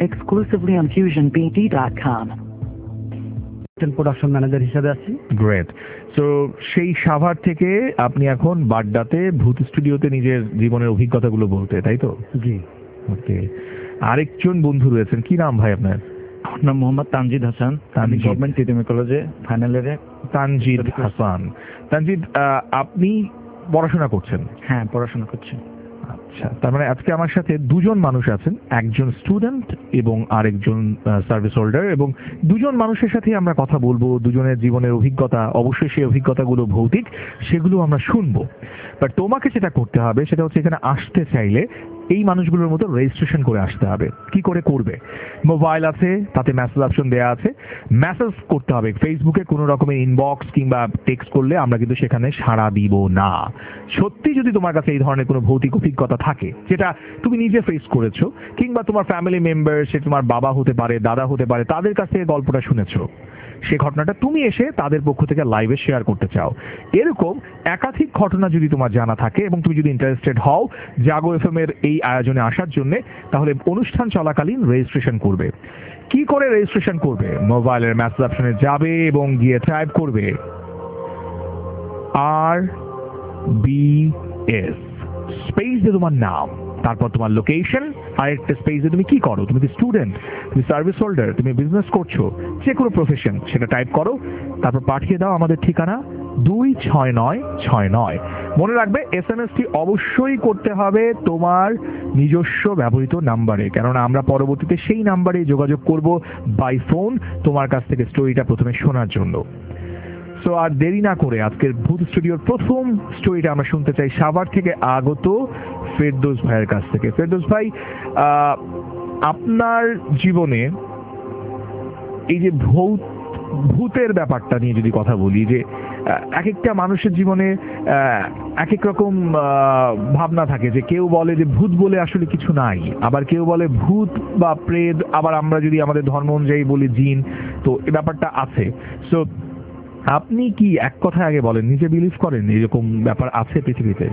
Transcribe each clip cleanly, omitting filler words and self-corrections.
exclusively on FusionBD.com. Production manager হিসেবে আছি। Great. So সেই সাভার থেকে আপনি এখন বাড্ডাতে ভূত স্টুডিওতে নিজের জীবনের অভিজ্ঞতাগুলো বলতে, তাই তো? জি। ওকে, আরেকজন বন্ধু রয়েছেন, কি নাম ভাই আপনার? আমার নাম মোহাম্মদ তানজিদ হাসান। আমি গভর্নমেন্ট টিটিএমএ কলেজে ফাইনাল ইয়ারে। তানজিদ হাসান। তানজিদ, আপনি পড়াশোনা করছেন? হ্যাঁ, পড়াশোনা করছি। আচ্ছা, তার মানে আজকে আমার সাথে দুজন মানুষ আছেন, একজন স্টুডেন্ট এবং আরেকজন সার্ভিস হোল্ডার, এবং দুজন মানুষের সাথে আমরা কথা বলবো। দুজনের জীবনের অভিজ্ঞতা, অবশ্যই সেই অভিজ্ঞতাগুলো ভৌতিক, সেগুলো আমরা শুনবো। বাট তোমাকে যেটা করতে হবে সেটা হচ্ছে, এখানে আসতে চাইলে এই মানুষগুলোর মতো রেজিস্ট্রেশন করে আসতে হবে। কি করে করবে? মোবাইল আছে, তাতে মেসেজ অপশন দেওয়া আছে, মেসেজ করতে হবে। ফেসবুকে কোনো রকমের ইনবক্স কিংবা টেক্সট করলে আমরা কিন্তু সেখানে সাড়া দিব না। সত্যি যদি তোমার কাছে এই ধরনের কোনো ভৌতিক অভিজ্ঞতা থাকে যেটা তুমি নিজে ফেস করেছো, কিংবা তোমার ফ্যামিলি মেম্বার, সে তোমার বাবা হতে পারে, দাদা হতে পারে, তাদের কাছ থেকে গল্পটা শুনেছো, সে ঘটনাটা তুমি এসে তাদের পক্ষ থেকে লাইভে শেয়ার করতে চাও, এরকম একাধিক ঘটনা যদি তোমার জানা থাকে এবং তুমি যদি ইন্টারেস্টেড হও জাগো এফএম এর এই আয়োজনে আসার জন্য, তাহলে অনুষ্ঠান চলাকালীন রেজিস্ট্রেশন করবে। কি করে রেজিস্ট্রেশন করবে? মোবাইলের মেসেজ অপশনে যাবে এবং গিয়ে টাইপ করবে RBS, স্পেস দিয়ে তোমার নাম, তারপর তোমার লোকেশন, আরেকটা স্পেসে তুমি কি করো, তুমি স্টুডেন্ট, তুমি সার্ভিস হোল্ডার, তুমি বিজনেস করছো, যে কোনো প্রফেশন, সেটা টাইপ করো, তারপর পাঠিয়ে দাও আমাদের ঠিকানা 26969। মনে রাখবে এসএমএসটি অবশ্যই করতে হবে তোমার নিজস্ব ব্যবহৃত নাম্বারে, কেননা আমরা পরবর্তীতে সেই নাম্বারে যোগাযোগ করব বাই ফোন তোমার কাছ থেকে স্টোরিটা প্রথমে শোনার জন্য। সো আর দেরি না করে আজকের ভূত স্টুডিওর প্রথম স্টোরিটা আমরা শুনতে চাই সাভার থেকে আগত ফেরদৌস ভাইয়ের কাছ থেকে। ফেরদৌস ভাই, আপনার জীবনে এই যে ভূতের ব্যাপারটা নিয়ে যদি কথা বলি, যে এক একটা মানুষের জীবনে এক এক রকম ভাবনা থাকে, যে কেউ বলে যে ভূত বলে আসলে কিছু নাই, আবার কেউ বলে ভূত বা প্রেত, আবার আমরা যদি আমাদের ধর্ম অনুযায়ী বলি জিন, তো এই ব্যাপারটা আছে। সো আপনি কি, এক কথায় আগে বলেন, নিজে বিলিভ করেন এরকম ব্যাপার আছে পৃথিবীতে?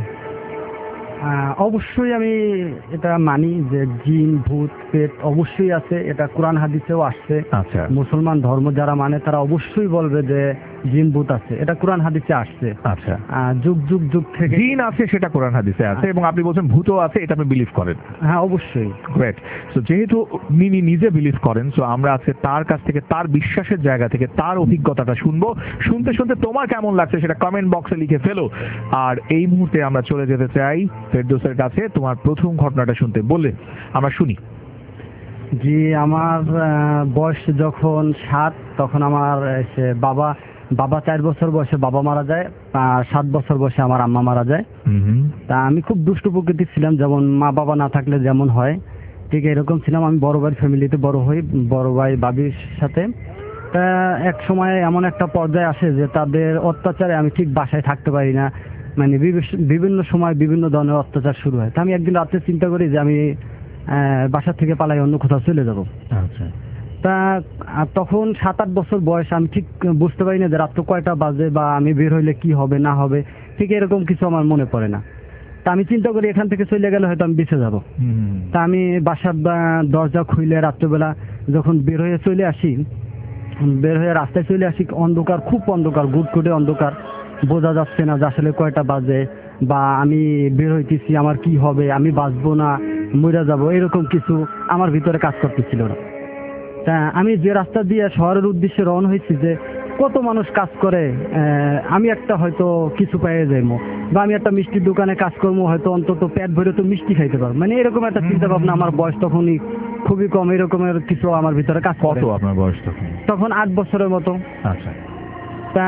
অবশ্যই আমি এটা মানি যে জিন ভূত প্রেত অবশ্যই আছে, এটা কোরআন হাদিসেও আসছে। আচ্ছা, মুসলমান ধর্ম যারা মানে তারা অবশ্যই বলবে যে জিন ভূত আছে, এটা কোরআন হাদিসে আসছে। আচ্ছা, যুগ যুগ যুগ থেকে জিন আছে, সেটা কোরআন হাদিসে আছে, এবং আপনি বলছেন ভূতও আছে, এটা আপনি বিলিভ করেন? হ্যাঁ, অবশ্যই। গ্রেট। সো যেহেতু তিনি নিজে বিলিভ করেন, সো আমরা আজকে তার কাছ থেকে, তার বিশ্বাসের জায়গা থেকে তার অভিজ্ঞতাটা শুনবো। শুনতে শুনতে তোমার কেমন লাগছে সেটা কমেন্ট বক্সে লিখে ফেলো। আর এই মুহূর্তে আমরা চলে যেতে চাই ফেরদৌসের কাছে, তোমার প্রথম ঘটনাটা শুনতে। বললে আমরা শুনি। জি, আমার বয়স যখন 7, তখন আমার বাবা 4 বছর বয়সে বাবা মারা যায়, 7 বছর বয়সে আমার আম্মা মারা যায়। তা আমি খুব দুষ্ট প্রকৃতির ছিলাম, যেমন মা বাবা না থাকলে যেমন হয় ঠিক এরকম ছিলাম। আমি বড় ভাইয়ের ফ্যামিলিতে বড় হই, বড় ভাই ভাবির সাথে। তা এক সময় এমন একটা পর্যায়ে আসে যে তাদের অত্যাচারে আমি ঠিক বাসায় থাকতে পারি না, মানে বিভিন্ন সময় বিভিন্ন ধরনের অত্যাচার শুরু হয়। তা আমি একদিন রাতে চিন্তা করি যে আমি বাসা থেকে পালাই অন্য কোথাও চলে যাব। আচ্ছা। তা তখন 7-8 বছর বয়স, আমি ঠিক বুঝতে পারি না যে রাত্র কয়টা বাজে বা আমি বের হইলে কি হবে না হবে, ঠিক এরকম কিছু আমার মনে পড়ে না। তা আমি চিন্তা করি এখান থেকে চলে গেলে হয়তো আমি বেঁচে যাব। তা আমি বাসার দরজা খুলে রাত্রেবেলা যখন বের হয়ে চলে আসি, বের হয়ে রাস্তায় চলে আসি, অন্ধকার, খুব অন্ধকার, গুটগুটে অন্ধকার, বোঝা যাচ্ছে না যে আসলে কয়টা বাজে বা আমি বের হইতেছি, আমার কি হবে, আমি বাঁচবো না মরে যাব, এরকম কিছু আমার ভিতরে কাজ করতেছিল না। তা আমি যে রাস্তা দিয়ে শহরের উদ্দেশ্যে রওনা হয়েছি, যে কত মানুষ কাজ করে, আমি একটা হয়তো কিছু পেয়ে যাইমো, বা আমি একটা মিষ্টির দোকানে কাজ করবো, হয়তো অন্তত পেট ভরে তো মিষ্টি খাইতে পারবো, মানে এরকম একটা চিন্তা ভাবনা আমার বয়স তখনই খুবই কম, এরকমের কিছু আমার ভিতরে কাজ করে। কত আপনার বয়স তখন 8 বছরের মতো। আচ্ছা। তা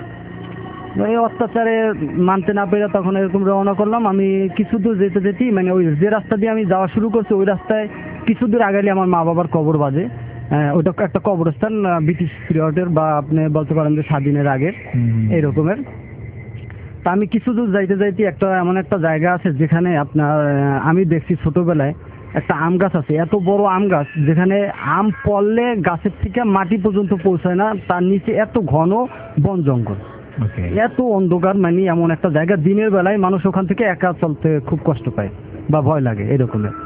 এই অত্যাচারে মানতে না পেরে তখন এরকম রওনা করলাম। আমি কিছু দূর যেতে যেতেই, মানে ওই যে রাস্তা দিয়ে আমি যাওয়া শুরু করছি, ওই রাস্তায় কিছু দূর আগালে আমার মা বাবার কবর বাজে। ওইটা একটা কবরস্থান, ব্রিটিশ পিরিয়ডের বা আপনি বলতে পারেন যে স্বাধীনের আগের এইরকমের। তা আমি কিছু দূর যাইতে যাইতে একটা এমন একটা জায়গা আছে যেখানে আপনার আমি দেখছি ছোটবেলায় একটা আম গাছ আছে, এত বড় আম গাছ, যেখানে আম পড়লে গাছের থেকে মাটি পর্যন্ত পৌঁছায় না, তার নিচে এত ঘন বন জঙ্গল, এত অন্ধকার, মানে এমন একটা জায়গা দিনের বেলায় মানুষ ওখান থেকে একা চলতে খুব কষ্ট পায় বা ভয় লাগে এরকমের।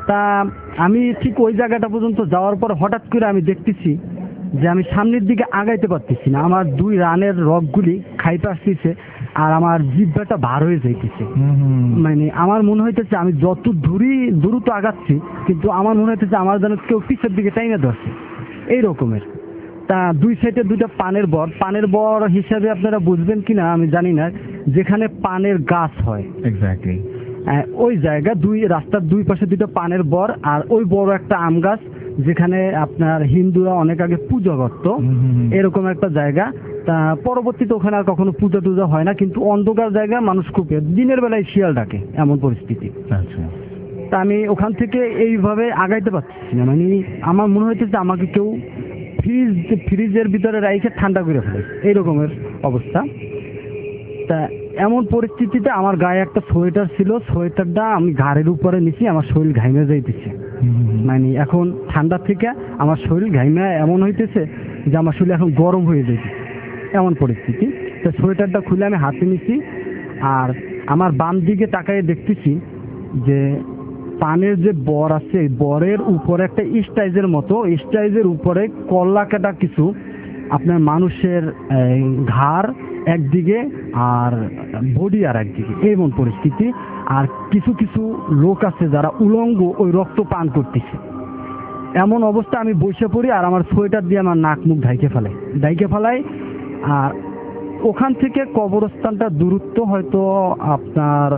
তা আমি ঠিক ওই জায়গাটা পর্যন্ত যাওয়ার পর হঠাৎ করে আমি দেখতেছি যে আমি সামনের দিকে আগাইতে পারতেছি না, আমার 2 রানের রগগুলি খাইতে আসতেছে আর আমার জিহ্বাটা ভার হয়ে যাইতেছে। মানে আমার মনে হইতেছে আমি যত দ্রুত আগাচ্ছি, কিন্তু আমার মনে হইতেছে আমার যেন কেউ পিছের দিকে টাইনে ধরছে, এই রকমের। তা 2 সাইডে 2টা পানের বর হিসাবে আপনারা বুঝবেন কিনা আমি জানি না, যেখানে পানের গাছ হয় এক্স্যাক্টলি ওই জায়গা, রাস্তার 2 পাশে 2টা পানের বর, আর ওই বড় একটা আম গাছ যেখানে আপনার হিন্দুরা অনেক আগে পূজা করত, এরকম একটা জায়গা। তা পরবর্তীতে ওখানে আর কখনো পূজা টুজা হয় না, কিন্তু অন্ধকার জায়গা, মানুষ খুব দিনের বেলায় শিয়াল ডাকে, এমন পরিস্থিতি। আচ্ছা, তা আমি ওখান থেকে এইভাবে আগাইতে পারছি না, মানে আমার মনে হইতেছে আমাকে কেউ ফ্রিজের ভিতরে রাইখে ঠান্ডা করে ফেলে, এই রকমের অবস্থা। তা এমন পরিস্থিতিতে আমার গায়ে একটা সোয়েটার ছিল, সোয়েটারটা আমি ঘাড়ের উপরে নিছি, আমার শরীর ঘাইমে যাইতেছে। মানে এখন ঠান্ডা থেকে আমার শরীর ঘাইমে এমন হইতেছে যে আমার শরীর এখন গরম হয়ে যাইতেছে, এমন পরিস্থিতি। তো সোয়েটারটা খুলে আমি হাতে নিছি, আর আমার বাম দিকে তাকায় দেখতেছি যে পানের যে বর আছে, বরের উপরে একটা স্টাইজের মতো, স্টাইজের উপরে কল্লা কাটা কিছু আপনার মানুষের ঘাড় একদিকে আর বডি আর একদিকে, এমন পরিস্থিতি। আর কিছু কিছু লোক আছে যারা উলঙ্গ ওই রক্ত পান করতেছে, এমন অবস্থা। আমি বসে পড়ি আর আমার সোয়েটার দিয়ে আমার নাক মুখ ঢাইকে ফেলাই। আর ওখান থেকে কবরস্থানটা দূরত্ব হয়তো আপনার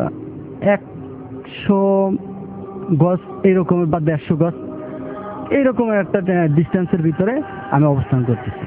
100 গজ এরকম, বা 150 গজ এইরকম একটা ডিস্টেন্সের ভিতরে আমি অবস্থান করতেছি।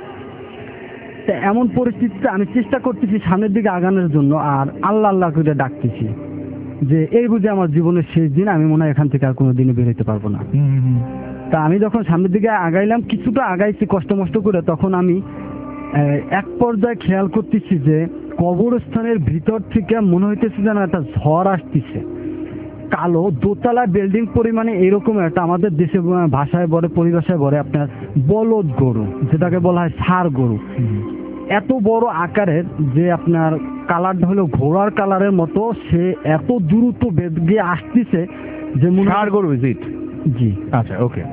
তা এমন পরিস্থিতিতে আমি চেষ্টা করতেছি সামনের দিকে আগানোর জন্য, আর আল্লাহ আল্লাহ করে ডাকতেছি যে এই বুঝে আমার জীবনের শেষ দিন, আমি মনে হয় এখান থেকে আর কোনোদিনই বেরোতে পারবো না। তা আমি যখন সামনের দিকে আগাইলাম, কিছুটা আগাইছি কষ্ট মষ্ট করে, তখন আমি এক পর্যায়ে খেয়াল করতেছি যে কবরস্থানের ভিতর থেকে মনে হইতেছে যেন একটা ঝড় আসতেছে, কালো দোতলা বিল্ডিং পরিমাণে, এরকম একটা আমাদের দেশে ভাষায় বলে, পরিভাষায় বলে আপনার বলদ গরু, যেটাকে বলা হয় ষাঁড় গরু, এত বড় আকারের, যে আপনার কালারটা হলো ঘোড়ার কালারের মতো, সে এত দ্রুত বেগে আসতেছে যে ষাঁড় গরু ভিজিট। জি আচ্ছা, ওকে।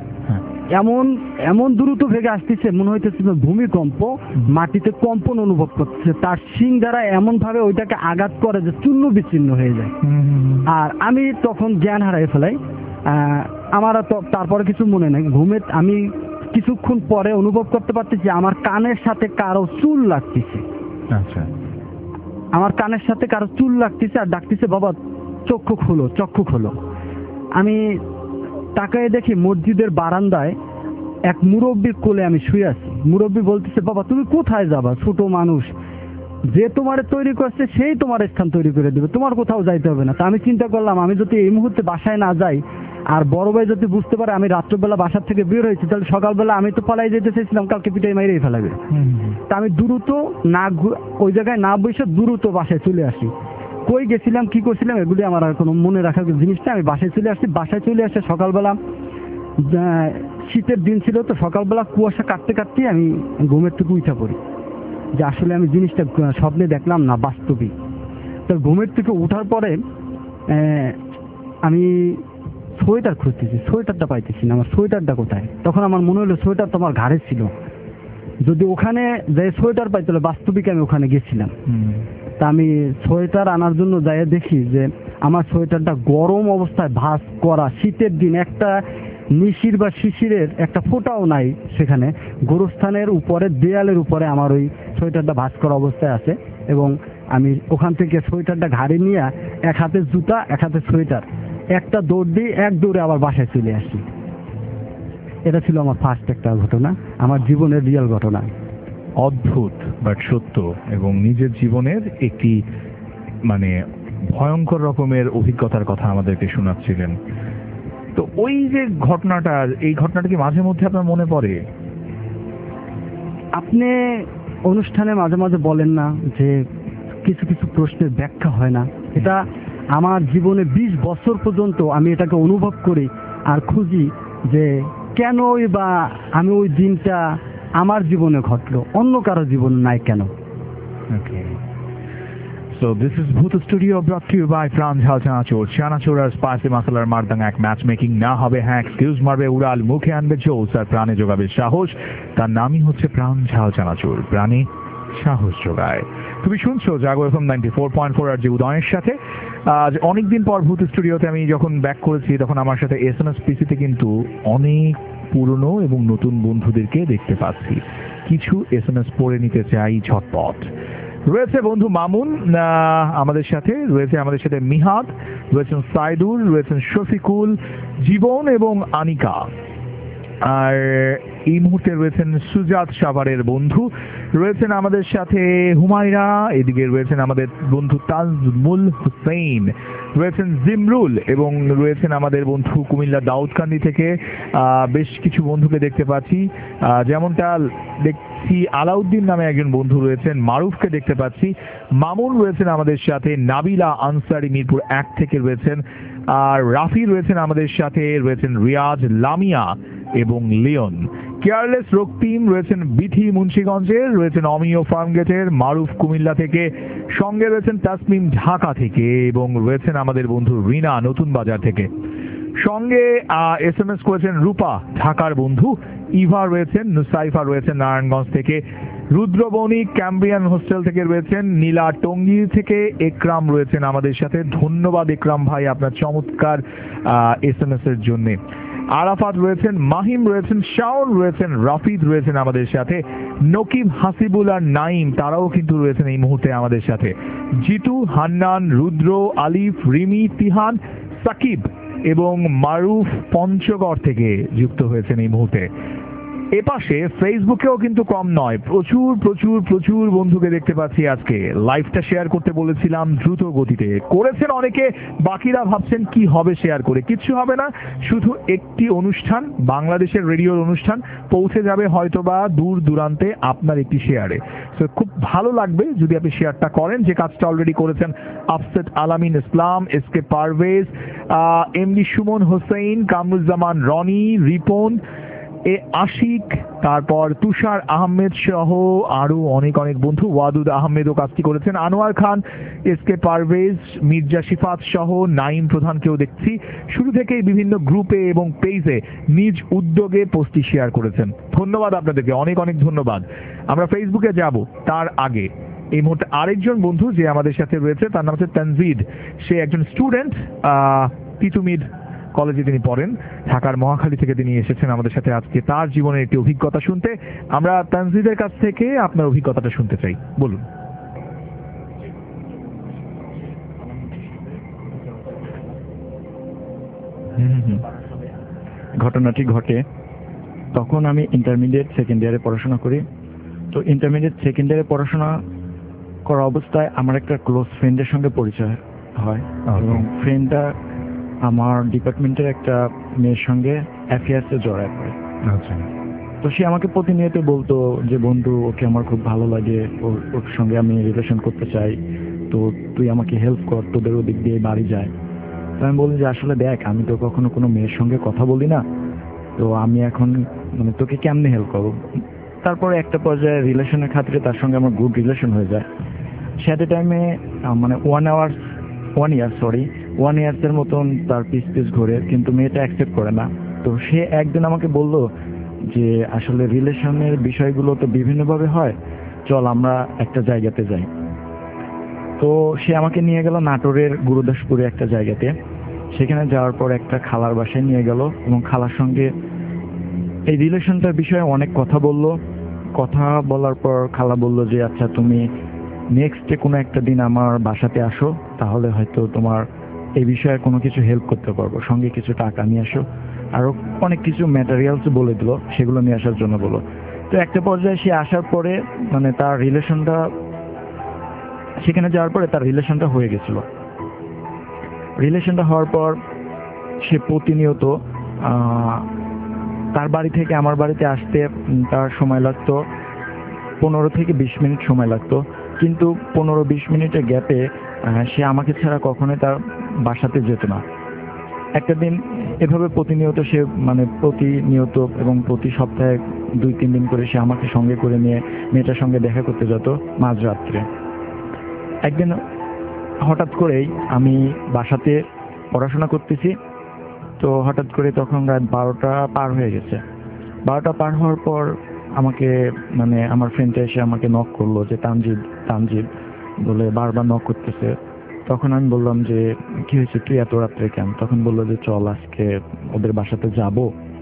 এমন দ্রুত ভেগে আসতেছে, মনে হইতেছে ভূমিকম্প, মাটিতে কম্পন অনুভব করতেছে, তার শিং দ্বারা এমন ভাবে ওইটাকে আঘাত করে যে চূর্ণ বিচ্ছিন্ন হয়ে যায়। আর আমি তখন জ্ঞান হারাই ফেলাই, আমার তারপরে কিছু মনে নেই। আমি কিছুক্ষণ পরে অনুভব করতে পারতেছি আমার কানের সাথে কারো চুল লাগতেছে। আচ্ছা, আমার কানের সাথে কারো চুল লাগতেছে আর ডাকতেছে, বাবা চক্ষু খোলো। আমি তাকায় দেখি মসজিদের বারান্দায় এক মুরব্বীর কোলে আমি শুয়ে আছি। মুরব্বী বলতেছে, বাবা তুমি কোথায় যাবা, ছোট মানুষ, যে তোমারে তৈরি করছে সেই তোমার স্থান তৈরি করে দেবে, তোমার কোথাও যাইতে হবে না। তা আমি চিন্তা করলাম, আমি যদি এই মুহূর্তে বাসায় না যাই, আর বড় ভাই যদি বুঝতে পারে আমি রাত্রবেলা বাসার থেকে বের হয়েছি, তাহলে সকালবেলা আমি তো পালাই যেতে চাইছিলাম, কালকে পিটাই মাইরেই ফেলাবে। তা আমি দ্রুত ওই জায়গায় না বসে দ্রুত বাসায় চলে আসি। কই গেছিলাম, কি করছিলাম, এগুলি আমার আর কোনো মনে রাখার জিনিসটা। আমি বাসায় চলে আসছি, সকালবেলা শীতের দিন ছিল, তো সকালবেলা কুয়াশা কাটতে আমি ঘুমের থেকে উঠে পড়ি যে আসলে আমি জিনিসটা স্বপ্নে দেখলাম না, বাস্তবিক। তো ঘুমের থেকে উঠার পরে আমি সোয়েটার খুঁজতেছি, সোয়েটারটা পাইতেছি না, আমার সোয়েটারটা কোথায়। তখন আমার মনে হলো সোয়েটার তো আমার ঘাড়ে ছিল, যদি ওখানে যে সোয়েটার পাই তাহলে বাস্তবিক আমি ওখানে গেছিলাম। তা আমি সোয়েটার আনার জন্য যাই, দেখি যে আমার সোয়েটারটা গরম অবস্থায় ভাঁজ করা, শীতের দিন একটা নিশির বা শিশিরের একটা ফোঁটাও নাই সেখানে। গোরস্থানের উপরে, দেয়ালের উপরে আমার ওই সোয়েটারটা ভাঁজ করা অবস্থায় আছে, এবং আমি ওখান থেকে সোয়েটারটা ঘাড়ে নিয়ে এক হাতে জুতা এক হাতে সোয়েটার, একটা দৌড় দিয়ে এক দৌড়ে আবার বাসায় চলে আসি। এটা ছিল আমার ফার্স্ট একটা ঘটনা, আমার জীবনের রিয়েল ঘটনা। অদ্ভুত বাট সত্য, এবং নিজের জীবনের একটি মানে ভয়ঙ্কর রকমের অভিজ্ঞতার কথা আমাদেরকে শোনাচ্ছিলেন। তো ওই যে ঘটনাটা, এই ঘটনাটা কি মাঝে মধ্যে আপনার মনে পড়ে? আপনি অনুষ্ঠানে মাঝে মাঝে বলেন না যে কিছু কিছু প্রশ্নের ব্যাখ্যা হয় না, এটা আমার জীবনে 20 বছর পর্যন্ত আমি এটাকে অনুভব করি আর খুঁজি যে কেনই বা আমি ওই দিনটা আমার জীবনে ঘটলো, অন্য কারো জীবনে নাই কেন। ওকে, So this is Bhoot Studio brought to you by প্রাণ ঝাল চানাচুর। চানাচুর আর স্পাইসি মশলার মারদাং এক ম্যাচ মেকিং, না হবে হ্যাঁ এক্সকিউজ মারবে উড়াল, মুখে আনবে জোস আর প্রাণে যোগাবে সাহস। তার নামই হচ্ছে প্রাণ ঝাল চানাচুর, প্রাণে সাহস যোগায়। তুমি শুনছো জাগো এফএম 94.4 আর যে উদয়ের সাথে। আজ অনেকদিন পর ভূত স্টুডিওতে আমি যখন ব্যাক করেছি তখন আমার সাথে এসএমএস পিসিতে কিন্তু অনেক পুরনো এবং নতুন বন্ধুদেরকে দেখতে পাচ্ছি। কিছু এসএমএস পড়ে নিতে চাই ঝটপট। রয়েছে বন্ধু মামুন আমাদের সাথে, রয়েছে আমাদের সাথে মিহাদ, রয়েছেন সাইদুল, রয়েছেন শফিকুল, জীবন এবং আনিকা, আর এই মুহূর্তে রয়েছেন সুজাত সাভারের বন্ধু, রয়েছেন আমাদের সাথে হুমায়রা, এদিকে রয়েছেন আমাদের বন্ধু তাজমুল হুসেইন, রয়েছেন জিমরুল এবং রয়েছেন আমাদের বন্ধু কুমিল্লা দাউদকান্দি থেকে বেশ কিছু বন্ধুকে দেখতে পাচ্ছি। যেমনটা দেখছি আলাউদ্দিন নামে একজন বন্ধু রয়েছেন, মারুফকে দেখতে পাচ্ছি, মামুন রয়েছেন আমাদের সাথে, নাবিলা আনসারি মিরপুর 1 থেকে রয়েছেন, আর রাফি রয়েছেন আমাদের সাথে, রয়েছেন রিয়াজ, লামিয়া এবং লিওন, কেয়ারলেস রক্তিম রয়েছেন বিথি মুন্সিগঞ্জের, রয়েছেন অমিয় ফার্মগেটের, মারুফ কুমিল্লা থেকে, সঙ্গে রয়েছেন তাসমিম ঢাকা থেকে এবং রয়েছেন আমাদের বন্ধু রিনা নতুন বাজার থেকে। সঙ্গে এসএমএস করেছেন রূপা ঢাকার বন্ধু, ইভা রয়েছেন, নুসাইফা রয়েছেন নারায়ণগঞ্জ থেকে, রুদ্র বণিক ক্যাম্ব্রিয়ান হোস্টেল থেকে রয়েছেন, নীলা টঙ্গী থেকে, একরাম রয়েছেন আমাদের সাথে। ধন্যবাদ একরাম ভাই আপনার চমৎকার এসএমএস এর জন্য। আরাফাত রয়েছেন, মাহিম রয়েছেন, শাওন রয়েছেন, রাফিদ রয়েছেন আমাদের সাথে, নকিব, হাসিবুল আর নাইম তারাও কিন্তু রয়েছেন এই মুহূর্তে আমাদের সাথে, জিতু, হান্নান, রুদ্র, আলিফ, রিমি, তিহান, সাকিব এবং মারুফ পঞ্চগড় থেকে যুক্ত হয়েছেন এই মুহূর্তে। এপাশে ফেসবুকেও কিন্তু কম নয়, প্রচুর প্রচুর প্রচুর বন্ধুকে দেখতে পাচ্ছি আজকে। লাইভটা শেয়ার করতে বলেছিলাম দ্রুত গতিতে, করেছেন অনেকে, বাকিরা ভাবছেন কি হবে শেয়ার করে। কিচ্ছু হবে না, শুধু একটি অনুষ্ঠান, বাংলাদেশের রেডিওর অনুষ্ঠান পৌঁছে যাবে হয়তোবা দূর দূরান্তে আপনার একটি শেয়ারে। তো খুব ভালো লাগবে যদি আপনি শেয়ারটা করেন, যে কাজটা অলরেডি করেছেন আফসেট আলামিন ইসলাম, এসকে পারভেজ, এমডি সুমন হোসেন, কামরুজ্জামান রনি, রিপন, আশিক, তারপর তুষার আহমেদ সহ আরো অনেক অনেক বন্ধু, ওয়াদুদ আহমেদও কাজটি করেছেন, আনোয়ার খান, এসকে পারভেজ, মির্জা শিফাত সহ নাইম প্রধানকেও দেখছি। শুরু থেকেই বিভিন্ন গ্রুপে এবং পেজে নিজ উদ্যোগে পোস্টটি শেয়ার করেছেন। ধন্যবাদ আপনাদেরকে, অনেক অনেক ধন্যবাদ। আমরা ফেসবুকে যাব, তার আগে এই মুহূর্তে আরেকজন বন্ধু যে আমাদের সাথে রয়েছে তার নাম হচ্ছে তানজিদ। সে একজন স্টুডেন্ট, তিতুমির কলেজে তিনি পড়েন, ঢাকার মহাখালী থেকে তিনি এসেছেন আমাদের সাথে আজকে তার জীবনের একটি অভিজ্ঞতা শুনতে। আমরা তানজিদের কাছ থেকে আপনার অভিজ্ঞতাটা শুনতে চাই, বলুন। ঘটনাটি ঘটে তখন আমি ইন্টারমিডিয়েট সেকেন্ড ইয়ারে পড়াশোনা করি। তো ইন্টারমিডিয়েট সেকেন্ড ইয়ারে পড়াশোনা করা অবস্থায় আমার একটা ক্লোজ ফ্রেন্ডের সঙ্গে পরিচয় হয়, এবং ফ্রেন্ডটা আমার ডিপার্টমেন্টের একটা মেয়ের সঙ্গে অ্যাফেয়ার্সে জড়ায় পড়ে। আচ্ছা। তো সে আমাকে প্রতিনিয়ত বলতো যে বন্ধু, ওকে আমার খুব ভালো লাগে, ওর সঙ্গে আমি রিলেশন করতে চাই, তো তুই আমাকে হেল্প কর, তোদের ওদিক দিয়ে বাড়ি যায়। তো আমি বলি যে আসলে দেখ, আমি তো কখনো কোনো মেয়ের সঙ্গে কথা বলি না, তো আমি এখন মানে তোকে কেমনে হেল্প করবো। তারপরে একটা পর্যায়ে রিলেশনের খাতিরে তার সঙ্গে আমার গুড রিলেশন হয়ে যায়। সে এট এ টাইমে মানে 1 ইয়ার্সের মতন তার পিস ঘুরে, কিন্তু মেয়েটা অ্যাকসেপ্ট করে না। তো সে একদিন আমাকে বলল যে আসলে রিলেশনের বিষয়গুলো তো বিভিন্নভাবে হয়, চল আমরা একটা জায়গাতে যাই। তো সে আমাকে নিয়ে গেল নাটোরের গুরুদাসপুরে একটা জায়গাতে। সেখানে যাওয়ার পর একটা খালার বাসায় নিয়ে গেল, এবং খালার সঙ্গে এই রিলেশনটার বিষয়ে অনেক কথা বলল। কথা বলার পর খালা বলল যে আচ্ছা তুমি নেক্সটে কোনো একটা দিন আমার বাসাতে আসো, তাহলে হয়তো তোমার এই বিষয়ে কোনো কিছু হেল্প করতে পারবো, সঙ্গে কিছু টাকা নিয়ে আসো, আরও অনেক কিছু ম্যাটেরিয়ালস বলে দিল, সেগুলো নিয়ে আসার জন্য বলো। তো একটা পর্যায়ে সে আসার পরে মানে তার রিলেশনটা, সেখানে যাওয়ার পরে তার রিলেশনটা হয়ে গেছিল। রিলেশনটা হওয়ার পর সে প্রতিনিয়ত তার বাড়ি থেকে আমার বাড়িতে আসতে তার সময় লাগতো 15 থেকে 20 মিনিট সময় লাগতো, কিন্তু 15-20 মিনিটের গ্যাপে সে আমাকে ছাড়া কখনোই তার বাসাতে যেত না। একটা দিন এভাবে প্রতিনিয়ত সে মানে প্রতিনিয়ত এবং প্রতি সপ্তাহে 2-3 দিন করে সে আমাকে সঙ্গে করে নিয়ে মেয়েটার সঙ্গে দেখা করতে যেত মাঝরাত্রে। একদিন হঠাৎ করেই আমি বাসাতে পড়াশোনা করতেছি, তো হঠাৎ করে তখন রাত 12টা পার হয়ে গেছে। 12টা পার হওয়ার পর আমাকে মানে আমার ফ্রেন্ডটা এসে আমাকে নক করলো যে তানজিদ তানজিদ বলে বারবার নক করতেছে। তখন আমি বললাম যে কি হয়েছে, তুই এত রাত্রে কেন? তখন বললো যে চল আজকে ওদের বাসাতে যাব,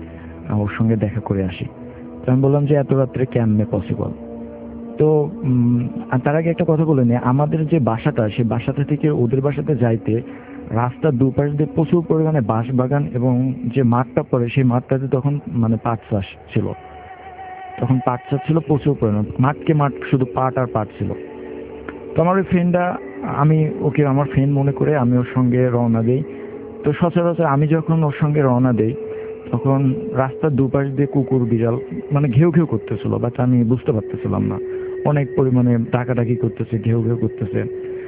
ওর সঙ্গে দেখা করে আসি। তো আমি বললাম যে এত রাত্রে কেমনে পসিবল? তো আর তার আগে একটা কথা বলে নিই, আমাদের যে বাসাটা সেই বাসাটা থেকে ওদের বাসাতে যাইতে রাস্তার দুপাশ দিয়ে প্রচুর পরিমাণে বাঁশ বাগান এবং যে মাঠটা পড়ে সেই মাঠটাতে তখন মানে পাট চাষ ছিল। তখন পাট চাষ ছিল প্রচুর পরিমাণ, মাঠকে মাঠ শুধু পাট আর পাট ছিল। তো আমার ওই ফ্রেন্ডটা, আমি ওকে আমার ফ্রেন্ড মনে করে আমি ওর সঙ্গে রওনা দেই। তো সচরাচর আমি যখন ওর সঙ্গে রওনা দেই তখন রাস্তার দুপাশ দিয়ে কুকুর বিড়াল মানে ঘেউ ঘেউ করতেছিল, বাট আমি বুঝতে পারতেছিলাম না। অনেক পরিমাণে ডাকাডাকি করতেছে, ঘেউ ঘেউ করতেছে।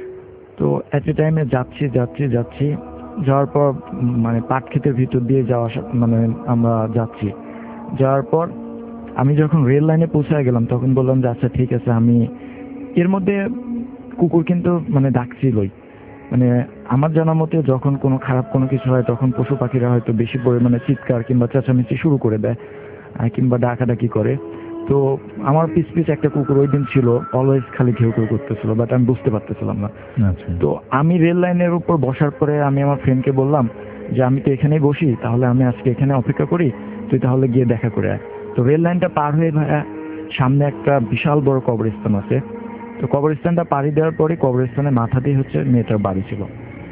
তো এট এ টাইমে যাচ্ছি যাচ্ছি যাচ্ছি, যাওয়ার পর মানে পাট ক্ষেতের ভিতর দিয়ে যাওয়া মানে আমরা যাচ্ছি। যাওয়ার পর আমি যখন রেল লাইনে পৌঁছে গেলাম তখন বললাম যে আচ্ছা ঠিক আছে, আমি এর মধ্যে কুকুর কিন্তু মানে ডাকছিলই। মানে আমার জানা মতে যখন কোনো খারাপ কোনো কিছু হয় তখন পশু পাখিরা হয়তো বেশি পরিমাণে চিৎকার কিংবা চেঁচামেচি শুরু করে দেয় কিংবা ডাকাডাকি করে। তো আমার পিছ পিছ একটা কুকুর ওই দিন ছিল, অলওয়েজ খালি ঘেউ ঘেউ করতেছিল, বাট আমি বুঝতে পারতেছিলাম না। তো আমি রেল লাইনের উপর বসার পরে আমি আমার ফ্রেন্ডকে বললাম যে আমি তো এখানেই বসি, তাহলে আমি আজকে এখানে অপেক্ষা করি, তুই তাহলে গিয়ে দেখা করে আয়। তো রেল লাইনটা পার হয়ে সামনে একটা বিশাল বড় কবরস্থান আছে। তো কবরস্থানটা পাড়ি দেওয়ার পরে কবরস্থানের মাথা দিয়ে হচ্ছে মেয়েটার বাড়ি ছিল।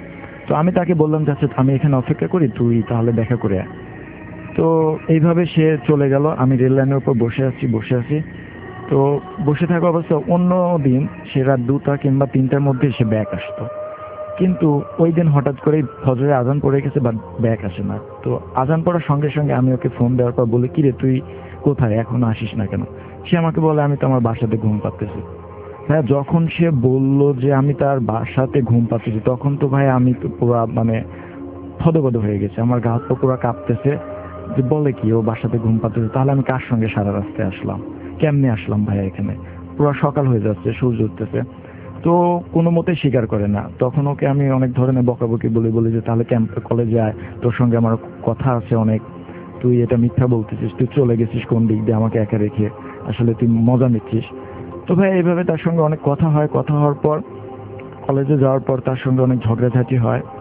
তো আমি তাকে বললাম যে আচ্ছা আমি এখানে অপেক্ষা করি, তুই তাহলে দেখা করে আয়। তো এইভাবে সে চলে গেল, আমি রেল লাইনের উপর বসে আছি। তো বসে থাকা অবস্থা অন্য দিন সে রাত 2টা কিংবা 3টার মধ্যে সে ব্যাক আসতো, কিন্তু ওই দিন হঠাৎ করেই ফজরে আজান পড়ে গেছে বা ব্যাক আসে না। তো আজান পড়ার সঙ্গে সঙ্গে আমি ওকে ফোন দেওয়ার পর বলি কিরে তুই কোথায়, এখনো আসিস না কেন? সে আমাকে বলে আমি তো আমার বাসাতে ঘুম পাচ্তেছি। হ্যাঁ, যখন সে বলল যে আমি তার বাসাতে ঘুম পাচ্ছি তখন তো ভাই আমি তো পুরো মানে থতমত হয়ে গেছে, আমার গা হাত পা পুরো কাঁপতেছে যে বলে কি ও বাসাতে ঘুম পাচ্তেছে, তাহলে আমি কার সঙ্গে সারা রাস্তায় আসলাম, কেমনে আসলাম ভাই এখানে? পুরো সকাল হয়ে যাচ্ছে, সূর্য উঠতেছে। তো কোনো মতে স্বীকার করে না। তখন ওকে আমি অনেক ধরনের বকাবকি বলি যে তাহলে ক্যাম্পে কলেজে আয়, তোর সঙ্গে আমার কথা আছে অনেক, তুই এটা মিথ্যা বলতেছিস, তুই চলে গেছিস কোন দিক দিয়ে আমাকে একা রেখে, আসলে তুই মজা নিচ্ছিস। তো ভাই এইভাবে তার সঙ্গে অনেক কথা হয়। কথা হওয়ার পর কলেজে যাওয়ার পর তার সঙ্গে অনেক ঝগড়াঝাটি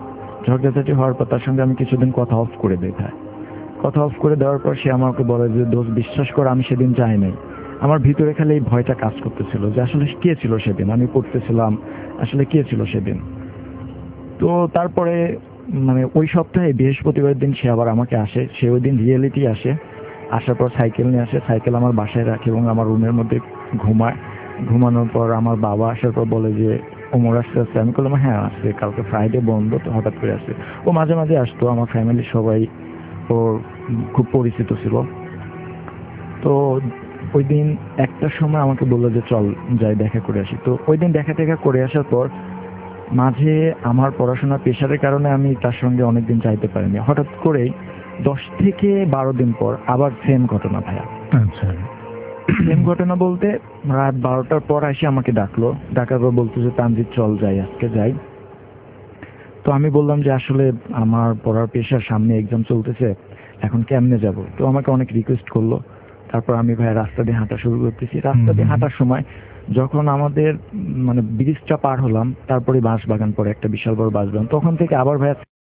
হওয়ার পর তার সঙ্গে আমি কিছুদিন কথা অফ করে দিই ভাই। কথা অফ করে দেওয়ার পর সে আমাকে বলে যে দোস্ত বিশ্বাস কর আমি সেদিন যাই নাই। আমার ভিতরে খালি এই ভয়টা কাজ করতেছিল যে আসলে কে ছিল সেদিন, আমি পড়তেছিলাম, আসলে কে ছিল সেদিন। তো তারপরে মানে ওই সপ্তাহে বৃহস্পতিবার দিন সে আবার আমাকে আসে, সে ওই দিন রিয়েলিটি আসে। আসার পর সাইকেল নিয়ে আসে, সাইকেল আমার বাসায় রাখে এবং আমার রুমের মধ্যে ঘুমায়। ঘুমানোর পর আমার বাবা আসার পর বলে যে ওমর আসতে। আমি বললাম হ্যাঁ আসছে, কালকে ফ্রাইডে বন্ধ, তো হঠাৎ করে আসছে। ও মাঝে মাঝে আসতো, আমার ফ্যামিলির সবাই ওর খুব পরিচিত ছিল। তো ওই দিন 1টার সময় আমাকে বললো যে চল যাই দেখা করে আসি। তো ওই দিন দেখা করে আসার পর মাঝে আমার পড়াশোনার প্রেশারের কারণে আমি তার সঙ্গে অনেকদিন যাইতে পারিনি। হঠাৎ করেই 10 থেকে 12 দিন পর আবার সেম ঘটনা ভাইয়া। আচ্ছা, সেম ঘটনা বলতে রাত 12টার পর এসে আমাকে ডাকার পর বলতে যে তানজিদ চল যাই, আজকে যাই। তো আমি বললাম যে আসলে আমার পড়ার প্রেশার, সামনে এক্সাম চলতেছে, এখন কেমনে যাব? তো আমাকে অনেক রিকোয়েস্ট করলো। তারপর আমি ভাই রাস্তা দিয়ে হাঁটা শুরু করতেছি। রাস্তা দিয়ে হাঁটার সময় যখন আমাদের মানে ব্রিজটা পার হলাম, তারপরে বাঁশ বাগান পরে একটা বিশাল বড় বাঁশ বাগান, তখন থেকে আবার ভাই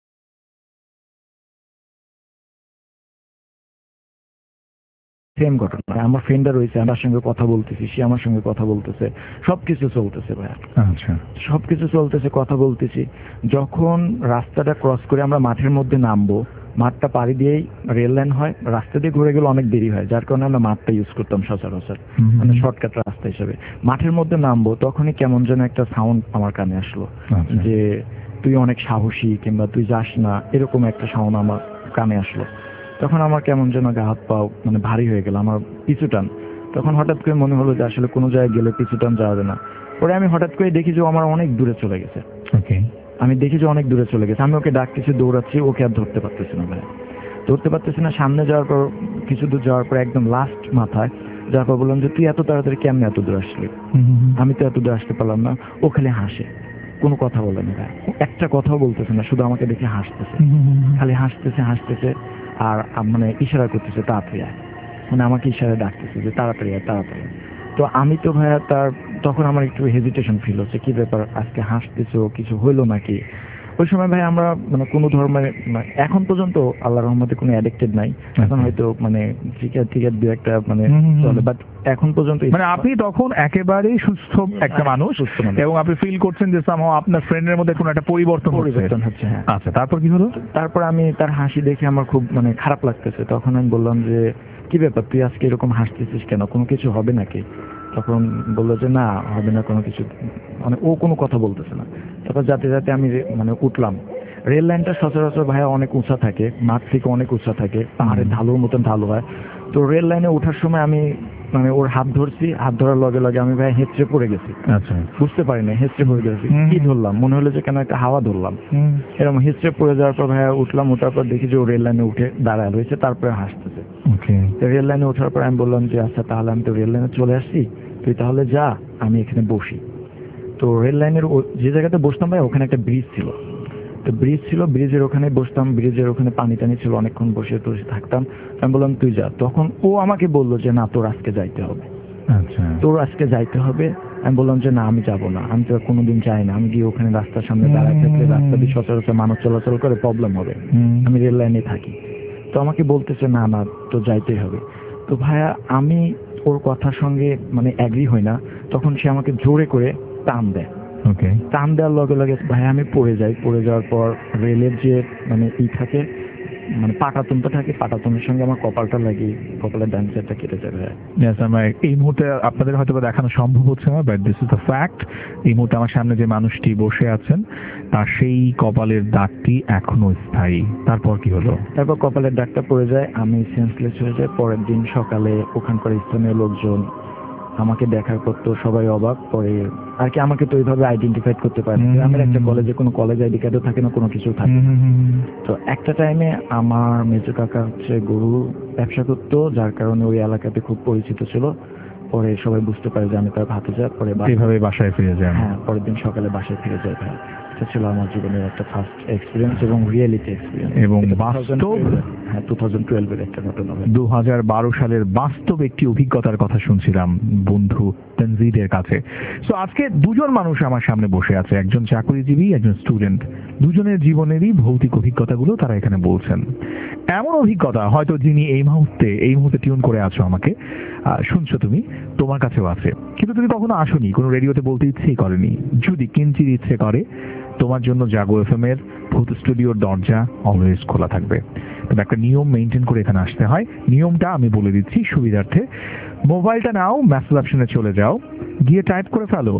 সেম ঘটনা। আমার ফ্রেন্ডরা রয়েছে, আমার সঙ্গে কথা বলতেছি, সে আমার সঙ্গে কথা বলতেছে, সবকিছু চলতেছে ভাইয়া। আচ্ছা, সবকিছু চলতেছে, কথা বলতেছি। যখন রাস্তাটা ক্রস করে আমরা মাঠের মধ্যে নামবো, মাঠটা পাড়ি দিয়েই রেল লাইন হয়, রাস্তা দিয়ে ঘুরে গেলে অনেক দেরি হয়, যার কারণে আমরা মাঠটা ইউজ করতাম সচরাচর, মানে শর্টকাট রাস্তা হিসেবে। মাঠের মধ্যে নামবো তখনই কেমন যেন একটা সাউন্ড আমার কানে আসলো যে তুই অনেক সাহসী কিংবা তুই যাস না, এরকম একটা সাউন্ড আমার কানে আসলো। তখন আমার কেমন যেন গা হাত পাও মানে ভারী হয়ে গেল, আমার পিছু টান। তখন হঠাৎ করে মনে হলো যে আসলে কোনো জায়গায় গেলে পিছু টান যাবে না। পরে আমি হঠাৎ করে দেখি যে আমার অনেক দূরে চলে গেছে। আমি দেখি যে অনেক দূরে চলে গেছে। আমি ওকে ডাকতেছি, দৌড়াচ্ছি, ওকে আর ধরতে পারতেছি না ভাই, ধরতে পারতেছি না। সামনে যাওয়ার পর কিছু দূর যাওয়ার পর একদম লাস্ট মাথায় যাওয়ার পর বললাম যে তুই এত তাড়াতাড়ি কেমনে এত দূর আসলি? আমি তো এত দূর আসতে পারলাম না। ও খালি হাসে, কোনো কথা বলেনি ভাই, একটা কথাও বলতেছে না, শুধু আমাকে দেখে হাসতেছে, খালি হাসতেছে হাসতেছে আর মানে ইশারা করতেছে তাড়াতাড়ি আয়, মানে আমাকে ইশারায় ডাকতেছে যে তাড়াতাড়ি আয় তাড়াতাড়ি আয়। তো আমি তো ভাইয়া তখন আমার একটু হেজিটেশন ফিল হচ্ছে, কি ব্যাপার আজকে হাসতেছো, কিছু হইলো নাকি? ওই সময় ভাই আমরা মানে কোনো ধর্মের এখন পর্যন্ত আল্লাহর রহমতে কোনো অ্যাডিক্টেড নাই, এখন হয়তো মানে টিকেট দু একটা মানে চলে, বাট এখন পর্যন্ত মানে আপনি তখন একেবারেই সুস্থ একটা মানুষ এবং আপনি ফিল করছেন যে সামহাও আপনার ফ্রেন্ডের মধ্যে কোনো একটা পরিবর্তন হচ্ছে। হ্যাঁ, আচ্ছা, তারপর কি হলো? তারপর আমি তার হাসি দেখে আমার খুব মানে খারাপ লাগতেছে, তখন আমি বললাম যে কি ব্যাপার তুই আজকে এরকম হাসতেছিস কেন, কোনো কিছু হবে নাকি? তখন বললো যে না হবে না কোনো কিছু, মানে ও কোনো কথা বলতেছে না। তারপর যাতে যাতে আমি মানে উঠলাম। রেল লাইনটা সচরাচর ভাইয়া অনেক উঁচা থাকে, মাঠ থেকে অনেক উঁচা থাকে, পাহাড়ের ঢালুর মতন ঢালু হয়। তো রেল লাইনে ওঠার সময় আমি মানে ওর হাত ধরছি, হাত ধরার লগে লগে আমি ভাই হেঁচড়ে পড়ে গেছি। আচ্ছা, বুঝতে পারি না, হেঁচড়ে পড়ে গেছি। কি ধরলাম মনে হলো যে কেন একটা হাওয়া ধরলাম, এরকম হেঁচড়ে পড়ে যাওয়ার পর ভাইয়া উঠলাম, ওঠার পর দেখি যে ও রেল লাইনে উঠে দাঁড়ায় রয়েছে, তারপরে হাসতেছে। রেল লাইনে ওঠার পর আমি বললাম যে আচ্ছা তাহলে আমি তো রেল লাইনে চলে আসছি, তুই তাহলে যা, আমি এখানে বসি। তো রেল লাইনের যে জায়গাতে বসতাম ভাই ওখানে একটা ব্রিজ ছিল, তো ব্রিজ ছিল, ব্রিজের ওখানে বসতাম, ব্রিজের ওখানে পানি টানি ছিল, অনেকক্ষণ বসে বসে থাকতাম। আমি বললাম তুই যা, তখন ও আমাকে বললো যে না তোর আজকে যাইতে হবে। আচ্ছা, তোর আজকে যাইতে হবে। আমি বললাম যে না আমি যাব না, আমি তো কোনোদিন যাই না, আমি গিয়ে ওখানে রাস্তার সামনে দাঁড়ায় থাকলে রাস্তা দিয়ে সচরাচর মানুষ চলাচল করে প্রবলেম হবে, আমি রেল লাইনে থাকি। তো আমাকে বলতেছে না না তো যাইতেই হবে। তো ভাইয়া আমি ওর কথার সঙ্গে মানে অ্যাগ্রি হই না, তখন সে আমাকে জোরে করে টান দেয়। টান দেওয়ার লগে লগে ভাই আমি পড়ে যাই, পড়ে যাওয়ার পর রেলের যে মানে থাকে মানে পাটাতনটা থাকে, পাটাতনের সঙ্গে আমার কপালটা লাগি, কপালের ডান সাইডটা কেটে যাবে। এই মুহূর্তে আপনাদের হয়তো দেখানো সম্ভব হচ্ছে না, but this is the fact. এই মুহূর্তে আমার সামনে যে মানুষটি বসে আছেন তার সেই কপালের দাগটি এখনো স্থায়ী। তারপর কি হলো? তারপর কপালের দাগটা পড়ে যায়, আমি সেন্সলেস হয়ে যাই। পরের দিন সকালে ওখানকার স্থানীয় লোকজন আমাকে দেখার পর তো সবাই অবাক, পরে আর কি আমাকে তো ওইভাবে আইডেন্টিফাইড করতে পারে না। আমার একটা কলেজে কোনো কলেজ আইডি কার্ডও থাকে না, কোনো কিছু থাকে। তো একটা টাইমে আমার মেজো কাকা হচ্ছে গরু ব্যবসা করতো, যার কারণে ওই এলাকাতে খুব পরিচিত ছিল। পরে সবাই বুঝতে পারে যে আমি তার ভাতিজা। পরে এইভাবে বাসায় ফিরে যান? হ্যাঁ, পরের দিন সকালে বাসায় ফিরে যাই ভাই। এটা ছিল আমার জীবনের একটা ফার্স্ট এক্সপিরিয়েন্স এবং রিয়েলিটি এক্সপিরিয়েন্স এবং বাস্তব। হ্যাঁ, 2012 এর একটা ঘটনা। 2012 সালের বাস্তব একটি অভিজ্ঞতার কথা শুনছিলাম বন্ধু তানজিদের কাছে। সো আজকে দুজন মানুষ আমার সামনে বসে আছে, একজন চাকরিজীবী, একজন স্টুডেন্ট। দুজনের জীবনেরই ভৌতিক অভিজ্ঞতাগুলো তারা এখানে বলছেন। এমন অভিজ্ঞতা হয়তো যিনি এই মুহূর্তে টিউন করে আছো, আমাকে শুনছো তুমি, তোমার কাছেও আছে, কিন্তু তুমি কখনো আসোনি, কোনো রেডিওতে বলতে ইচ্ছেই করেনি। যদি কিঞ্চিত ইচ্ছে করে, তোমার জন্য জাগো এফএম এর ভূত স্টুডিওর দরজা অলওয়েজ খোলা থাকবে। তবে একটা নিয়ম মেনটেন করে এখানে আসতে হয়। নিয়মটা আমি বলে দিচ্ছি সুবিধার্থে। মোবাইলটা নাও, মেসেজ অপশনে চলে যাও, গিয়ে টাইপ করে ফেলো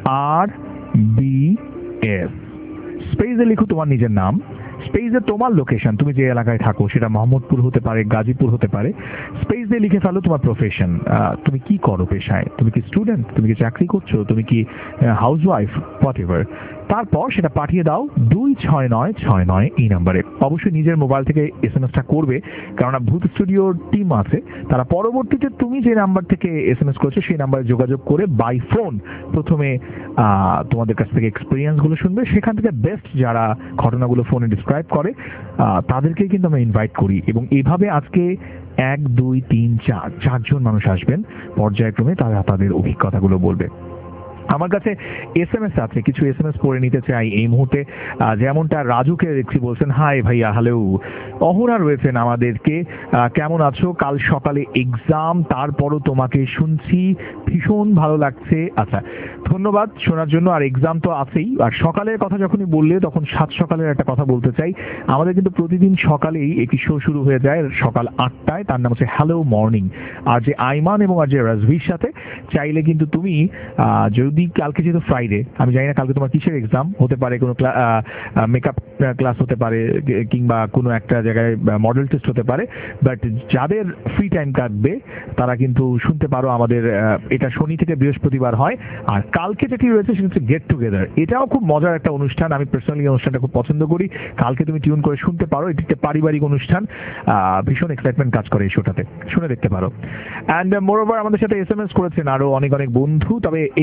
RBF, স্পেসে লিখো তোমার নিজের নাম, স্পেসে তোমার লোকেশন, তুমি যে এলাকায় থাকো, সেটা মোহাম্মদপুর হতে পারে, গাজীপুর হতে পারে। স্পেস দিয়ে লিখে ফেলো তোমার প্রফেশন, তুমি কি করো পেশায়, তুমি কি স্টুডেন্ট, তুমি কি চাকরি করছো, তুমি কি হাউসওয়াইফ, হোয়াট এভার। তারপর সেটা পাঠিয়ে দাও 26969 এই নাম্বারে। অবশ্যই নিজের মোবাইল থেকে SMS-টা করবে, কারণ ভূত স্টুডিওর টিম আছে, তারা পরবর্তীতে তুমি যে নাম্বার থেকে SMS করেছো সেই নাম্বারে যোগাযোগ করে বাই ফোন প্রথমে তোমাদের কাছ থেকে এক্সপিরিয়েন্সগুলো শুনবে। সেখান থেকে বেস্ট যারা ঘটনাগুলো ফোনে ডিসক্রাইব করে তাদেরকে কিন্তু আমরা ইনভাইট করি, এবং এইভাবে আজকে 1 2 3 4 চারজন মানুষ আসবেন পর্যায়ক্রমে, তারা তাদের অভিজ্ঞতাগুলো বলবে। আমার কাছে SMS আছে, কিছু SMS পড়ে নিতে চাই এই মুহূর্তে। যেমনটা রাজুকে দেখছি, বলছেন হাই ভাইয়া, হ্যালো। অহরা রয়েছেন আমাদেরকে, কেমন আছো, কাল সকালে এক্সাম, তারপরও তোমাকে শুনছি, ভীষণ ভালো লাগছে। আচ্ছা, ধন্যবাদ শোনার জন্য। আর এক্সাম তো আছেই, আর সকালের কথা যখনই বললে তখন 7 সকালের একটা কথা বলতে চাই। আমাদের কিন্তু প্রতিদিন সকালেই একটি শো শুরু হয়ে যায় সকাল 8টায়, তার নাম হচ্ছে হ্যালো মর্নিং। আর যে আইমান এবং আর যে রাজভির সাথে, চাইলে কিন্তু তুমি যদি কালকে যেহেতু ফ্রাইডে, আমি জানি না কালকে তোমার কিসের এক্সাম হতে পারে, কোনো মেকআপ ক্লাস হতে পারে, কিংবা কোনো একটা জায়গায় মডেল টেস্ট হতে পারে, বাট যাদের ফ্রি টাইম কাটবে তারা কিন্তু শুনতে পারো আমাদের। এটা শনি থেকে বৃহস্পতিবার হয়। আর কালকে যেটি রয়েছে সেটা হচ্ছে গেট টুগেদার। এটাও খুব মজার একটা অনুষ্ঠান, আমি পার্সোনালি অনুষ্ঠানটা খুব পছন্দ করি। কালকে তুমি টিউন করে শুনতে পারো, এটি একটা পারিবারিক অনুষ্ঠান, ভীষণ এক্সাইটমেন্ট কাজ করে এই শোটাতে, শুনে দেখতে পারো। অ্যান্ড মোরওভার আমাদের সাথে SMS করেছেন আরো অনেক অনেক বন্ধু। তবে এই মুহূর্তে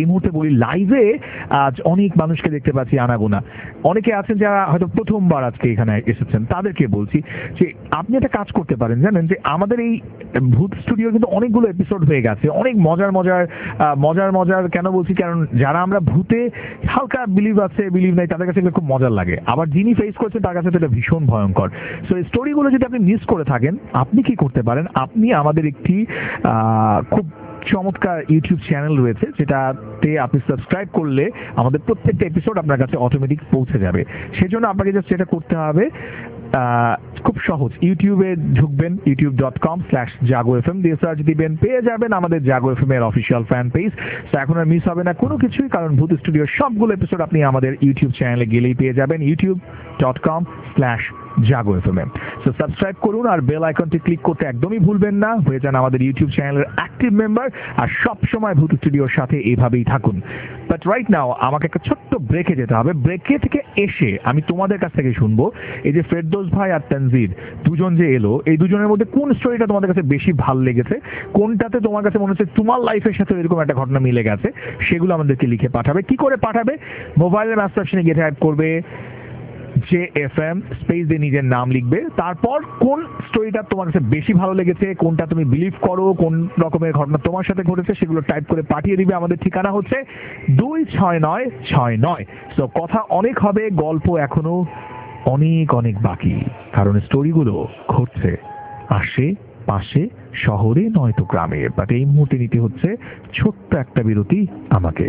বলি লাইভে আজ অনেক মানুষকে দেখতে পাচ্ছি আনাগোনা। অনেকে আছেন যারা হয়তো প্রথমবার আজকে এখানে এসেছেন, তাদেরকে বলছি যে আপনি একটা কাজ করতে পারেন, জানেন যে আমাদের এই ভূত স্টুডিও কিন্তু অনেকগুলো এপিসোড হয়ে গেছে, অনেক মজার কেন বলছি, কারণ যারা আমরা ভূতে হালকা বিলিভ আছে বিলিভ নাই তাদের কাছে এগুলো খুব মজার লাগে, আবার যিনি ফেস করছেন তার কাছে তো এটা ভীষণ ভয়ঙ্কর। সো এই স্টোরিগুলো যদি আপনি মিস করে থাকেন, আপনি কি করতে পারেন, আপনি আমাদের একটি খুব চমৎকার ইউটিউব চ্যানেল রয়েছে, যেটাতে আপনি সাবস্ক্রাইব করলে আমাদের প্রত্যেকটা এপিসোড আপনার কাছে অটোমেটিক পৌঁছে যাবে। সেজন্য আপনাকে জাস্ট যেটা করতে হবে, খুব সহজ, ইউটিউবে ঢুকবেন, youtube.com/jago.fm দিয়ে সার্চ দিবেন, পেয়ে যাবেন আমাদের জাগো এফএম এর অফিসিয়াল ফ্যান পেজ। তো এখন আর মিস হবে না কোনো কিছুই, কারণ ভূত স্টুডিওর সবগুলো এপিসোড আপনি আমাদের ইউটিউব চ্যানেলে গেলেই পেয়ে যাবেন, youtube.com/jago.fm। সো সাবস্ক্রাইব করুন আর বেল আইকনটি ক্লিক করতে একদমই ভুলবেন না, হয়ে যান আমাদের ইউটিউব চ্যানেলের অ্যাক্টিভ মেম্বার, আর সব সময় ভূত স্টুডিওর সাথে এভাবেই থাকুন। বাট রাইট নাও আমাকে একটা ছোট্ট ব্রেকে যেতে হবে, ব্রেকে থেকে এসে আমি তোমাদের কাছ থেকে শুনবো এই যে ফেরদৌস ভাই আর তানজিদ দুজন যে এলো, এই দুজনের মধ্যে কোন স্টোরিটা তোমাদের কাছে বেশি ভালো লেগেছে, কোনটাতে তোমার কাছে মনে হচ্ছে তোমার লাইফের সাথে এরকম একটা ঘটনা মিলে গেছে, সেগুলো আমাদেরকে লিখে পাঠাবে। কি করে পাঠাবে? মোবাইলের মেসেজ অপশনে গিয়ে টাইপ করবে JFM স্পেস দিয়ে নিজের নাম লিখবে, তারপর কোন স্টোরিটা তোমার কাছে বেশি ভালো লেগেছে, কোনটা তুমি বিলিভ করো, কোন রকমের ঘটনা তোমার সাথে ঘটেছে, সেগুলো টাইপ করে পাঠিয়ে দিবে। আমাদের ঠিকানা হচ্ছে 26969। সো কথা অনেক হবে, গল্প এখনো অনেক বাকি, কারণ স্টোরিগুলো ঘটছে আশে পাশে, শহরে নয়তো গ্রামে। বাট এই মুহূর্তে নিতে হচ্ছে ছোট্ট একটা বিরতি আমাকে।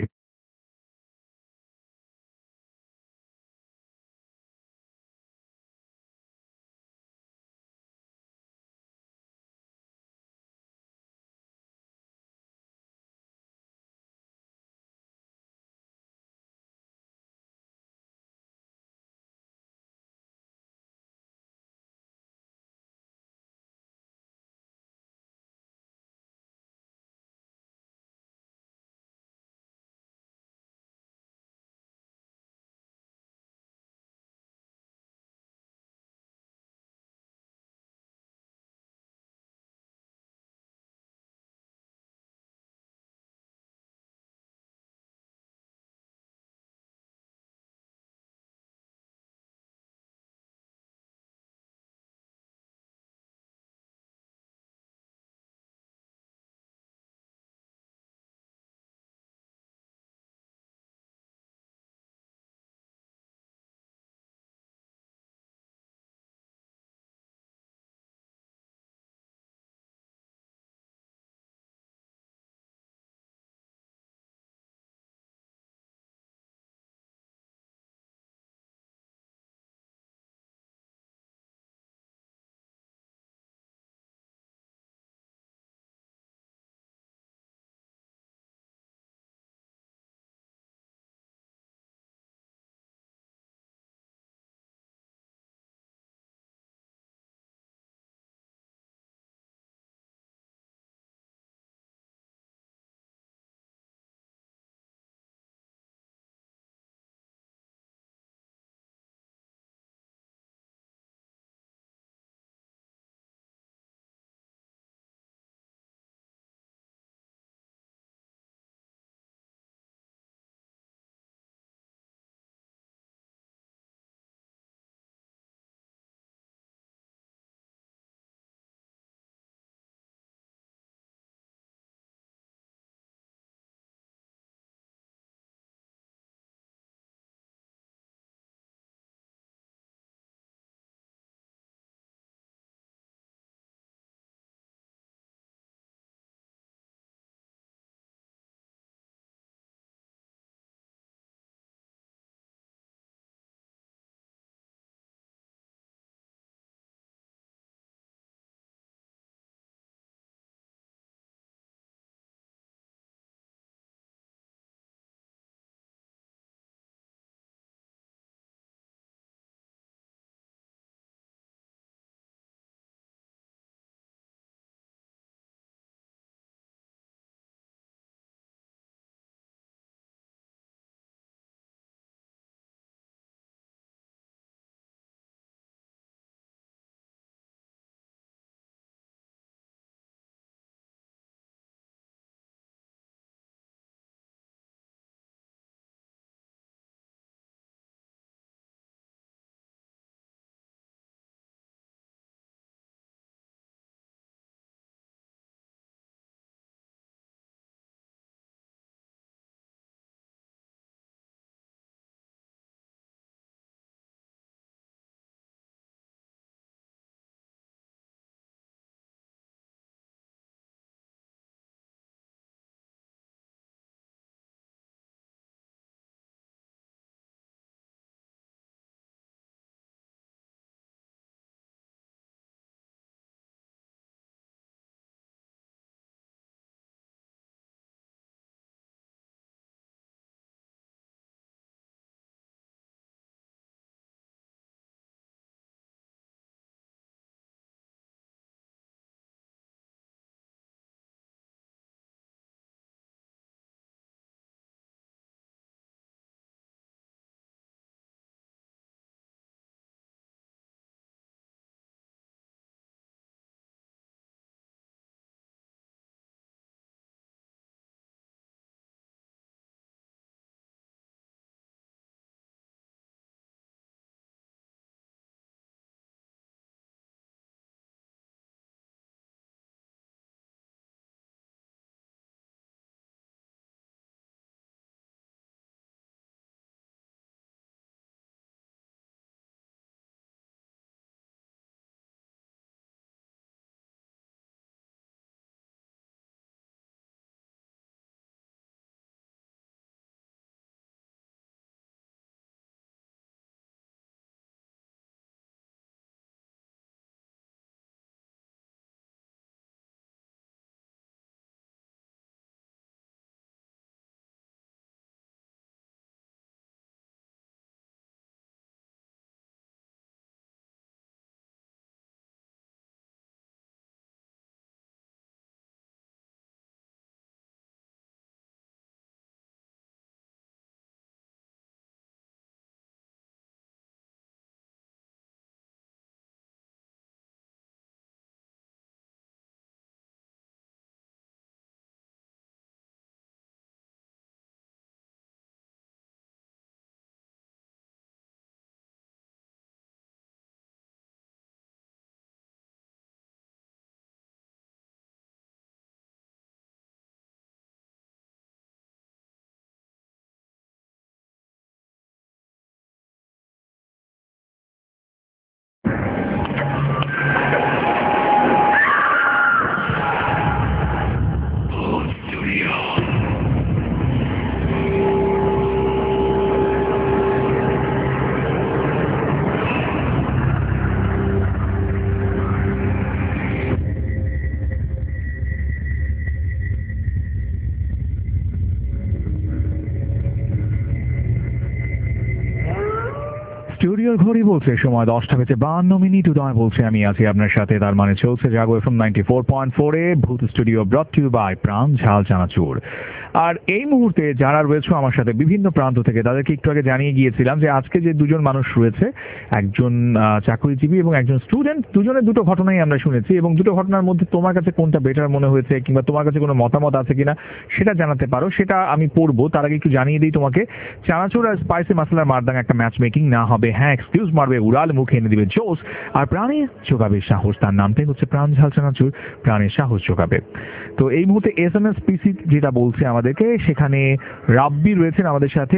ডিজিটাল ঘড়ি বলছে সময় 10:52 উদয় বলছে আমি আছি আপনার সাথে, তার মানে চলছে জাগো এফএম 94.4 এ ভূত studio brought two by Pran Jhal চানাচুর। আর এই মুহূর্তে যারা রয়েছে আমার সাথে বিভিন্ন প্রান্ত থেকে, তাদেরকে একটু আগে জানিয়ে গিয়েছিলাম যে আজকে যে দুজন মানুষ রয়েছে, একজন চাকরিজীবী এবং একজন স্টুডেন্ট, দুজনের দুটো ঘটনাই আমরা শুনেছি এবং দুটো ঘটনার মধ্যে তোমার কাছে কোনটা বেটার মনে হয়েছে কিংবা তোমার কাছে কোনো মতামত আছে কিনা সেটা জানাতে পারো, সেটা আমি পড়বো। তার আগে একটু জানিয়ে দিই তোমাকে, চানাচুর আর স্পাইসি মশলার মারদাং একটা ম্যাচ মেকিং না হবে, হ্যাঁ এক্সকিউজ মারবে উড়াল, মুখে এনে দিবে জোস, আর প্রাণে যোগাবে সাহস। তার নামটাই হচ্ছে প্রাণ ঝাল চানাচুর, প্রাণের সাহস যোগাবে। তো এই মুহূর্তে SMS পিসি যেটা বলছে আমাদেরকে, সেখানে রাব্বি রয়েছেন আমাদের সাথে।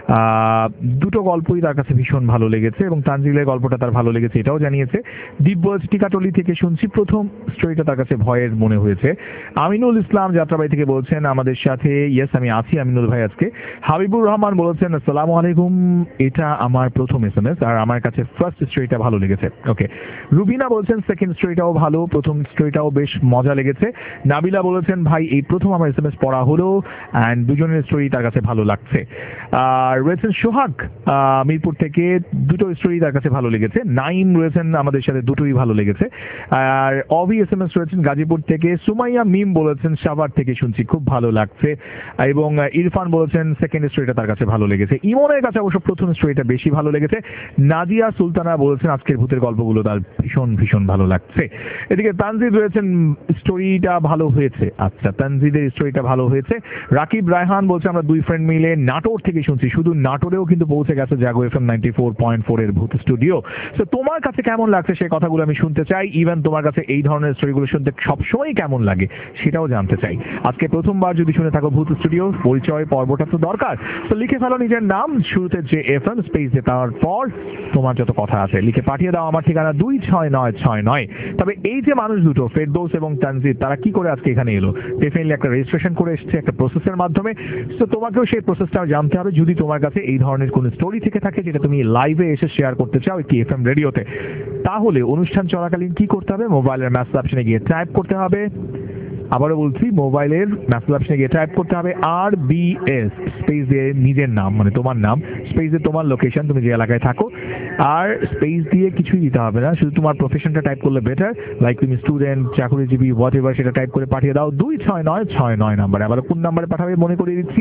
দুটো গল্পই তার কাছে ভীষণ ভালো লেগেছে এবং তানজিলের গল্পটা তার ভালো লেগেছে এটাও জানিয়েছে। দিব্যজ টিকাটলি থেকে শুনছি প্রথম স্টোরিটা তার কাছে ভয়ের মনে হয়েছে। আমিনুল ইসলাম যাত্রাবাড়ি থেকে বলছেন আমাদের সাথে, ইয়েস আমি আছি আমিনুল ভাই আজকে। হাবিবুর রহমান বলেছেন আসসালামু আলাইকুম, এটা আমার প্রথম SMS আর আমার কাছে ফার্স্ট স্টোরিটা ভালো লেগেছে। ওকে, রুবিনা বলছেন সেকেন্ড স্টোরিটাও ভালো, প্রথম স্টোরিটাও বেশ মজা লেগেছে। নাবিলা বলেছেন ভাই এই প্রথম আমার SMS পড়া হলো অ্যান্ড দুজনের স্টোরি তার কাছে ভালো লাগছে। আর রয়েছেন সোহাগ মিরপুর থেকে, দুটো স্টোরি তার কাছে ভালো লেগেছে। নাইম রয়েছেন আমাদের সাথে, দুটোই ভালো লেগেছে। আর অভি SMS রয়েছেন গাজীপুর থেকে। সুমাইয়া মিম বলেছেন সাভার থেকে শুনছি খুব ভালো লাগছে, এবং ইরফান বলেছেন সেকেন্ড স্টোরিটা তার কাছে ভালো লেগেছে। ইমনের কাছে অবশ্য প্রথম স্টোরিটা বেশি ভালো লেগেছে। নাজিয়া সুলতানা বলেছেন আজকের ভূতের গল্পগুলো তার ভীষণ ভীষণ ভালো লাগছে। এদিকে তানজিদ রয়েছেন স্টোরিটা ভালো হয়েছে, আচ্ছা তানজিদের স্টোরিটা ভালো হয়েছে। রাকিব রায়হান বলছে আমরা দুই ফ্রেন্ড মিলে নাটোর থেকে শুনছি, শুধু নাটোরেও কিন্তু পৌঁছে গেছে জাগো এফএম 94.4 এর ভূত স্টুডিও। তো তোমার কাছে কেমন লাগছে সেই কথাগুলো আমি শুনতে চাই, ইভেন তোমার কাছে এই ধরনের স্টোরিগুলো শুনতে সবসময় কেমন লাগে সেটাও জানতে চাই। আজকে প্রথমবার যদি শুনে থাকো ভূত স্টুডিও, পরিচয় পর্বটা তো দরকার, তো লিখে ফেলো নিজের নাম, শুরুতে যে এফএম স্পেস দিয়ে তারপর তোমার যত কথা আছে লিখে পাঠিয়ে দাও আমার ঠিকানা 26969। তবে এই যে মানুষ দুটো ফেরদৌস এবং তানজিদ, তারা কি করে আজকে এখানে এলো? ডেফিনেটলি একটা রেজিস্ট্রেশন করে এসেছে একটা প্রসেসের মাধ্যমে। তো তোমাকেও সেই প্রসেসটাও জানতে হবে। যদি তোমার কাছে এই ধরনের কোনো স্টোরি থেকে থাকে যেটা তুমি লাইভে এসে শেয়ার করতে চাও একটি এফএম রেডিওতে, তাহলে অনুষ্ঠান চলাকালীন কি করতে হবে? মোবাইলের মেসেজ অপশনে গিয়ে টাইপ করতে হবে, আবারও বলছি মোবাইলের মেসেজ অপশনে গিয়ে টাইপ করতে হবে RBS স্পেস দিয়ে নিজের নাম, মানে তোমার নাম, স্পেস দিয়ে তোমার লোকেশন, তুমি যে এলাকায় থাকো, আর স্পেস দিয়ে কিছুই দিতে হবে না, শুধু তোমার প্রফেশনটা টাইপ করলে বেটার, লাইক তুমি স্টুডেন্ট, চাকরিজীবী, হোয়াট এভার, সেটা টাইপ করে পাঠিয়ে দাও 26969 নাম্বারে। আবার কোন নাম্বারে পাঠাবে মনে করিয়ে দিচ্ছি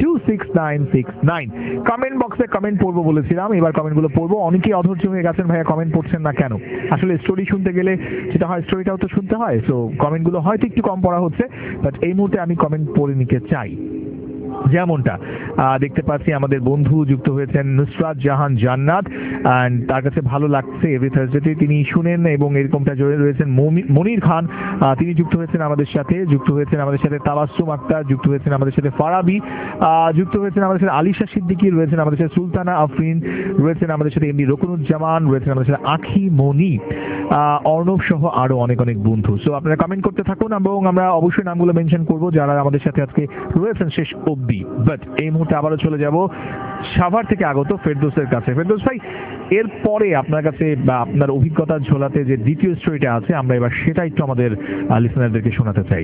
26969। কমেন্ট বক্সে কমেন্ট পড়বো বলেছিলাম, এবার কমেন্টগুলো পড়বো। অনেকেই অধৈর্য হয়ে গেছেন ভাইয়া কমেন্ট পড়ছেন না কেন? আসলে স্টোরি শুনতে গেলে যেটা হয় স্টোরিটাও তো শুনতে হয়, সো কমেন্টগুলো হয়তো একটু কম পড়া হচ্ছে, বাট এই মুহূর্তে আমি কমেন্ট পড়ে নিতে চাই। যেমনটা দেখতে পাচ্ছি আমাদের বন্ধু যুক্ত হয়েছেন নুসরাত জাহান জান্নাত, অ্যান্ড তার কাছে ভালো লাগছে এভরি থার্সডে তিনি শুনেন এবং এরকমটা জড়ে রয়েছেন। মনির খান তিনি যুক্ত হয়েছেন আমাদের সাথে, তাবাসসুম আক্তার যুক্ত হয়েছেন আমাদের সাথে, ফারাবি যুক্ত হয়েছেন আমাদের সাথে, আলিশা সিদ্দিকী রয়েছেন আমাদের সাথে, সুলতানা আফরিন রয়েছেন আমাদের সাথে, এমডি রকুনুজ্জামান রয়েছেন আমাদের সাথে, আখি মনি, অর্ণব সহ আরো অনেক অনেক বন্ধু। সো আপনারা কমেন্ট করতে থাকুন এবং আমরা অবশ্যই নামগুলো মেনশন করবো যারা আমাদের সাথে আজকে রয়েছেন শেষ অবধি। বাট এই মুহূর্তে আবারও চলে যাব সাভার থেকে আগত ফেরদৌসের কাছে। ফেরদৌস ভাই, এরপরে আপনার কাছে বা আপনার অভিজ্ঞতার ঝোলাতে যে দ্বিতীয় স্টোরিটা আছে, আমরা এবার সেটা একটু আমাদের লিসনারদেরকে শোনাতে চাই।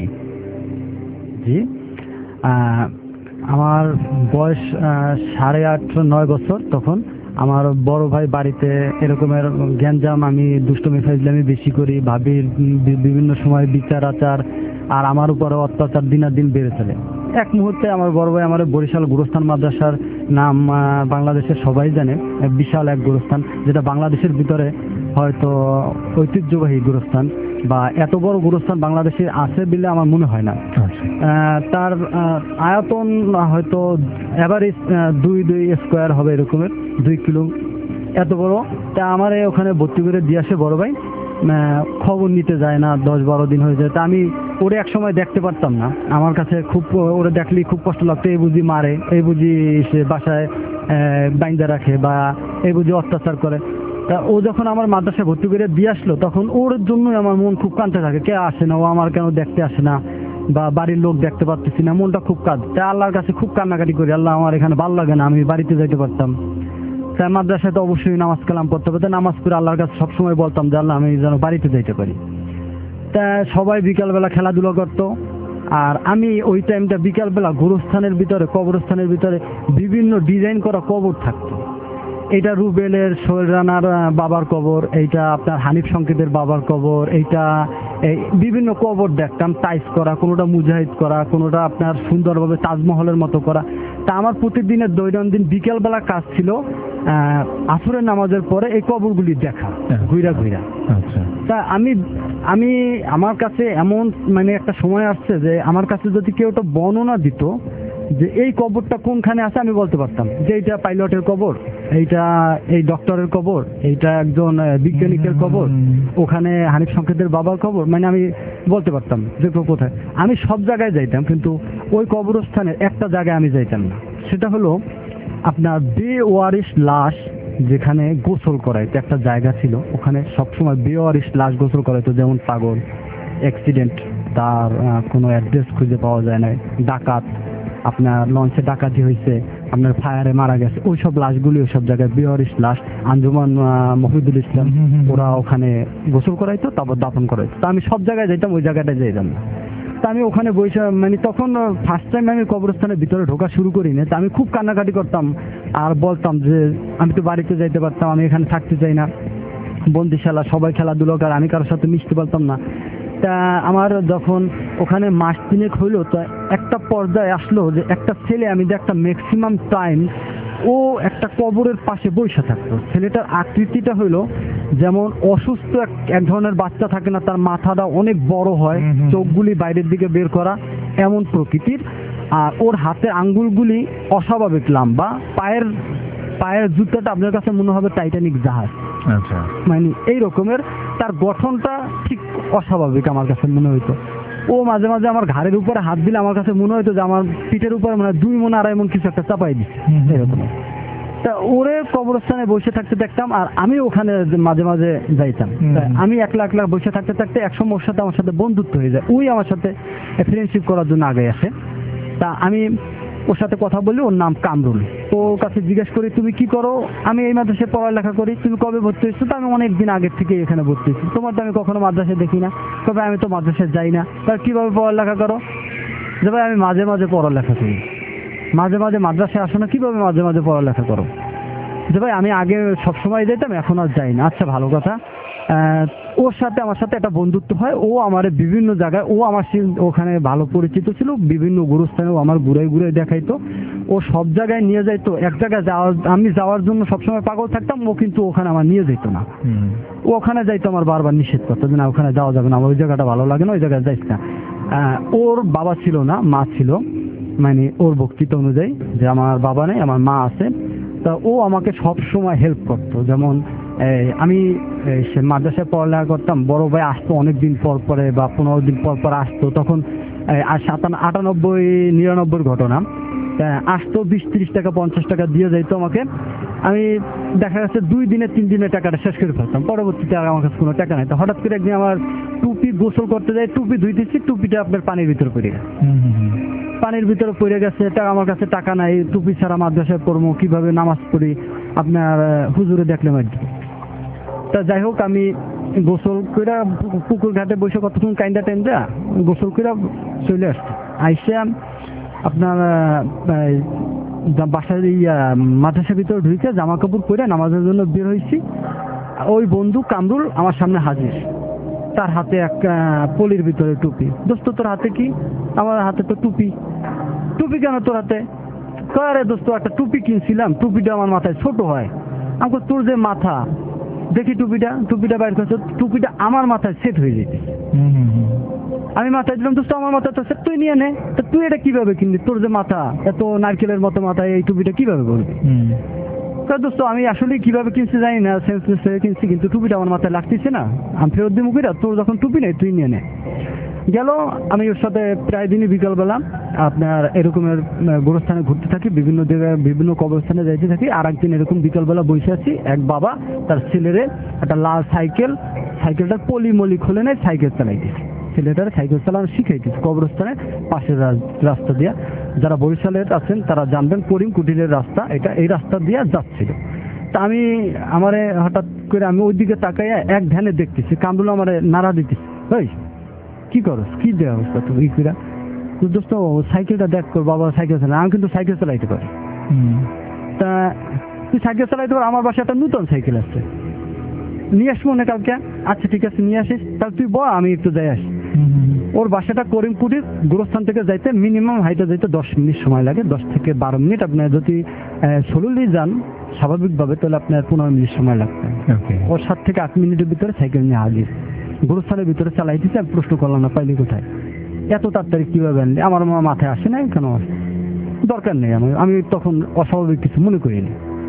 জি, আমার বয়স 8.5-9 বছর। তখন আমার বড় ভাই বাড়িতে এরকমের গ্যাঞ্জাম, আমি দুষ্টমি ফাইজলামি বেশি করি, ভাবির বিভিন্ন সময় বিচার আচার আর আমার উপরে অত্যাচার দিনাদিন বেড়ে চলে। এক মুহূর্তে আমার বড় ভাই আমার বরিশাল গুরুস্থান মাদ্রাসার নাম বাংলাদেশের সবাই জানে, বিশাল এক গুরুস্থান, যেটা বাংলাদেশের ভিতরে হয়তো ঐতিহ্যবাহী গুরুস্থান বা এত বড় গুরুস্থান বাংলাদেশে আছে বলে আমার মনে হয় না। তার আয়তন হয়তো এভারেজ 2 স্কোয়ার হবে, এরকমের 2 কিলো এত বড়। তা আমার ওখানে ভর্তি করে দিয়ে আসে বড় ভাই, খবর নিতে যায় না, 10-12 দিন হয়ে যায়। তা আমি ওরে এক সময় দেখতে পারতাম না, আমার কাছে খুব ওরে দেখলে খুব কষ্ট লাগতো। এই বুঝি মারে, এই বুঝি সে বাসায় বাইন্দা রাখে, বা এই বুঝি অত্যাচার করে। তা ও যখন আমার মাদ্রাসায় ভর্তি করে দিয়ে আসলো, তখন ওর জন্যই আমার মন খুব কাঁদতে থাকে, কে আসে না, ও আমার কেন দেখতে আসে না, বা বাড়ির লোক দেখতে পারতেছি না, মনটা খুব কাঁদে। তাই আল্লাহর কাছে খুব কান্নাকাটি করি, আল্লাহ আমার এখানে ভালো লাগে না, আমি বাড়িতে যাইতে পারতাম। তাই মাদ্রাসায় তো অবশ্যই নামাজ কালাম পড়তে হবে, তাই নামাজ পড়ে আল্লাহর কাছে সবসময় বলতাম যে আল্লাহ আমি যেন বাড়িতে যাইতে পারি। তা সবাই বিকালবেলা খেলাধুলা করতো, আর আমি ওই টাইমটা বিকালবেলা গোরস্থানের ভিতরে, কবরস্থানের ভিতরে বিভিন্ন ডিজাইন করা কবর থাকতো। এইটা রুবেলের সোহেল রানার বাবার কবর, এইটা আপনার হানিফ সংকেতের বাবার কবর, এইটা এই বিভিন্ন কবর দেখতাম টাইস করা, কোনোটা মুজাহিদ করা, কোনোটা আপনার সুন্দরভাবে তাজমহলের মতো করা। তা আমার প্রতিদিনের দৈনন্দিন বিকেলবেলা কাজ ছিল আসরের নামাজের পরে এই কবরগুলি দেখা ঘুরা ঘুরা। আচ্ছা। তা আমি আমার কাছে এমন মানে একটা সময় আসছে যে আমার কাছে যদি কেউ একটা বর্ণনা দিত যে এই কবরটা কোনখানে আছে, আমি বলতে পারতাম যে এইটা পাইলটের কবর, এইটা এই ডক্টরের কবর, এইটা একজন বিজ্ঞানিকের কবর, ওখানে হানিফ সংকেতের বাবার কবর, মানে আমি বলতে পারতাম যে কোথায়। আমি সব জায়গায় যাইতাম, কিন্তু ওই কবরস্থানের একটা জায়গায় আমি যাইতাম না। সেটা হলো আপনার বেওয়ারিশ লাশ যেখানে গোসল করাইতো একটা জায়গা ছিল, ওখানে সবসময় বেওয়ারিশ লাশ গোসল করাইতো, যেমন পাগল, অ্যাক্সিডেন্ট, তার কোনো অ্যাড্রেস খুঁজে পাওয়া যায় না, ডাকাত, আপনার লঞ্চে ডাকাতি হয়েছে, আপনার ফায়ারে মারা গেছে, ওই সব লাশগুলি ওই সব জায়গায় বেওয়ারিশ লাশ আঞ্জুমান মহিদুল ইসলাম ওরা ওখানে গোসল করাইতো, তারপর দাফন করাইতো। তা আমি সব জায়গায় যাইতাম, ওই জায়গাটায় যাইতাম না। তা আমি ওখানে বসে মানে তখন ফার্স্ট টাইম আমি কবরস্থানের ভিতরে ঢোকা শুরু করি না, তা আমি খুব কান্নাকাটি করতাম আর বলতাম যে আমি তো বাড়িতে যাইতে পারতাম, আমি এখানে থাকতে চাই না, বন্দিশালা, সবাই খেলাধুলো করে, আমি কারোর সাথে মিশতে পারতাম না। তা আমার যখন ওখানে মাস 3 হইলো, তো একটা পর্যায়ে আসলো যে একটা ছেলে, আমি একটা ম্যাক্সিমাম টাইম ও একটা কবরের পাশে বসে থাকতো। ছেলেটার আকৃতিটা হইলো যেমন অসুস্থ এক ধরনের বাচ্চা থাকে না, তার মাথাটা অনেক বড় হয়, চোখগুলি বাইরের দিকে বের করা, এমন প্রকৃতির। আর ওর হাতের আঙ্গুলগুলি অস্বাভাবিক লম্বা, পায়ের জুতাটা আপনার কাছে মনে হবে টাইটানিক জাহাজ। আচ্ছা। মানে এই রকমের তার গঠনটা ঠিক অস্বাভাবিক আমার কাছে মনে হইতো। ও মাঝে মাঝে আমার ঘাড়ের উপরে হাত দিলে আমার কাছে মনে হইতো যে আমার পিঠের উপরে মানে 2 মণ 2.5 মণ কিছু একটা চাপাই দিচ্ছে এরকম। তা ওরে কবরস্থানে বসে থাকতে দেখতাম, আর আমি ওখানে মাঝে মাঝে যাইতাম। আমি একলা একলা বসে থাকতে থাকতে একসময় ওর সাথে আমার সাথে বন্ধুত্ব হয়ে যায়, ওই আমার সাথে ফ্রেন্ডশিপ করার জন্য আগে আসে। তা আমি ওর সাথে কথা বলি, ওর নাম কামরুল। তো ওর কাছে জিজ্ঞেস করি তুমি কি করো? আমি এই মাদ্রাসায় পড়ালেখা করি। তুমি কবে ভর্তি হয়েছো? তো আমি অনেকদিন আগের থেকে এখানে ভর্তি হয়েছি, তোমার তো আমি কখনো মাদ্রাসায় দেখি না। তবে আমি তো মাদ্রাসায় যাই না। তার কিভাবে পড়ালেখা করো? যে ভাই আমি মাঝে মাঝে পড়ালেখা করি। মাঝে মাঝে মাদ্রাসায় আসো না, কিভাবে মাঝে মাঝে পড়ালেখা করো? যে ভাই আমি আগে সবসময় যেতাম, এখন আর যাই না। আচ্ছা ভালো কথা। ওর সাথে আমার সাথে একটা বন্ধুত্ব হয়, ও আমার বিভিন্ন জায়গায়, ও আমার ওখানে ভালো পরিচিত ছিল, বিভিন্ন গুরুস্থানেও আমার ঘুরে ঘুরে দেখাইতো, ও সব জায়গায় নিয়ে যাইতো। এক জায়গায় আমি যাওয়ার জন্য সবসময় পাগল থাকতাম, ও কিন্তু ওখানে আমার নিয়ে যেত না। ও ওখানে যাইতো, আমার বারবার নিষেধ করতো যে না ওখানে যাওয়া যাবে না, আমার ওই জায়গাটা ভালো লাগে না, ওই জায়গায় যাইস না। ওর বাবা ছিল না, মা ছিল, মানে ওর বক্তৃতা অনুযায়ী যে আমার বাবা নেই, আমার মা আছে। তা ও আমাকে সব সময় হেল্প করতো। যেমন আমি সে মাদ্রাসায় পড়ালেখা করতাম, বড় ভাই আসতো অনেক দিন পর পরে বা 15 দিন পর পর আসতো, তখন 98-99 ঘটনা। আসতো 20-30 টাকা 50 টাকা দিয়ে যাইতো আমাকে। আমি দেখা যাচ্ছে 2 দিনে 3 দিনে টাকাটা শেষ করে ফেলতাম, পরবর্তীতে আর আমার কাছে কোনো টাকা নাই। তো হঠাৎ করে একদিন আমার টুপি গোসল করতে যাই, টুপি ধুইতেছি, টুপিটা আপনার পানির ভিতরে পড়ে গেছে। পানির ভিতরে পড়ে গেছে, আমার কাছে টাকা নাই, টুপি ছাড়া মাদ্রাসায় পড়বো কিভাবে, নামাজ পড়ি আপনার হুজুরে দেখলে মারবে। তা যাই হোক, আমি গোসল কইরা পুকুর ঘাটে বসে কতক্ষণ কাইন্দা টাইন্দা গোসল কইরা চলে আসছি। আইসা আপনার বাসার মাদ্রাসার ভিতরে ঢুকে জামা কাপড় পরে নামাজের জন্য বের হয়েছি। ওই বন্ধু কামরুল আমার সামনে হাজির, তার হাতে এক পলির ভিতরে টুপি। দোস্ত তোর হাতে কি? আমার হাতে তো টুপি। টুপি কেন তোর হাতে? আরে দোস্ত একটা টুপি কিনছিলাম, টুপিটা আমার মাথায় ছোট হয়। আমাকে তোর যে মাথা দেখি, টুপিটা বাইর করছে, টুপিটা আমার মাথায় সেট হয়ে যেতে। আমি মাথায় দিলাম, দোস্ত আমার মাথা তো সেট, তুই নিয়ে নে। তা তুই এটা কিভাবে কিনলি? তোর যে মাথা এত নারকেলের মতো মাথায়, এই টুপিটা কিভাবে করবি? দোস্ত আমি আসলে কিভাবে কিনছি জানি না, কিনছি, কিন্তু টুপিটা আমার মাথায় লাগতেছে না, আমি ফেরত দিই মুখিরা। তোর যখন টুপি নেই তুই নিয়ে নে। গেল। আমি ওর সাথে প্রায় দিনই বিকালবেলা আপনার এরকমের গোরস্থানে ঘুরতে থাকি, বিভিন্ন জায়গায় বিভিন্ন কবরস্থানে যাইতে থাকি। আর একদিন এরকম বিকালবেলা বসে আছি, এক বাবা তার ছেলেরে একটা লাল সাইকেলটার পলি খুলে নেয়, সাইকেল চালাইতেছে। ছেলেটার সাইকেল চালানো শিখাইতেছে কবরস্থানের পাশের রাস্তা দিয়া। যারা বরিশালের আছেন তারা জানবেন, করিম কুটিরের রাস্তা এটা, এই রাস্তা দিয়ে যাচ্ছিল। তা আমি আমারে হঠাৎ করে আমি ওই দিকে তাকাইয়া এক ধ্যানে দেখতেছি কামরুল আমারে নাড়া দিতেছে, ওই কি করস, কি দেওয়া অবস্থা তুই কিরা দোস্ত, সাইকেলটা দেখ তোর বাবা সাইকেল চালায়, আমি কিন্তু সাইকেল চালাইতে পারি। তা তুই সাইকেল চালাইতে পার, আমার বাসায় একটা নতুন সাইকেল আছে, নিয়ে আসবো না কালকে? আচ্ছা ঠিক আছে নিয়ে আসিস, তাহলে তুই বল আমি একটু যাই আসি। ওর বাসাটা করিমপুরের গোরস্থান থেকে যাইতে মিনিমাম হাইটে যাইতে 10 মিনিট সময় লাগে, 10 থেকে 12 মিনিট। আপনার যদি সরুলি যান স্বাভাবিকভাবে তাহলে আপনার 15 মিনিট সময় লাগবে। ওর 7 থেকে 8 মিনিটের ভিতরে সাইকেল নিয়ে হাজির। গোরস্থানের ভিতরে চালাই দিচ্ছে, আমি প্রশ্ন করলাম না পাইলি কোথায়, এত তাড়াতাড়ি কিভাবে আনলি? আমার মাথায় আসে না, কেন দরকার নেই, আমি তখন অস্বাভাবিক কিছু মনে করিনি।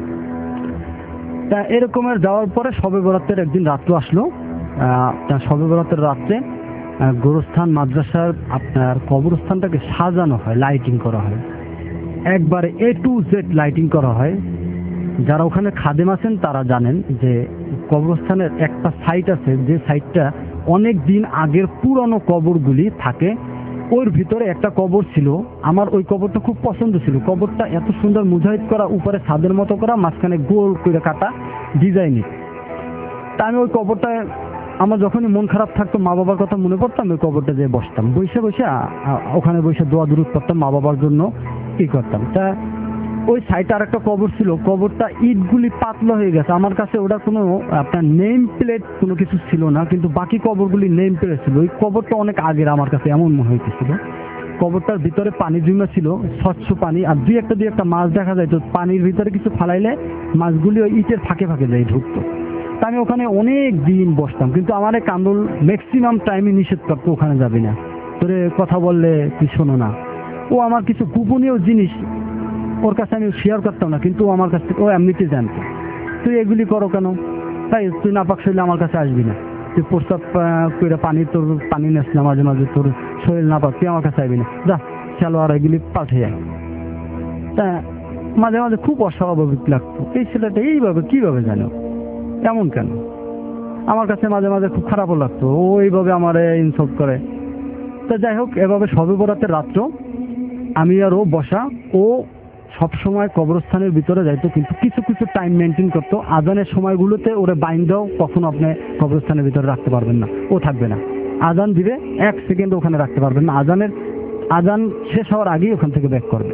তা এরকমের যাওয়ার পরে শবে বরাতের একদিন রাত্র আসলো। শবে বরাতের রাত্রে গোরস্থান মাদ্রাসার আপনার কবরস্থানটাকে সাজানো হয়, লাইটিং করা হয়, একবারে A to Z লাইটিং করা হয়। যারা ওখানে খাদেম আছেন তারা জানেন যে কবরস্থানের একটা সাইট আছে, যে সাইটটা অনেক দিন আগের পুরনো কবরগুলি থাকে, ওর ভিতরে একটা কবর ছিল। আমার ওই কবরটা খুব পছন্দ ছিল। কবরটা এত সুন্দর মুজাহিদ করা, উপরে ছাদের মতো করা, মাঝখানে গোল করে কাটা ডিজাইনে। তা আমি ওই কবরটায় আমার যখনই মন খারাপ থাকতো, মা বাবার কথা মনে পড়তাম, ওই কবরটা যেয়ে বসতাম, বসে বসে ওখানে বসে দোয়া দুরুদ করতাম, মা বাবার জন্য কি করতাম। তা ওই সাইডে আর একটা কবর ছিল, কবরটা ইটগুলি পাতলা হয়ে গেছে। আমার কাছে ওটা কোনো আপনার নেম প্লেট কোনো কিছু ছিল না, কিন্তু বাকি কবরগুলি নেম প্লেট ছিল। ওই কবরটা অনেক আগের, আমার কাছে এমন মনে হইতেছিল। কবরটার ভিতরে পানি জমা ছিল, স্বচ্ছ পানি, আর দুই একটা মাছ দেখা যায়। তো পানির ভিতরে কিছু ফালাইলে মাছগুলি ওই ইটের ফাঁকে ফাঁকে যাই ঢুকতো। তা আমি ওখানে অনেক দিন বসতাম, কিন্তু আমার কামরুল ম্যাক্সিমাম টাইমে নিষেধ করতো, ওখানে যাবি না, তোরে কথা বললে তুই শোনো না। ও আমার কিছু গোপনীয় জিনিস ওর কাছে আমি শেয়ার করতাম না, কিন্তু আমার কাছ থেকে ও এমনিতে জানতো, তুই এগুলি করো কেন? তাই তুই নাপাক শরীরে আমার কাছে আসবি না, তুই প্রস্তাব করে তোর পানি নেস না, মাঝে মাঝে তোর শরীর নাপাক, তুই আমার কাছে আসবি না, যা চলো আর এগুলি পাল্টে যায়। তা মাঝে মাঝে খুব অস্বাভাবিক লাগতো, এই ছেলেটা এইভাবে কিভাবে জানো, এমন কেন? আমার কাছে মাঝে মাঝে খুব খারাপও লাগতো, ও এইভাবে আমার ইনসাল্ট করে। তা যাই হোক, এভাবে শবে বরাতের রাত্র আমি আর ও বসা। ও সবসময় কবরস্থানের ভিতরে যাইতো, কিন্তু কিছু কিছু টাইম মেনটেন করতো। আজানের সময়গুলোতে ওরে বাইন্দাও কখনো আপনি কবরস্থানের ভিতরে রাখতে পারবেন না, ও থাকবে না। আজান দিবে 1 সেকেন্ড ওখানে রাখতে পারবেন না, আজান শেষ হওয়ার আগেই ওখান থেকে ব্যাক করবে।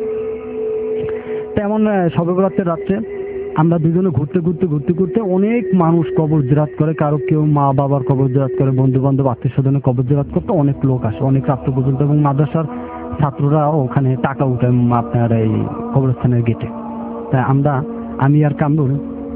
তেমন শবে বরাতের রাত্রে আমরা দুজনে ঘুরতে ঘুরতে অনেক মানুষ কবর জিয়ারত করে, কারো কেউ মা বাবার কবর জিয়ারত করে, বন্ধু বান্ধব আত্মীয় স্বজনের কবর জিয়ারত করতে অনেক লোক আসে, অনেক রাত্র পর্যন্ত। এবং মাদ্রাসার ছাত্ররা ওখানে টাকা উঠায় আপনার এই কবরস্থানের গেটে। তাই আমি আর কামরুল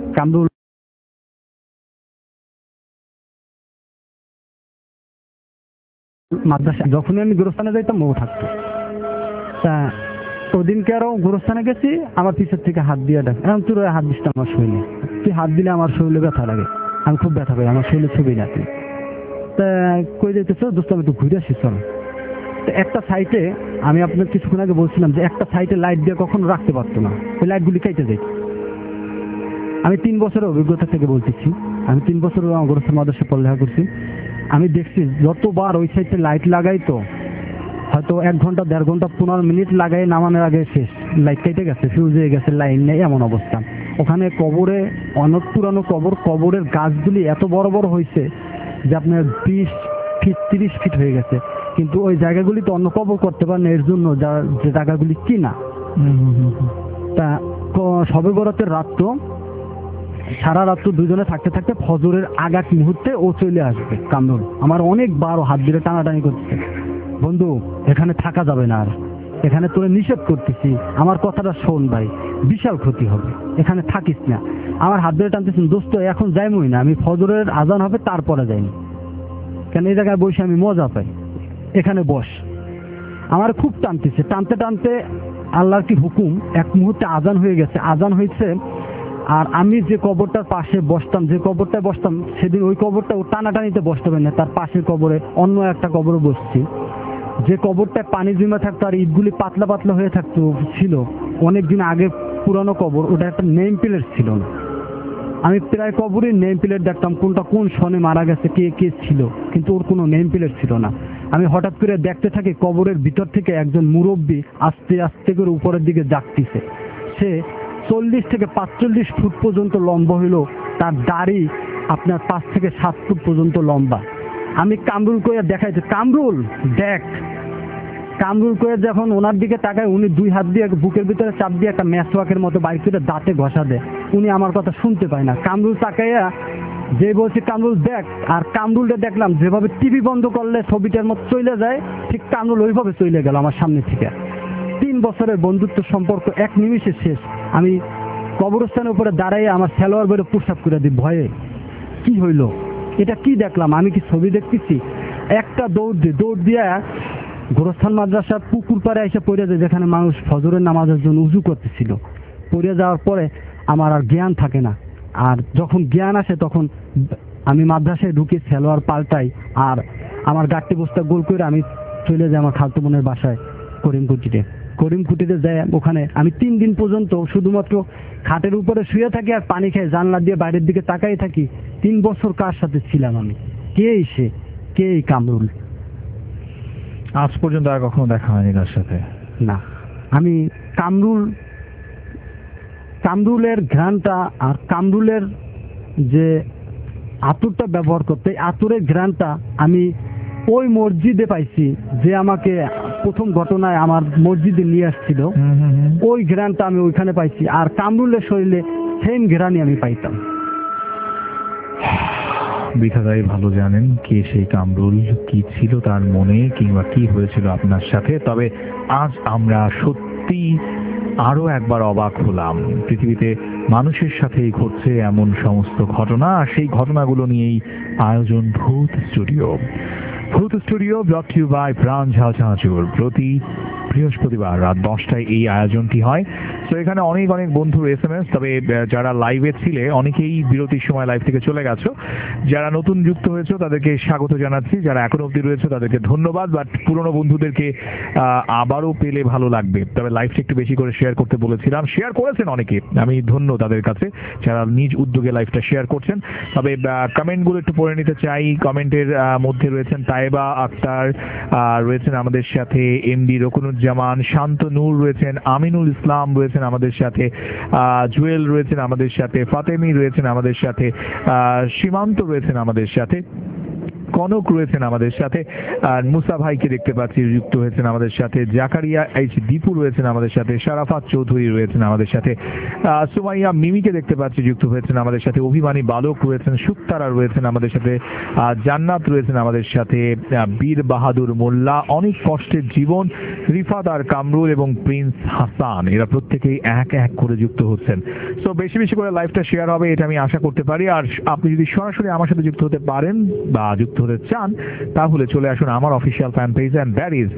মাদ্রাসা যখনই আমি গোরস্থানে যাইতাম ও থাকতো। তা ওদিনকে আরো গোরস্থানে গেছি, আমার পিছের থেকে হাত দিয়ে ডাক, এখন তোর হাত দিস না আমার শরীরে, তুই হাত দিলে আমার শরীরে ব্যথা লাগে, আমি খুব ব্যথা পাই, আমার শরীরে ছবি না তুই। তা কই যেতেছ? দোস্ত আমি একটু ঘুরে আসি চলো। একটা সাইটে আমি আপনার কিছুক্ষণ আগে বলছিলাম যে একটা সাইটে লাইট দিয়ে কখনো রাখতে পারতো না, ওই লাইটগুলি কেটে যেত। আমি 3 বছরের অভিজ্ঞতা থেকে বলতেছি, আমি 3 বছর গোরস্থান মাদ্রাসায় পড়ালেখা করছি। আমি দেখছি যতবার ওই সাইডে লাইট লাগাইতো, হয়তো 1 ঘন্টা 1.5 ঘন্টা 15 মিনিট লাগাই নামানোর আগে শেষ, লাইট কেটে গেছে, ফিউজ হয়ে গেছে, লাইন নেই, এমন অবস্থা। ওখানে কবরে অনেক পুরানো কবরের গাছগুলি এত বড় বড় হয়েছে যে আপনার 20 ফিট 30 ফিট হয়ে গেছে, কিন্তু ওই জায়গাগুলি তো অন্য কবর করতে পারে না, এর জন্য যে জায়গাগুলি কিনা। তা শবে বরাতের রাত্র সারা রাত্র দুজনে থাকতে থাকতে ফজরের আগাক মুহূর্তে ও চলে আসবে কামরুল। আমার অনেকবার হাত ধরে টানাটানি করছে, বন্ধু এখানে থাকা যাবে না, আর এখানে তোরে নিষেধ করতেছি, আমার কথাটা শোন ভাই, বিশাল ক্ষতি হবে, এখানে থাকিস না। আমার হাত ধরে টানতেছেন, দোস্ত এখন যাইমই না, আমি ফজরের আজান হবে তারপরে যাইনি, কেন এই জায়গায় বসে আমি মজা পাই, এখানে বস। আমার খুব টানতেছে, টানতে টানতে আল্লাহর কি হুকুম, এক মুহূর্তে আজান হয়ে গেছে, আজান হয়েছে। আর আমি যে কবরটার পাশে বসতাম, যে কবরটায় বসতাম সেদিন ওই কবরটা ও টানাটানিতে বসতে পারি না, তার পাশের কবরে অন্য একটা কবরে বসছি, যে কবরটায় পানি জমা থাকতো আর ইটগুলি পাতলা পাতলা হয়ে থাকতো, ছিল অনেকদিন আগে পুরানো কবর, ওটা একটা নেম প্লেট ছিল না। আমি প্রায় কবরের নেম প্লেট দেখতাম, কোনটা কোন সনে মারা গেছে, কে কে ছিল, কিন্তু ওর কোনো নেম প্লেট ছিল না। আমি হঠাৎ করে দেখতে থাকি কবরের ভিতর থেকে একজন মুরব্বী আস্তে আস্তে করে উপরের দিকে যাচ্ছিছে। সে 40 থেকে 45 ফুট পর্যন্ত লম্বা হইল, তার দাড়ি আপনার 5 থেকে 7 ফুট পর্যন্ত লম্বা। আমি কামরুল করে দেখাইছি, কামরুল দেখ। কামরুল করে যখন ওনার দিকে তাকায়, উনি 2 হাত দিয়ে বুকের ভিতরে চাপ দিয়ে একটা মেসওয়াকের মতো বাইক করে দাঁতে ঘষা দেয়। উনি আমার কথা শুনতে পায় না। কামরুল তাকাইয়া যে বলছে কামরুল দেখ, আর কামরুলটা দেখলাম যেভাবে টিভি বন্ধ করলে ছবিটার মতো চলে যায়, ঠিক কামরুল ওইভাবে চলে গেল আমার সামনে থেকে। 3 বছরের বন্ধুত্ব সম্পর্ক এক নিমিষে শেষ। আমি কবরস্থানের উপরে দাঁড়াইয়ে আমার সালোয়ার বেরো প্রস্রাব করে দিই ভয়ে। কি হইল, এটা কি দেখলাম, আমি কি ছবি দেখতেছি? একটা দৌড় দিয়া গোরস্থান মাদ্রাসার পুকুর পাড়ে এসে পড়ে যায়, যেখানে মানুষ ফজরের নামাজের জন্য উজু করতেছিল। পড়ে যাওয়ার পরে আমার আর জ্ঞান থাকে না। আর যখন জ্ঞান আসে তখন আমি মাদ্রাসায় ঢুকে সালোয়ার পাল্টাই, আর আমার গাড়ি বস্তা গোল করে আমি চলে যাই আমার খালতো বোনের বাসায় করিমকুটিতে যাই। ওখানে আমি 3 দিন পর্যন্ত শুধুমাত্র খাটের উপরে শুয়ে থাকি আর পানি খেয়ে জানলা দিয়ে বাইরের দিকে তাকাই থাকি। 3 বছর কার সাথে ছিলাম আমি? কে সে? কে এই কামরুল? আজ পর্যন্ত আর কখনো দেখা হয়নি তার সাথে? না, আমি কামরুলের ঘ্রাণটা আর কামরুলের যে আতুরটা ব্যবহার করতে, আতুরের ঘ্রাণটা আমি ওই মসজিদে পাইছি যে আমাকে প্রথম ঘটনায় আমার মসজিদে নিয়ে আসছিল। ওই ঘ্রাণটা আমি ওইখানে পাইছি, আর কামরুলের শরীরে সেম ঘ্রাণই আমি পাইতাম। বিধাতাই ভালো জানেন কে সেই কামরুল, কি ছিল তার মনে, কিংবা কি হয়েছিল আপনার সাথে। তবে আজ আমরা সত্যি আরো একবার অবাক হলাম। পৃথিবীতে মানুষের সাথেই ঘটছে এমন সমস্ত ঘটনা, আর সেই ঘটনাগুলো নিয়েই আয়োজন ভূত স্টুডিও। ভূত studio brought you by Pran ঝাল চাঁচুর। প্রতি বৃহস্পতিবার রাত 10টায় এই আয়োজনটি হয়। তো এখানে অনেক বন্ধুর SMS, তবে যারা লাইভে ছিলে অনেকেই বিরতির সময় লাইভ থেকে চলে গেছো। যারা নতুন যুক্ত হয়েছে তাদেরকে স্বাগত জানাচ্ছি, যারা এখনো অবধি রয়েছে তাদেরকে ধন্যবাদ। বাট পুরনো বন্ধুদেরকে আবারও পেলে ভালো লাগবে। তবে লাইভটা একটু বেশি করে শেয়ার করতে বলেছিলাম, শেয়ার করেছেন অনেকে, আমি ধন্য তাদের কাছে যারা নিজ উদ্যোগে লাইভটা শেয়ার করছেন। তবে কমেন্টগুলো একটু পড়ে নিতে চাই। কমেন্টের মধ্যে রয়েছেন তাইবা আক্তার, রয়েছেন আমাদের সাথে MD রকুনুজ্জামান, শান্ত নূর রয়েছেন, আমিনুল ইসলাম রয়েছেন আমাদের সাথে, জুয়েল রয়েছেন আমাদের সাথে, ফাতেমি রয়েছেন আমাদের সাথে, সীমান্ত রয়েছেন আমাদের সাথে, কনক রয়েছেন আমাদের সাথে, আর মুসা ভাইকে দেখতে পাচ্ছি যুক্ত হয়েছেন আমাদের সাথে, জাকারিয়া দীপু রয়েছেন আমাদের সাথে, শারাফাত চৌধুরী রয়েছেন আমাদের সাথে, সুমাইয়া মিমিকে দেখতে পাচ্ছি যুক্ত হয়েছেন আমাদের সাথে, অভিমানী বালক রয়েছেন, সুক্তারা রয়েছেন আমাদের সাথে, জান্নাত রয়েছেন আমাদের সাথে, বীর বাহাদুর মোল্লা, অনেক কষ্টের জীবন, রিফাত আর কামরুল এবং প্রিন্স হাসান, এরা প্রত্যেকেই এক করে যুক্ত হচ্ছেন। সো বেশি করে লাইভটা শেয়ার হবে এটা আমি আশা করতে পারি। আর আপনি যদি সরাসরি আমার সাথে যুক্ত হতে পারেন বা যুক্ত হতে চান তাহলে চলে আসুন আমার official fan page, and that is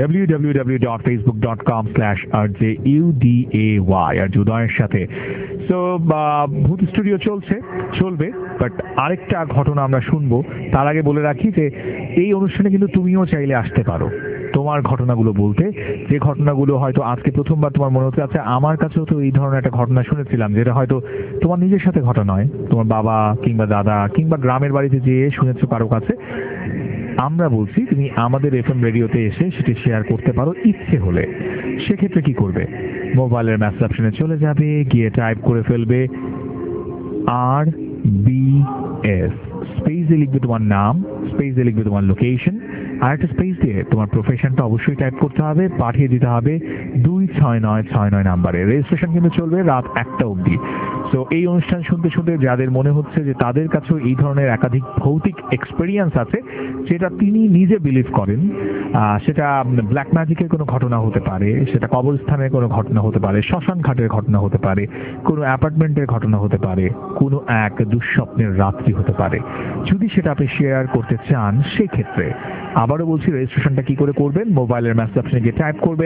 www.facebook.com/rjuday আরজুদয়ের সাথে। সো ভূত স্টুডিও চলবে, বাট আরেকটা ঘটনা আমরা শুনবো। তার আগে বলে রাখি যে এই অনুষ্ঠানে কিন্তু তুমিও চাইলে আসতে পারো তোমার ঘটনাগুলো বলতে, যে ঘটনাগুলো হয়তো আজকে প্রথমবার তোমার মনে হচ্ছে আচ্ছা আমার কাছেও তো এই ধরনের একটা ঘটনা শুনেছিলাম, যেটা হয়তো তোমার নিজের সাথে ঘটনা নয়, তোমার বাবা কিংবা দাদা কিংবা গ্রামের বাড়িতে যেয়ে শুনেছো কারো কাছে। আমরা বলছি তুমি আমাদের FM রেডিওতে এসে সেটি শেয়ার করতে পারো ইচ্ছে হলে। সেক্ষেত্রে কি করবে? মোবাইলের মেসেজ অপশনে চলে যাবে, গিয়ে টাইপ করে ফেলবে RBS, স্পেস দিয়ে লিখবে তোমার নাম, স্পেস দিয়ে লিখবে তোমার লোকেশন, আর একটা স্পেস দিয়ে তোমার প্রফেশনটা অবশ্যই টাইপ করতে হবে, পাঠিয়ে দিতে হবে 26969 নাম্বারে। রেজিস্ট্রেশন কিন্তু চলবে রাত 1টা অবধি। সো এই অনুষ্ঠান শুনতে যাদের মনে হচ্ছে যে তাদের কাছেও এই ধরনের একাধিক ভৌতিক এক্সপেরিয়েন্স আছে যেটা তিনি নিজে বিলিভ করেন, সেটা ব্ল্যাক ম্যাজিকের কোনো ঘটনা হতে পারে, সেটা কবরস্থানের কোনো ঘটনা হতে পারে, শ্মশান ঘাটের ঘটনা হতে পারে, কোনো অ্যাপার্টমেন্টের ঘটনা হতে পারে, কোনো এক দুঃস্বপ্নের রাত্রি হতে পারে, যদি সেটা আপনি শেয়ার করতে চান সেক্ষেত্রে আবারও বলছি রেজিস্ট্রেশনটা কি করে করবেন? মোবাইলের মেসেজ অপশনে গিয়ে টাইপ করবেন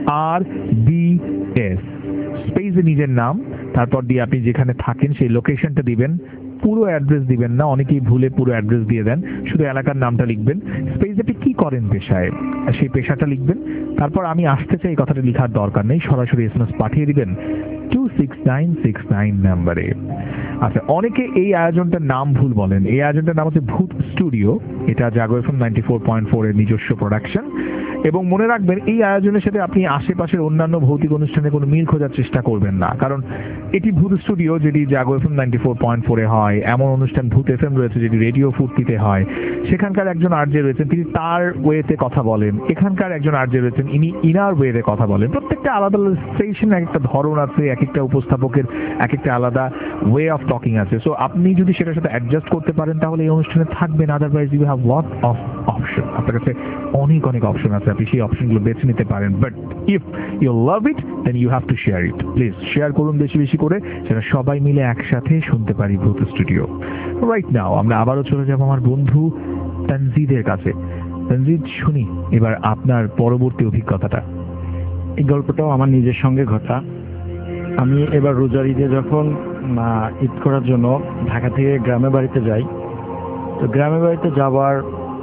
RBS, স্পেসে নিজের নাম, তারপর দিয়ে আপনি যেখানে থাকেন সেই লোকেশনটা দিবেন, পুরো অ্যাড্রেস দিবেন না, অনেকেই ভুলে পুরো অ্যাড্রেস দিয়ে দেন, শুধু এলাকার নামটা লিখবেন, স্পেস আপনি কি করেন পেশায় সেই পেশাটা লিখবেন, তারপর আমি আসতে চাই এই কথাটা লেখার দরকার নেই, সরাসরি SMS পাঠিয়ে দিবেন 26969 নাম্বারে। আচ্ছা, অনেকে এই আয়োজনটার নাম ভুল বলেন। এই আয়োজনটার নাম হচ্ছে ভূত স্টুডিও, এটা জাগো FM 94.4 এর নিজস্ব প্রোডাকশন। এবং মনে রাখবেন এই আয়োজনের সাথে আপনি আশেপাশের অন্যান্য ভৌতিক অনুষ্ঠানে কোনো মিল খোঁজার চেষ্টা করবেন না, কারণ এটি ভূত স্টুডিও যেটি জাগো FM 94.4 হয়, এমন অনুষ্ঠান ভূত FM রয়েছে যেটি রেডিও ফুর্তিতে হয়, সেখানকার একজন আরজে রয়েছেন তিনি তার ওয়েতে কথা বলেন, এখানকার একজন আরজে রয়েছেন ইনি ইনার ওয়েতে কথা বলেন। প্রত্যেকটা আলাদা আলাদা স্টেশন এক একটা ধরন আছে, এক একটা উপস্থাপকের এক একটা আলাদা ওয়ে অফ টকিং আছে। সো আপনি যদি সেটার সাথে অ্যাডজাস্ট করতে পারেন তাহলে এই অনুষ্ঠানে থাকবেন, otherwise you have lot of option. আপনার কাছে অনেক অনেক অপশন আছে, আপনি সেই অপশনগুলো বেছে নিতে পারেন। But if you love it then you have to share it. Please share করুন বেশি বেশি করে, সেটা সবাই মিলে একসাথে শুনতে পারি ভূত স্টুডিও। রাইট নাও আমরা আবারও চলে যাব আমার বন্ধু তানজিদের কাছে। তানজিদ, শুনি এবার আপনার পরবর্তী অভিজ্ঞতাটা। এই গল্পটাও আমার নিজের সঙ্গে ঘটা। আমি এবার রোজার ঈদে যখন ঈদ করার জন্য ঢাকা থেকে গ্রামের বাড়িতে যাই, তো গ্রামের বাড়িতে যাওয়ার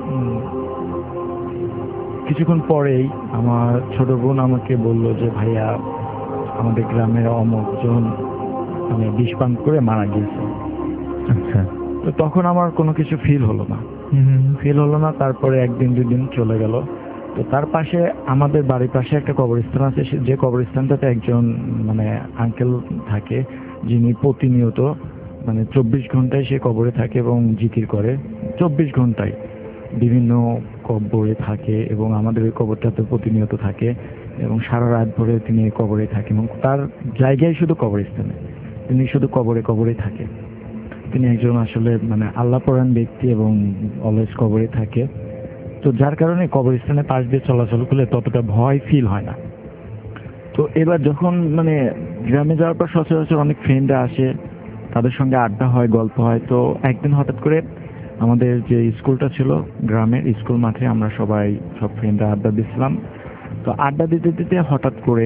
কিছুক্ষণ পরেই আমার ছোট বোন আমাকে বলল যে ভাইয়া আমাদের গ্রামের অমুকজন মানে বিষ পান করে মারা গিয়েছে। আচ্ছা। তো তখন আমার কোনো কিছু ফিল হলো না। তারপরে একদিন দুই দিন চলে গেল। তো তার পাশে আমাদের বাড়ির পাশে একটা কবরস্থান আছে, যে কবরস্থানটাতে একজন মানে আঙ্কেল থাকে, যিনি প্রতিনিয়ত মানে 24 ঘন্টায় সে কবরে থাকে এবং জিকির করে। 24 ঘন্টায় বিভিন্ন কবরে থাকে এবং আমাদের ওই কবরটাতে প্রতিনিয়ত থাকে এবং সারা রাত ভরে তিনি কবরে থাকেন এবং তার জায়গায় শুধু কবরস্থানে, তিনি শুধু কবরে থাকে। তিনি একজন আসলে মানে আল্লাহপরায়ণ ব্যক্তি এবং অলওয়েজ কবরে থাকে। তো যার কারণে কবরস্থানের পাশ দিয়ে চলাচল করলে ততটা ভয় ফিল হয় না। তো এবার যখন মানে গ্রামে যাওয়ার পর সচরাচর অনেক ফ্রেন্ডরা আসে, তাদের সঙ্গে আড্ডা হয়, গল্প হয়। তো একদিন হঠাৎ করে আমাদের যে স্কুলটা ছিল গ্রামের স্কুল মাঠে আমরা সব ফ্রেন্ডরা আড্ডা দিচ্ছিলাম। তো আড্ডা দিতে দিতে হঠাৎ করে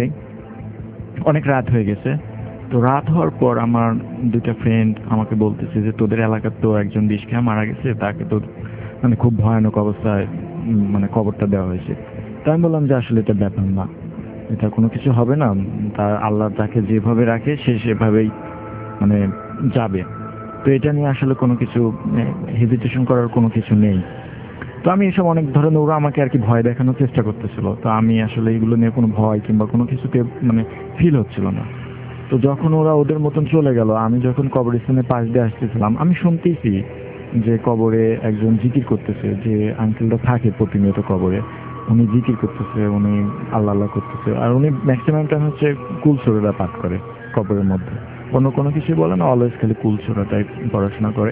অনেক রাত হয়ে গেছে। তো রাত হওয়ার পর আমার দুইটা ফ্রেন্ড আমাকে বলতেছে যে তোদের এলাকার তো একজন বিষ খেয়ে মারা গেছে, তাকে তো মানে খুব ভয়ানক অবস্থায় মানে কবরটা দেওয়া হয়েছে। তাই আমি বললাম যে আসলে এটা ব্যাপার না, এটা কোনো কিছু হবে না, তার আল্লাহ তাকে যেভাবে রাখে সে সেভাবেই মানে যাবে। তো এটা নিয়ে আসলে কোনো কিছু হেজিটেশন করার কোনো কিছু নেই। তো আমি এসব অনেক ধরনের ওরা আমাকে আর কি ভয় দেখানোর চেষ্টা করতেছিল। তো আমি আসলে এগুলো নিয়ে কোনো ভয় কিংবা কোনো কিছুতে মানে ফিল হচ্ছিল না। তো যখন ওরা ওদের মতন চলে গেল, আমি যখন কবরস্থানের পাশ দিয়ে আসতেছিলাম, আমি শুনতেছি যে কবরে একজন জিকির করতেছে, যে আঙ্কেলটা থাকে প্রতিনিয়ত কবরে, উনি জিকির করতেছে, উনি আল্লাহ আল্লাহ করতেছে। আর উনি ম্যাক্সিমাম টাইম হচ্ছে কুলসুরাটা পাঠ করে কবরের মধ্যে, অন্য কোনো কিছুই বলে না, অলওয়েজ খালি কুলসুরাটাই পড়াশোনা করে।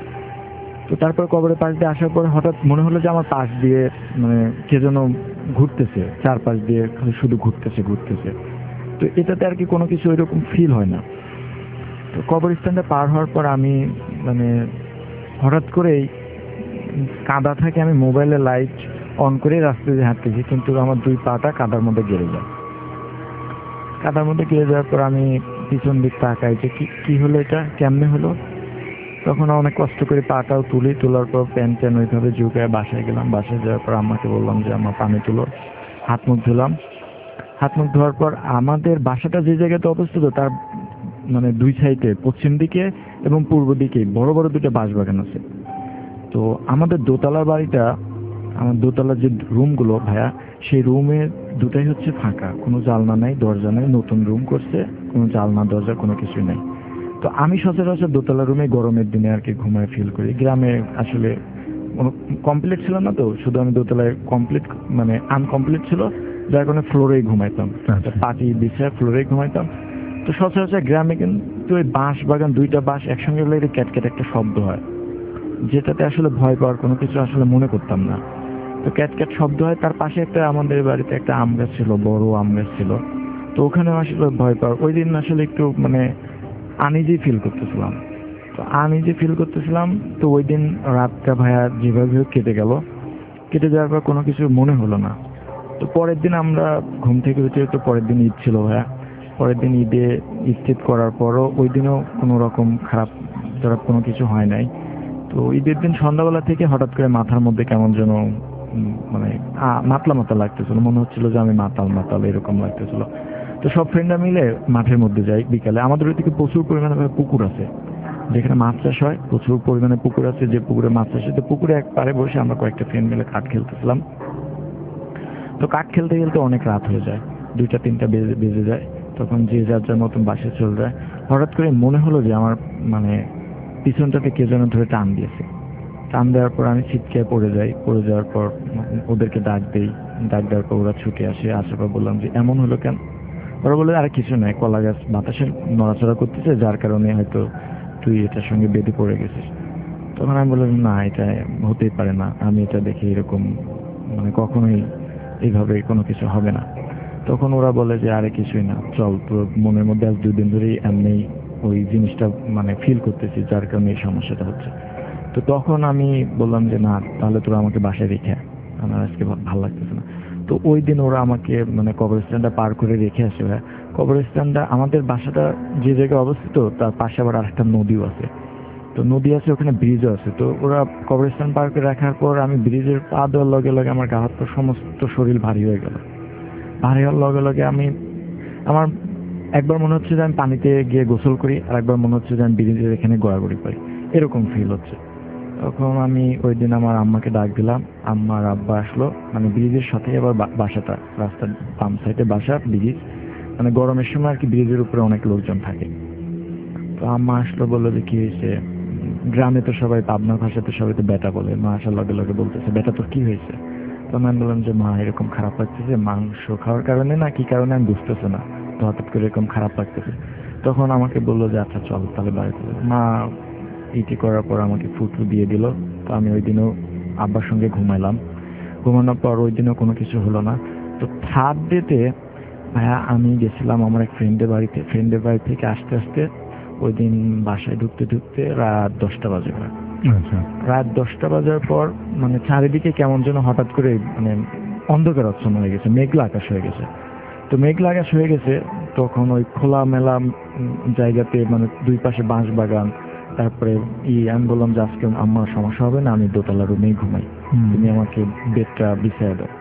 তো তারপর কবরের পাশ দিয়ে আসার পর হঠাৎ মনে হলো যে আমার পাশ দিয়ে মানে কে যেন ঘুরতেছে, চারপাশ দিয়ে খালি শুধু ঘুরতেছে। তো এটাতে আর কি কোনো কিছু ওইরকম ফিল হয় না। তো কবরস্থানটা পার হওয়ার পর আমি মানে হঠাৎ করেই কাদা থাকে, আমি মোবাইলে লাইট অন করে রাস্তা দিয়ে হাঁটতেছি, কিন্তু আমার দুই পাটা কাদার মধ্যে গেড়ে যায়। কাদার মধ্যে গেড়ে যাওয়ার পর আমি পিছন দিক তাকাই যে কি হলো, এটা কেমনে হলো। তখন অনেক কষ্ট করে পাটাও তোলার পর প্যান্ট ওইভাবে ঝুঁকে বাসায় গেলাম। বাসায় যাওয়ার পর আমাকে বললাম যে আমার পানি তুলো, হাত মুখ ধুলাম। হাত মুখ ধোয়ার পর আমাদের বাসাটা যে জায়গাতে অবস্থিত তার মানে দুই সাইডে পশ্চিম দিকে এবং পূর্ব দিকে বড় বড় দুটো বাঁশবাগান আছে। তো আমাদের দোতলার বাড়িটা, আমার দোতলার যে রুমগুলো ভাইয়া, সেই রুমের দুটাই হচ্ছে ফাঁকা, কোনো জানলা নাই, দরজা নাই, নতুন রুম করছে, কোনো জানলা দরজা কোনো কিছুই নাই। তো আমি সচরাচর দোতলা রুমে গরমের দিনে আর কি ঘুমায় ফিল করি। গ্রামে আসলে কমপ্লিট ছিল না, তো শুধু আমি দোতলায় কমপ্লিট মানে আনকমপ্লিট ছিল, যার কারণে ফ্লোরেই ঘুমাইতাম, পাটি বিছায় ফ্লোরেই ঘুমাইতাম। তো সচরাচর গ্রামে কিন্তু ওই বাঁশ বাগান, দুইটা বাঁশ একসঙ্গে হলে ক্যাটক্যাট একটা শব্দ হয়, যেটাতে আসলে ভয় পাওয়ার কোনো কিছু আসলে মনে করতাম না। তো ক্যাটক্যাট শব্দ হয়। তার পাশে একটা আমাদের বাড়িতে একটা আম গাছ ছিল, বড় আম গাছ ছিল। তো ওখানে আসলে ভয় পাওয়ার ওই দিন আসলে একটু মানে আনইজি ফিল করতেছিলাম। তো ওই দিন রাতটা ভাইয়া যেভাবে কেটে যাওয়ার পর কোনো কিছু মনে হলো না। তো পরের দিন আমরা ঘুম থেকে উঠে, তো পরের দিন ঈদ ছিল ভাইয়া। পরের দিন ঈদ করার পরও ওই দিনও কোনো রকম খারাপ কোনো কিছু হয় নাই। তো ঈদের দিন সন্ধ্যাবেলা থেকে হঠাৎ করে মাথার মধ্যে কেমন যেন মানে মাতলা লাগতেছিল, মনে হচ্ছিল যে আমি মাতাল এরকম লাগতেছিল। তো সব ফ্রেন্ডরা মিলে মাঠের মধ্যে যাই বিকালে। আমাদের ওই দিকে প্রচুর পরিমাণে পুকুর আছে, যেখানে মাছ চাষ হয়, প্রচুর পরিমাণে পুকুর আছে, যে পুকুরে মাছ চাষ হয়। তো পুকুরে এক পারে বসে আমরা কয়েকটা ফ্রেন্ড মিলে কাঠ খেলতেছিলাম। তো কাক খেলতে খেলতে অনেক রাত হয়ে যায়, 2টা-3টা বেজে যায়। তখন যে যার যার মতন বাসায় চলে যায়। হঠাৎ করে মনে হলো যে আমার মানে পিছনটাতে কে যেন ধরে টান দিয়েছে। টান দেওয়ার পর আমি ছিটকে পড়ে যাই। পড়ে যাওয়ার পর ওদেরকে ডাক দেওয়ার পর ওরা ছুটে আসে। আসার পর বললাম যে এমন হলো কেন? ওরা বললো আরে কিছু নয়, কলা গাছ বাতাসে নড়াচড়া করতেছে, যার কারণে হয়তো তুই এটার সঙ্গে বেঁধে পড়ে গেছিস। তখন আমি বললাম না, এটা হতেই পারে না, আমি এটা দেখে এরকম মানে কখনোই এইভাবে কোনো কিছু হবে না। তখন ওরা বলে যে আরে কিছুই না, চল, তোর মনের মধ্যে আজ 2 দিন ধরেই এমনি ওই জিনিসটা মানে ফিল করতেছি, যার কারণে এই সমস্যাটা হচ্ছে। তো তখন আমি বললাম যে না, তাহলে তোরা আমাকে বাসায় রেখে আয়, আমার আজকে ভালো লাগতেছে না। তো ওই দিন ওরা আমাকে মানে কবরস্থানটা পার করে রেখে আসে। কবরস্থানটা আমাদের বাসাটা যে জায়গায় অবস্থিত তার পাশে আবার আরেকটা নদীও আছে। তো নদী আছে, ওখানে ব্রিজও আছে। তো ওরা কবরস্থান পার করে রাখার পর আমি ব্রিজের পা দেওয়ার লগে লগে আমার গা হাত পা সমস্ত শরীর ভারী হয়ে গেল। ভারী হওয়ার লগে লগে আমার একবার মনে হচ্ছে যে আমি পানিতে গিয়ে গোসল করি, আর একবার মনে হচ্ছে যে আমি ব্রিজের এখানে গড়াগড়ি পাই, এরকম ফিল হচ্ছে। তখন আমি ওই দিন আমার আম্মাকে ডাক দিলাম, আম্মার আব্বা আসলো। মানে ব্রিজের সাথে আবার বাসাটা, রাস্তার বাম সাইডে বাসা, ব্রিজ মানে গরমের সময় আর কি ব্রিজের উপরে অনেক লোকজন থাকে। তো আম্মা আসলো, বললো যে কি হয়েছে, গ্রামে তো সবাই পাবনা ভাষাতে সবাই তো বেটা বলে। মা আসার লগে লগে বলতেছে বেটা তোর কি হয়েছে? তো আমি বললাম যে মা এরকম খারাপ লাগতেছে, মাংস খাওয়ার কারণে না কি কারণে আমি বুঝতেছে না, তো হঠাৎ করে এরকম খারাপ লাগতেছে। তখন আমাকে বললো যে আচ্ছা চল তাহলে বাড়িতে। মা ইটি করার পর আমাকে ফুটু দিয়ে দিল। তো আমি ওই দিনও আব্বার সঙ্গে ঘুমানোর পর ওই দিনও কোনো কিছু হলো না। তো থার্ড ডেতে ভাইয়া আমি গেছিলাম আমার এক ফ্রেন্ডের বাড়ি থেকে আসতে আসতে ওই দিন বাসায় ঢুকতে রাত 10টা বাজে। আচ্ছা। রাত 10টা বাজার পর মানে চারিদিকে কেমন যেন হঠাৎ করে মানে অন্ধকারাচ্ছন্ন হয়ে গেছে, মেঘলা আকাশ হয়ে গেছে। তো মেঘলা আকাশ হয়ে গেছে, তখন ওই খোলা মেলা জায়গাতে মানে 2 পাশে বাঁশ বাগান। তারপরে আমি বললাম যে আজকে আমার সমস্যা হবে না, আমি দোতলা রুমেই ঘুমাই, তুমি আমাকে বেডটা বিছায় দাও।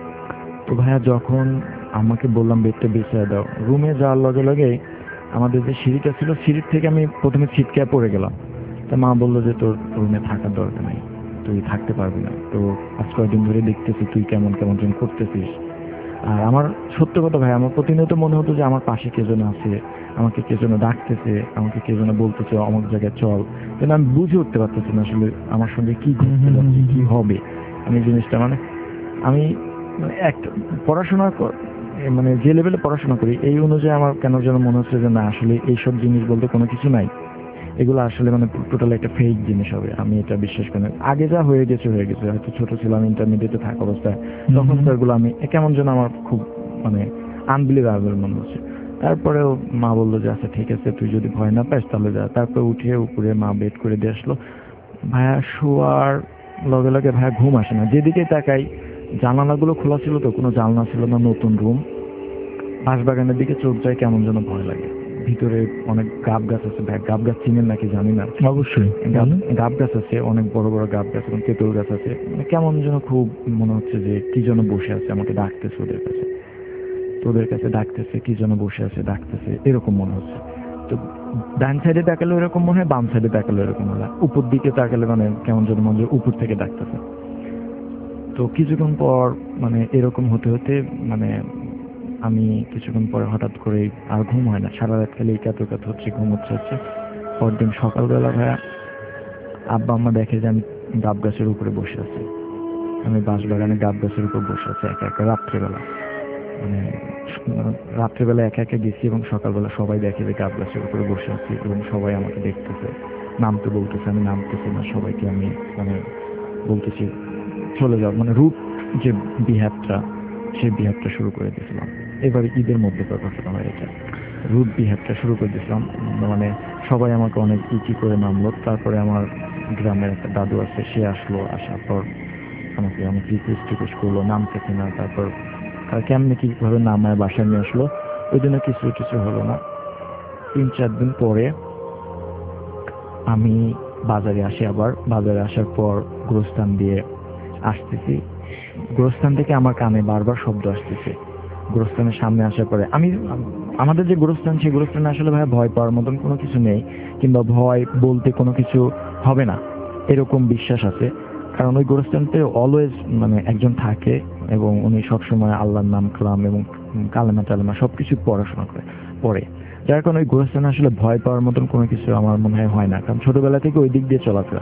তো ভাইয়া যখন আমাকে বললাম বেডটা বিছায় দাও, রুমে যাওয়ার লগে লগে আমাদের যে সিঁড়িটা ছিল, সিঁড়ির থেকে আমি প্রথমে ছিটকে পড়ে গেলাম। তা মা বললো যে তোর রুমে থাকার দরকার নাই, তুই থাকতে পারবি না। তো আজ কয়েকদিন ধরে দেখতেছি তুই কেমন যেন করতেছিস। আর আমার সত্য কথা ভাই, আমার প্রতিনিয়ত মনে হতো যে আমার পাশে কে যেন আছে, আমাকে কে যেন ডাকতেছে, আমাকে কে যেন বলতেছে অমুক জায়গায় চল। কিন্তু আমি বুঝে উঠতে পারতেছি না আসলে আমার সঙ্গে কি ঘটতে যাচ্ছে, কি হবে। আমি জিনিসটা মানে আমি একটা পড়াশোনার মানে যে লেভেলে পড়াশোনা করি এই অনুযায়ী আমার কেন যেন মনে হচ্ছে যে না, আসলে এইসব জিনিস বলতে কোনো কিছু নাই, এগুলো আসলে মানে টোটাল একটা ফেক জিনিস হবে। আমি এটা বিশ্বাস করি না। আগে যা হয়ে গেছে হয়তো ছোট ছিলাম, ইন্টারমিডিয়েটে থাকা অবস্থায়, তখন তো এগুলো আমি কেমন যেন আমার খুব মানে আনবিলিভেবল মনে হচ্ছে। তারপরেও মা বললো যে আচ্ছা ঠিক আছে, তুই যদি ভয় না পাস তাহলে যা। তারপরে উঠে উপরে মা বেড করে দিয়ে আসলো। ভাইয়া শোয়ার লগে লগে ভাইয়া ঘুম আসে না, যেদিকে তাকাই জানালাগুলো খোলা ছিল, তো কোনো জানলা ছিল না, নতুন রুম। বাঁশবাগানের দিকে চোখ যায়, কেমন যেন ভয় লাগে। ভিতরে অনেক গাব গাছ আছে, গাব গাছ চিনেন নাকি জানি না। অবশ্যই গাব গাছ আছে, অনেক বড় বড় গাব গাছ এবং তেঁতুল গাছ আছে। মানে কেমন যেন খুব মনে হচ্ছে যে কি যেন বসে আছে, আমাকে ডাকতেছে ওদের কাছে ডাকতেছে, কি যেন বসে আছে ডাকতেছে, এরকম মনে হচ্ছে। তো ডান সাইডে তাকালে এরকম মনে হয়, বাম সাইডে তাকালে এরকম মনে হয়, উপর দিকে তাকালে মানে কেমন যেন মনে হয় উপর থেকে ডাকতেছে। তো কিছুক্ষণ পর মানে এরকম হতে হতে মানে আমি কিছুক্ষণ পরে হঠাৎ করে আর ঘুম হয় না, সারা রাত খালি কাতো হচ্ছে, ঘুম হচ্ছে। পরদিন সকালবেলা ভাইয়া আব্বা আম্মা দেখে যে আমি গাব গাছের উপরে বসে আছি। আমি বাঁশবাগানে গাব গাছের উপর বসে আছি একা একা রাত্রেবেলা। মানে রাত্রেবেলা একা একা গেছি এবং সকালবেলা সবাই দেখে যে গাব গাছের উপরে বসে আছি এবং সবাই আমাকে দেখতেছে, নামতে বলতেছে, আমি নামতেছি না। সবাইকে আমি মানে বলতেছি চলে যাও, মানে রূপ যে বিহেভটা, সেই বিহেভটা শুরু করে দিয়েছিলাম। এবারে ঈদের মধ্যে ঘটনা হয় এটা, রুট বিহেভটা শুরু করে দিয়েছিলাম। মানে সবাই আমাকে অনেক ইটি করে নামলো। তারপরে আমার গ্রামের একটা দাদু আছে, সে আসলো। আসার পর আমাকে অনেক রিকোয়েস্ট করলো, নামতেছে না। তারপর কেমনে কিভাবে নামায় বাসায় নিয়ে আসলো। ওই দিনে কিছু হলো না। 3-4 দিন পরে আমি বাজারে আসি। আবার বাজারে আসার পর গোরস্থান দিয়ে আসতেছি, গোরস্থান থেকে আমার কানে বারবার শব্দ আসতেছে। গোরস্থানের সামনে আসার পরে আমাদের যে গোরস্থান, সেই গোরস্থানে আসলে ভাই ভয় পাওয়ার মতন কোনো কিছু নেই, কিংবা ভয় বলতে কোনো কিছু হবে না এরকম বিশ্বাস আছে। কারণ ওই গোরস্থানতে অলওয়েজ মানে একজন থাকে, এবং উনি সবসময় আল্লাহর নাম কালাম এবং কালেমা টালেমা সবকিছু পড়াশোনা পড়ে, যার কারণে ওই গোরস্থানে আসলে ভয় পাওয়ার মতন কোনো কিছু আমার মনে হয় না, কারণ ছোটবেলা থেকে ওই দিক দিয়ে চলাফেরা।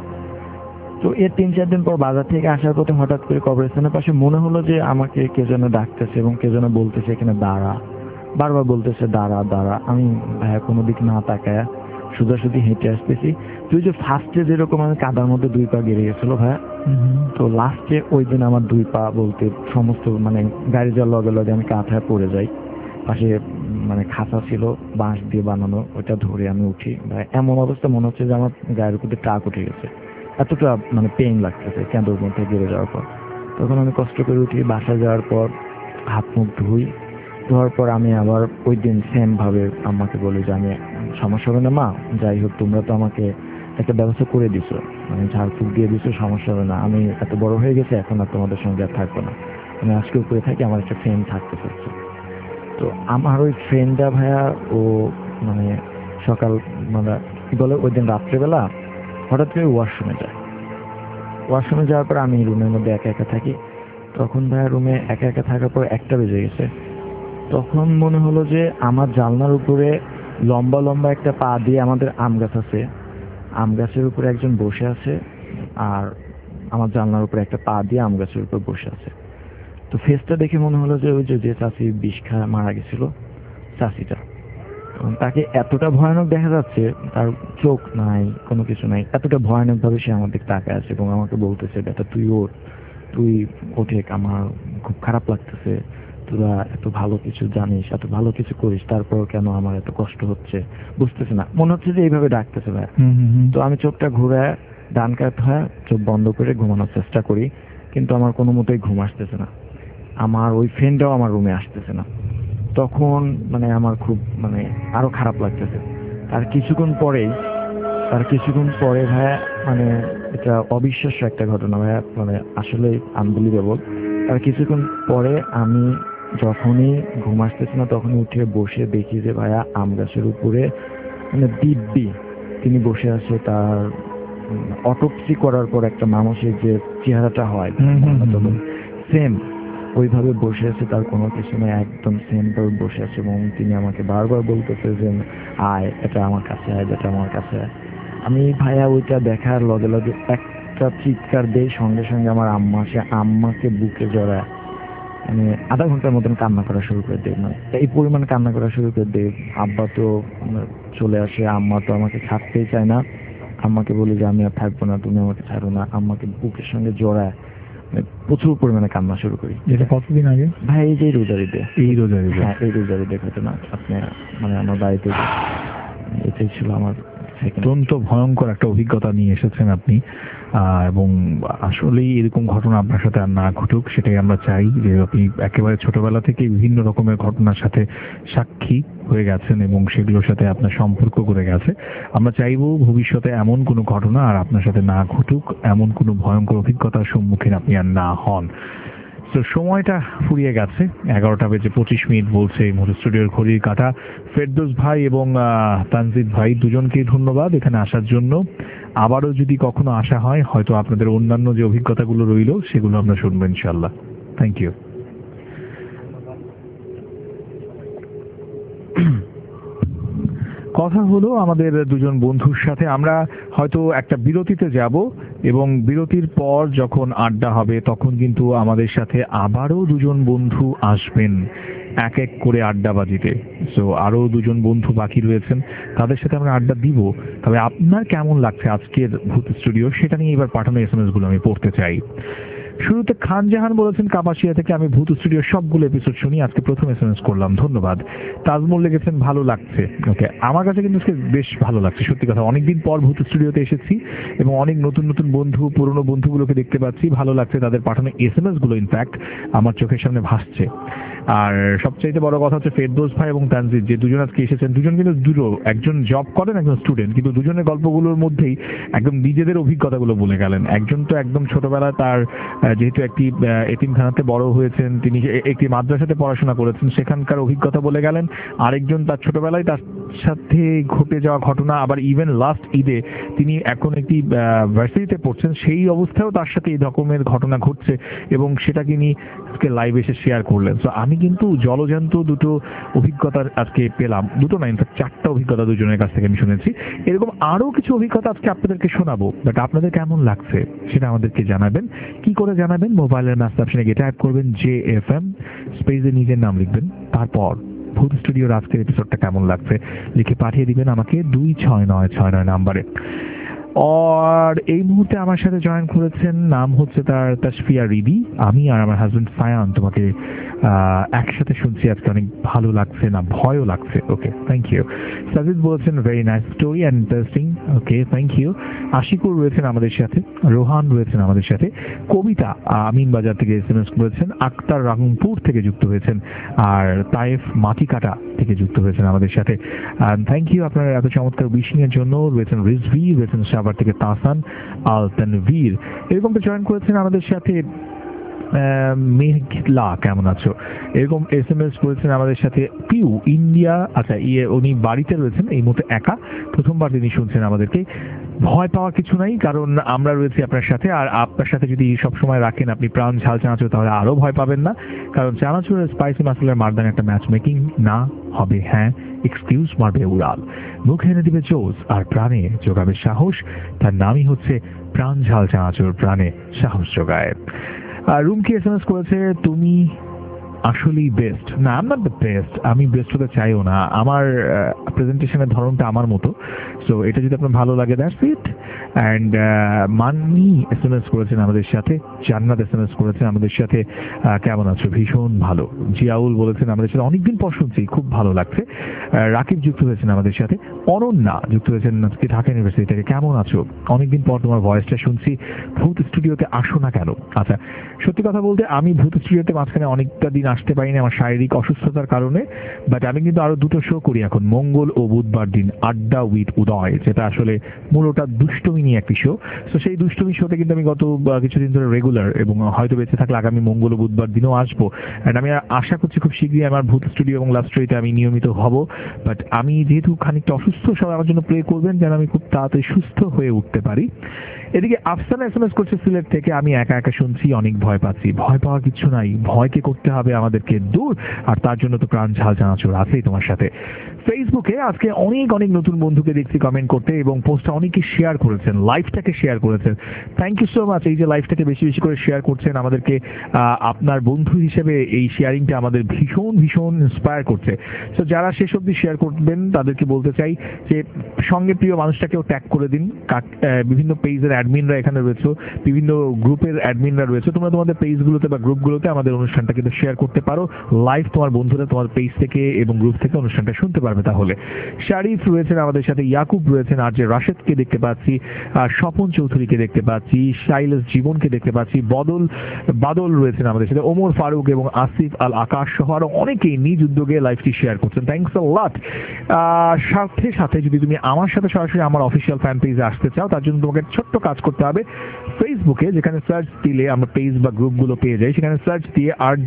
তো এর 3-4 দিন পর বাজার থেকে আসার পথে হঠাৎ করে কবরস্থানের পাশে মনে হলো যে আমাকে কে যেন ডাকতেছে এবং কে যেন বলতেছে এখানে দাঁড়া, বারবার বলতেছে দাঁড়া দাঁড়া। আমি ভাইয়া কোনো দিক না তাকায়া সোজাসুজি হেঁটে আসতেছি। তুই যে ফার্স্টে যেরকম আমি কাদার মধ্যে 2 পা গেড়ে গেছিল ভাইয়া, তো লাস্টে ওই দিন আমার 2 পা বলতে সমস্ত মানে গাড়ি যাওয়ার লগে লগে আমি কাঁথায় পড়ে যাই। পাশে মানে খাঁচা ছিল বাঁশ দিয়ে বানানো, ওইটা ধরে আমি উঠি। ভাই এমন অবস্থা মনে হচ্ছে যে আমার গায়ের উপর ট্রাক উঠে গেছে, এতটা মানে পেইন লাগতেছে কেঁদোর মধ্যে গেড়ে যাওয়ার পর। তখন আমি কষ্ট করে উঠি, বাসা যাওয়ার পর হাত মুখ ধোয়ার পর আমি আবার ওই দিন সেম ভাবে আম্মাকে বলি যে আমি সমস্যা হবে না মা, যাই হোক তোমরা তো আমাকে একটা ব্যবস্থা করে দিছো, মানে ঝাড়ফুঁক দিয়ে দিছো, সমস্যা হবে না, আমি এত বড় হয়ে গেছে এখন আর তোমাদের সঙ্গে আর থাকবো না, আমি আজকে উপরে থাকি, আমার একটা ফ্রেন্ড থাকতে চাচ্ছে। তো আমার ওই ফ্রেন্ডটা ভাইয়া ও মানে সকাল মানে কি বলে ওই দিন রাত্রেবেলা হঠাৎ করে ওয়াশরুমে যায়। ওয়াশরুমে যাওয়ার পর আমি রুমের মধ্যে একা একা থাকি। তখন ভাইয়া রুমে একা একা থাকার পর 1টা বেজে গেছে। তখন মনে হলো যে আমার জানলার উপরে লম্বা লম্বা একটা পা দিয়ে, আমাদের আম গাছ আছে, আম গাছের উপরে একজন বসে আছে, আর আমার জানলার উপরে একটা পা দিয়ে আম গাছের উপর বসে আছে। তো ফেসটা দেখে মনে হলো যে ওই যে চাচি বিষ খায় মারা গেছিল চাচিটা, তাকে এতটা ভয়ানক দেখা যাচ্ছে, তার চোখ নাই কোনো কিছু নাই, এতটা ভয়ানক ভাবে সে আমার দিকে তাকায় আছে এবং আমাকে বলতেছে বেটা তুই ওঠ, তুই ওঠে, আমার খুব খারাপ লাগতেছে, তোরা এত ভালো কিছু জানিস, এত ভালো কিছু করিস, তারপর কেন আমার এত কষ্ট হচ্ছে বুঝতেছি না। মনে হচ্ছে যে এইভাবে ডাকতেছে ভাই। তো আমি চোখটা ঘুরায় ডান কাত হয় চোখ বন্ধ করে ঘুমানোর চেষ্টা করি, কিন্তু আমার কোনো মতেই ঘুম আসতেছে না। আমার ওই ফ্রেন্ডটাও আমার রুমে আসতেছে না। তখন মানে আমার খুব মানে আরো খারাপ লাগতেছে। তার কিছুক্ষণ পরে ভাইয়া মানে এটা অবিশ্বাস্য একটা ঘটনা ভাইয়া, মানে আসলে আনবিলিভেবল। তার কিছুক্ষণ পরে আমি যখনই ঘুম আসতেছে না তখনই উঠে বসে দেখি যে ভাইয়া আম গাছের উপরে মানে দিব্যি তিনি বসে আছে। তার অটোপসি করার পর একটা মানুষের যে চেহারাটা হয় সেম ওইভাবে বসে আছে, তার কোনো কিছু নেই, একদম সেম ভাবে বসে আছে এবং তিনি আমাকে বারবার বলতেছে যে আয় এটা আমার কাছে আয়, এটা আমার কাছে আয়। আমি ভাইয়া ওইটা দেখার লগে লগে একটা চিৎকার দেই, সঙ্গে সঙ্গে আমার আম্মা সে আম্মাকে বুকে জড়ায় মানে আধা ঘন্টার মতন কান্না করা শুরু করে দেয়। মানে এই পরিমাণ কান্না করা শুরু করে দেয়। আব্বা তো চলে আসে, আম্মা তো আমাকে ছাড়তেই চায় না। আম্মাকে বলি যে আমি আর থাকবো না, তুমি আমাকে ছাড়ো না, আম্মাকে বুকের সঙ্গে জড়ায় প্রচুর পরিমাণে কান্না শুরু করি। এটা কতদিন আগে ভাই? এই যে রোজারিতে। হ্যাঁ, এই রোজারিতে ঘটনা। আপনি মানে আমার বাড়িতে এটাই ছিল আমার অত্যন্ত ভয়ঙ্কর একটা অভিজ্ঞতা নিয়ে এসেছেন আপনি, এবং আসলেই এরকম ঘটনা আপনার সাথে আর না ঘটুক সেটাই আমরা চাই। যে আপনি একেবারে ছোটবেলা থেকে বিভিন্ন রকমের ঘটনার সাথে সাক্ষী হয়ে গেছেন এবং সেগুলোর সাথে আপনার সম্পর্ক করে গেছে। আমরা চাইবো ভবিষ্যতে এমন কোনো ঘটনা আর আপনার সাথে না ঘটুক, এমন কোনো ভয়ঙ্কর অভিজ্ঞতার সম্মুখীন আপনি আর না হন। তো সময়টা ফুরিয়ে গেছে, 11:25 বলছে এই মুহূর্তে স্টুডিওর ঘড়ির কাঁটা। ফেরদৌস ভাই এবং তানজিদ ভাই দুজনকেই ধন্যবাদ এখানে আসার জন্য। আবারও যদি কখনো আসা হয় হয়তো আপনাদের অন্যান্য যে অভিজ্ঞতাগুলো রইল সেগুলো আমরা শুনবো ইনশাল্লাহ। Thank you. কথা হলো আমাদের দুজন বন্ধুর সাথে। আমরা হয়তো একটা বিরতিতে যাব এবং বিরতির পর যখন আড্ডা হবে তখন কিন্তু আমাদের সাথে আবারও দুজন বন্ধু আসবেন এক এক করে আড্ডাবাজিতে। সো আরো দুজন বন্ধু বাকি রয়েছেন, তাদের সাথে আমরা আড্ডা দিব। তবে আপনার কেমন লাগছে আজকের ভূত স্টুডিও সেটা নিয়ে এবার পাঠানো SMS গুলো আমি পড়তে চাই। শুরুতে খান জাহান বলেছেন কাপাসিয়া থেকে, আমি ভূত স্টুডিওর সবগুলো এপিসোড শুনি, আজকে প্রথম SMS করলাম, ধন্যবাদ। তাজমুল লিখেছেন ভালো লাগছে। ওকে, আমার কাছে কিন্তু বেশ ভালো লাগছে, সত্যি কথা। অনেকদিন পর ভূত স্টুডিওতে এসেছি এবং অনেক নতুন নতুন বন্ধু, পুরনো বন্ধুগুলোকে দেখতে পাচ্ছি, ভালো লাগছে। তাদের পাঠানো SMS গুলো ইনফ্যাক্ট আমার চোখের সামনে ভাসছে। আর সবচাইতে বড় কথা হচ্ছে ফেরদৌস ভাই এবং তানজিদ যে দুজন আজকে এসেছেন, দুজন কিন্তু দুটো, একজন জব করেন একজন স্টুডেন্ট, কিন্তু দুজনের গল্পগুলোর মধ্যেই একদম নিজেদের অভিজ্ঞতাগুলো বলে গেলেন। একজন তো একদম ছোটবেলায় তার যেহেতু একটি এতিমখানাতে বড় হয়েছেন, তিনি একটি মাদ্রাসাতে পড়াশোনা করেছেন, সেখানকার অভিজ্ঞতা বলে গেলেন। আরেকজন তার ছোটবেলায় তার সাথে ঘটে যাওয়া ঘটনা, আবার ইভেন লাস্ট ঈদে তিনি এখন একটি ভার্সিটিতে পড়ছেন, সেই অবস্থায়ও তার সাথে এই রকমের ঘটনা ঘটছে এবং সেটা তিনি আজকে লাইভ এসে শেয়ার করলেন। তো আমি কিন্তু জলজান্ত দুটো অভিজ্ঞতা আজকে পেলাম, দুটো না ইনফ্যাক্ট 4টা অভিজ্ঞতা দুজনের কাছ থেকে আমি শুনেছি। এরকম আরো কিছু অভিজ্ঞতা আজকে আপনাদেরকে শোনাবো, বাট আপনাদের কেমন লাগছে সেটা আমাদেরকে জানাবেন। কি করে জানাবেন? মোবাইলের মেসেজ অপশনে গিয়ে টাইপ করবেন JFM, স্পেসে নিজের নাম লিখবেন, তারপর ভূত স্টুডিওর আজকের এপিসোডটা কেমন লাগছে লিখে পাঠিয়ে দিবেন আমাকে 26969 নাম্বারে। আর এই মুহূর্তে আমার সাথে জয়েন করেছেন, নাম হচ্ছে তার তাসফিয়া রিদি। আমি আর আমার হাজবেন্ড ফায়ান তোমাকে একসাথে শুনছি আজকে, অনেক ভালো লাগছে, না ভয়ও লাগছে। ওকে, থ্যাংক ইউ। সাজিদ বলেছেন very nice story and interesting. Okay, thank you. Ashikur রয়েছেন আমাদের সাথে, রোহান রয়েছেন আমাদের সাথে, কবিতা আমিন বাজার থেকে SMS করেছেন, আক্তার রাহুমপুর থেকে যুক্ত হয়েছেন, আর তাইফ মাটিকাটা থেকে যুক্ত হয়েছেন আমাদের সাথে। থ্যাংক ইউ আপনার এত চমৎকার উইশিংয়ের জন্য। রয়েছেন রিজভি, রয়েছেন সাভার থেকে তাসান আল তানভীর, এরকম তো জয়েন করেছেন আমাদের সাথে। মেঘলা, কেমন আছো? এরকম SMS করেছেন আমাদের সাথে পিউ ইন্ডিয়া। আচ্ছা, উনি বাড়িতে রয়েছেন এই মুহূর্তে একা, প্রথমবার তিনি শুনছেন আমাদেরকে। ভয় পাওয়ার কিছু নাই, কারণ আমরা রয়েছি আপনার সাথে। আর আপনার সাথে যদি সবসময় রাখেন আপনি প্রাণ ঝাল চানাচুর, তাহলে আরো ভয় পাবেন না, কারণ চানাচুর স্পাইসি মাসালার মারদান একটা ম্যাচ মেকিং না হবে হ্যাঁ এক্সকিউজ মারবে উড়াল, মুখে এনে দিবে জোস আর প্রাণে যোগাবে সাহস। তার নামই হচ্ছে প্রাণ ঝাল চানাচুর, প্রাণে সাহস যোগায়। রুমকি SMS করেছে তুমি আসলেই বেস্ট। না, I am not the best, আমি বেস্ট হতে চাইও না, আমার প্রেজেন্টেশনের ধরনটা আমার মতো। সো এটা যদি আপনার ভালো লাগে that's it. And Moni SMS করেছেন আমাদের সাথে, জান্নাত SMS করেছেন আমাদের সাথে, কেমন আছো? ভীষণ ভালো। জিয়াউল বলেছেন আমাদের সাথে অনেকদিন পর শুনছি, খুব ভালো লাগছে। রাকিব যুক্ত হয়েছেন আমাদের সাথে, অনন্যা যুক্ত হয়েছেন আজকে ঢাকা ইউনিভার্সিটি থেকে, কেমন আছো? অনেকদিন পর তোমার ভয়েসটা শুনছি, ভূত স্টুডিওতে আসো না কেন? আচ্ছা, সত্যি কথা বলতে আমি ভূত স্টুডিওতে মাঝখানে অনেকটা দিন আসতে পারিনি আমার শারীরিক অসুস্থতার কারণে, বাট আমি কিন্তু আরো দুটো শো করি এখন, মঙ্গল ও বুধবার দিন আড্ডা উইথ উদয়, যেটা আসলে মূলত দুষ্টমি নিয়ে একটি শো। তো সেই দুষ্টমি শোতে কিন্তু আমি গত কিছুদিন ধরে রেগুলার, এবং হয়তো বেঁচে থাকলে আগামী মঙ্গল ও বুধবার দিনও আসবো। অ্যান্ড আমি আশা করছি খুব শীঘ্রই আমার ভূত স্টুডিও এবং লাভ স্টোরিতে আমি নিয়মিত হব। বাট আমি যেহেতু খানিকটা অসুস্থ, সবাই আমার জন্য প্রে করবেন যেন আমি খুব তাড়াতাড়ি সুস্থ হয়ে উঠতে পারি। এদিকে আফসানা SMS করছে সিলেট থেকে, আমি একা একা শুনছি, অনেক ভয় পাচ্ছি। ভয় পাওয়ার কিছু নাই, ভয়কে করতে হবে আমাদেরকে দূর, আর তার জন্য তো প্রাণ ঝাল চানাচুর আছেই তোমার সাথে। ফেসবুকে আজকে অনেক অনেক নতুন বন্ধুকে দেখছি কমেন্ট করতে, এবং পোস্টটা অনেকে শেয়ার করেছেন, লাইভটাকে শেয়ার করেছেন। Thank you so much. এই যে লাইভটাকে বেশি বেশি করে শেয়ার করছেন আমাদেরকে, আপনার বন্ধু হিসেবে এই শেয়ারিংটা আমাদের ভীষণ ভীষণ ইন্সপায়ার করছে। তো যারা শেষ অবধি শেয়ার করবেন তাদেরকে বলতে চাই যে সঙ্গে প্রিয় মানুষটাকেও ট্যাগ করে দিন। বিভিন্ন পেজের অ্যাডমিনরা এখানে রয়েছে, বিভিন্ন গ্রুপের অ্যাডমিনরা রয়েছে, তোমরা তোমাদের পেজগুলোতে বা গ্রুপগুলোতে আমাদের অনুষ্ঠানটা কিন্তু শেয়ার করতে পারো লাইভ, তোমার বন্ধুরা তোমার পেজ থেকে এবং গ্রুপ থেকে অনুষ্ঠানটা শুনতে পারবে। তাহলে শারিফ রয়েছেন আমাদের সাথে, ইয়াকুব রয়েছেন, আর যে রাশেদকে দেখতে পাচ্ছি, স্বপন চৌধুরীকে দেখতে পাচ্ছি, শাইলেশ জীবনকে দেখতে পাচ্ছি, বাদল রয়েছেন আমাদের সাথে, ওমর ফারুক এবং আসিফ আল আকাশ সহ আরো অনেকেই নিজ উদ্যোগে লাইভটি শেয়ার করছেন। Thanks a lot. সাথে সাথে যদি তুমি আমার সাথে সরাসরি আমার অফিসিয়াল ফ্যান পেজে আসতে চাও, তার জন্য তোমাকে ছোট্ট কাজ করতে হবে। ফেসবুকে যেখানে সার্চ দিলে আমরা পেজ বা গ্রুপগুলো পেয়ে যাই, সেখানে সার্চ দিয়ে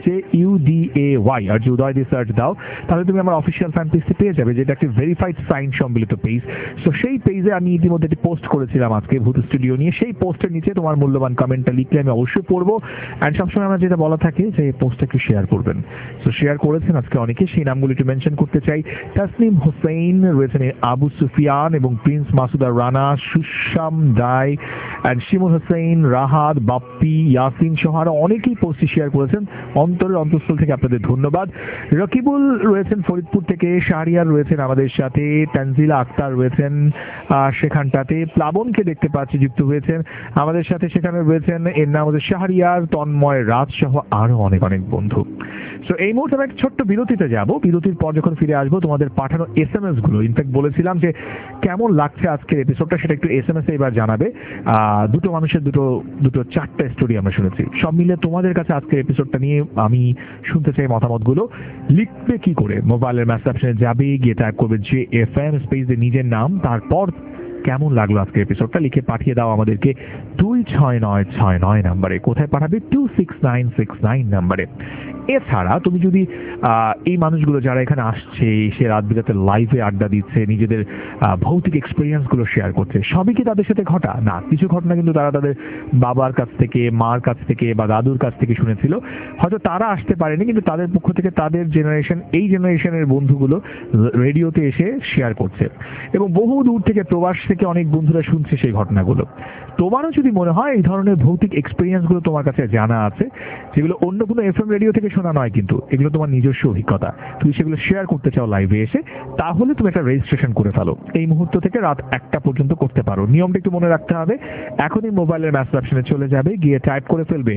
RJUDAY RJ উদয় দিয়ে সার্চ দাও, তাহলে তুমি আমার অফিসিয়াল ফ্যান পেজটি পেয়ে যাবে, যেটা একটি ভেরিফাইড সাইন সম্মিলিত পেজ। সো সেই পেজে আমি ইতিমধ্যে একটি পোস্ট করেছিলাম আজকে ভূত স্টুডিও নিয়ে, সেই পোস্টের নিচে তোমার মূল্যবান কমেন্টটা লিখলে আমি অবশ্যই পড়বো। অ্যান্ড সবসময় আমরা যেটা বলা থাকে যে পোস্টটা একটু শেয়ার করবেন। সো শেয়ার করেছেন আজকে অনেকে, সেই নামগুলো একটু মেনশন করতে চাই। তাসনিম হোসেন রয়েছেন, আবু সুফিয়ান এবং প্রিন্স মাসুদা রানা, সুশাম দাই অ্যান্ড শিমুল হোসেন, রাহাত, বাপ্পি, ইয়াসিন সহ আরো অনেকেই পোস্টটি শেয়ার করেছেন। অন্তরের অন্তঃস্থল থেকে আপনাদের ধন্যবাদ। রকিবুল রয়েছেন ফরিদপুর থেকে, শাহরিয়ার রয়েছেন আমাদের সাথে, তানজিলা আক্তার রয়েছেন সেখানটাতে, প্লাবনকে দেখতে পাচ্ছি যুক্ত হয়েছেন আমাদের সাথে, সেখানে রয়েছেন এর নাম হচ্ছে শাহরিয়ার, তন্ময় রাজ সহ আরো অনেক অনেক বন্ধু। সো এই মুহূর্তে আমরা একটা ছোট্ট বিরতিতে যাব, বিরতির পর যখন ফিরে আসবো তোমাদের পাঠানো এসএমএস গুলো, ইনফ্যাক্ট বলেছিলাম যে কেমন লাগছে আজকের এপিসোডটা সেটা একটু এসএমএস এ এবার জানাবে। দুটো মানুষের দুটো চারটা স্টোরি আমরা শুনেছি, সব মিলে তোমাদের কাছে আজকের এপিসোডটা নিয়ে আমি শুনতে চাই মতামতগুলো। লিখবে কি করে? মোবাইলের মেসেজ অপশনে যাবে, গিয়ে টাইপ করবে JFM স্পেস দিয়ে নিজের নাম, তারপর কেমন লাগলো আজকের এপিসোডটা লিখে পাঠিয়ে দাও আমাদেরকে 26969 নাম্বারে। কোথায় পাঠাবে? 26969 নাম্বারে। এছাড়া তুমি যদি এই মানুষগুলো যারা এখানে আসছে, সে রাত বিরাতে লাইভে আড্ডা দিচ্ছে, নিজেদের ভৌতিক এক্সপিরিয়েন্স গুলো শেয়ার করছে, সবই কি তাদের সাথে ঘটা? না, কিছু ঘটনা কিন্তু তারা তাদের বাবার কাছ থেকে, মার কাছ থেকে বা দাদুর কাছ থেকে শুনেছিল। হয়তো তারা আসতে পারেনি, কিন্তু তাদের পক্ষ থেকে তাদের জেনারেশন, এই জেনারেশনের বন্ধুগুলো রেডিওতে এসে শেয়ার করছে, এবং বহু দূর থেকে, প্রবাস থেকে অনেক বন্ধুরা শুনছে সেই ঘটনাগুলো। তোমারও যদি মনে হয় এই ধরনের ভৌতিক এক্সপিরিয়েন্স গুলো তোমার কাছে জানা আছে, যেগুলো অন্য কোনো এফএম রেডিও থেকে শোনা নয়, কিন্তু এগুলো তোমার নিজস্ব অভিজ্ঞতা, তুমি সেগুলো শেয়ার করতে চাও লাইভে এসে, তাহলে তুমি একটা রেজিস্ট্রেশন করে ফেলো। এই মুহূর্ত থেকে রাত 1টা পর্যন্ত করতে পারো। নিয়মটা একটু মনে রাখতে হবে। এখনই মোবাইলের মেসেজ অপশনে চলে যাবে, গিয়ে টাইপ করে ফেলবে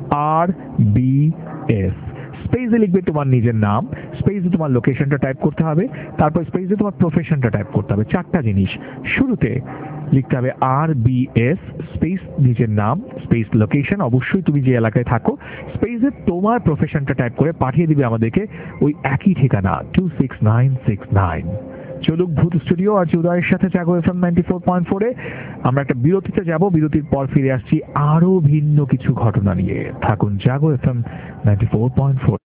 RBS, স্পেসে লিখবে তোমার নিজের নাম, স্পেসে তোমার লোকেশনটা টাইপ করতে হবে, তারপর স্পেসে তোমার প্রফেশনটা টাইপ করতে হবে। চারটা জিনিস। শুরুতে লিখতে হবে RBS স্পেস নিজের নাম স্পেস লোকেশন, অবশ্যই তুমি যে এলাকায় থাকো, স্পেসে তোমার প্রফেশনটা টাইপ করে পাঠিয়ে দিবে আমাদেরকে ওই একই ঠিকানা 26969। চলুক ভূত স্টুডিও আর উদয়ের সাথে জাগো FM 94.4 এ আমরা একটা বিরতিতে যাব। বিরতির পর ফিরে আসছি আরো ভিন্ন কিছু ঘটনা নিয়ে। থাকুন জাগো FM 94.4।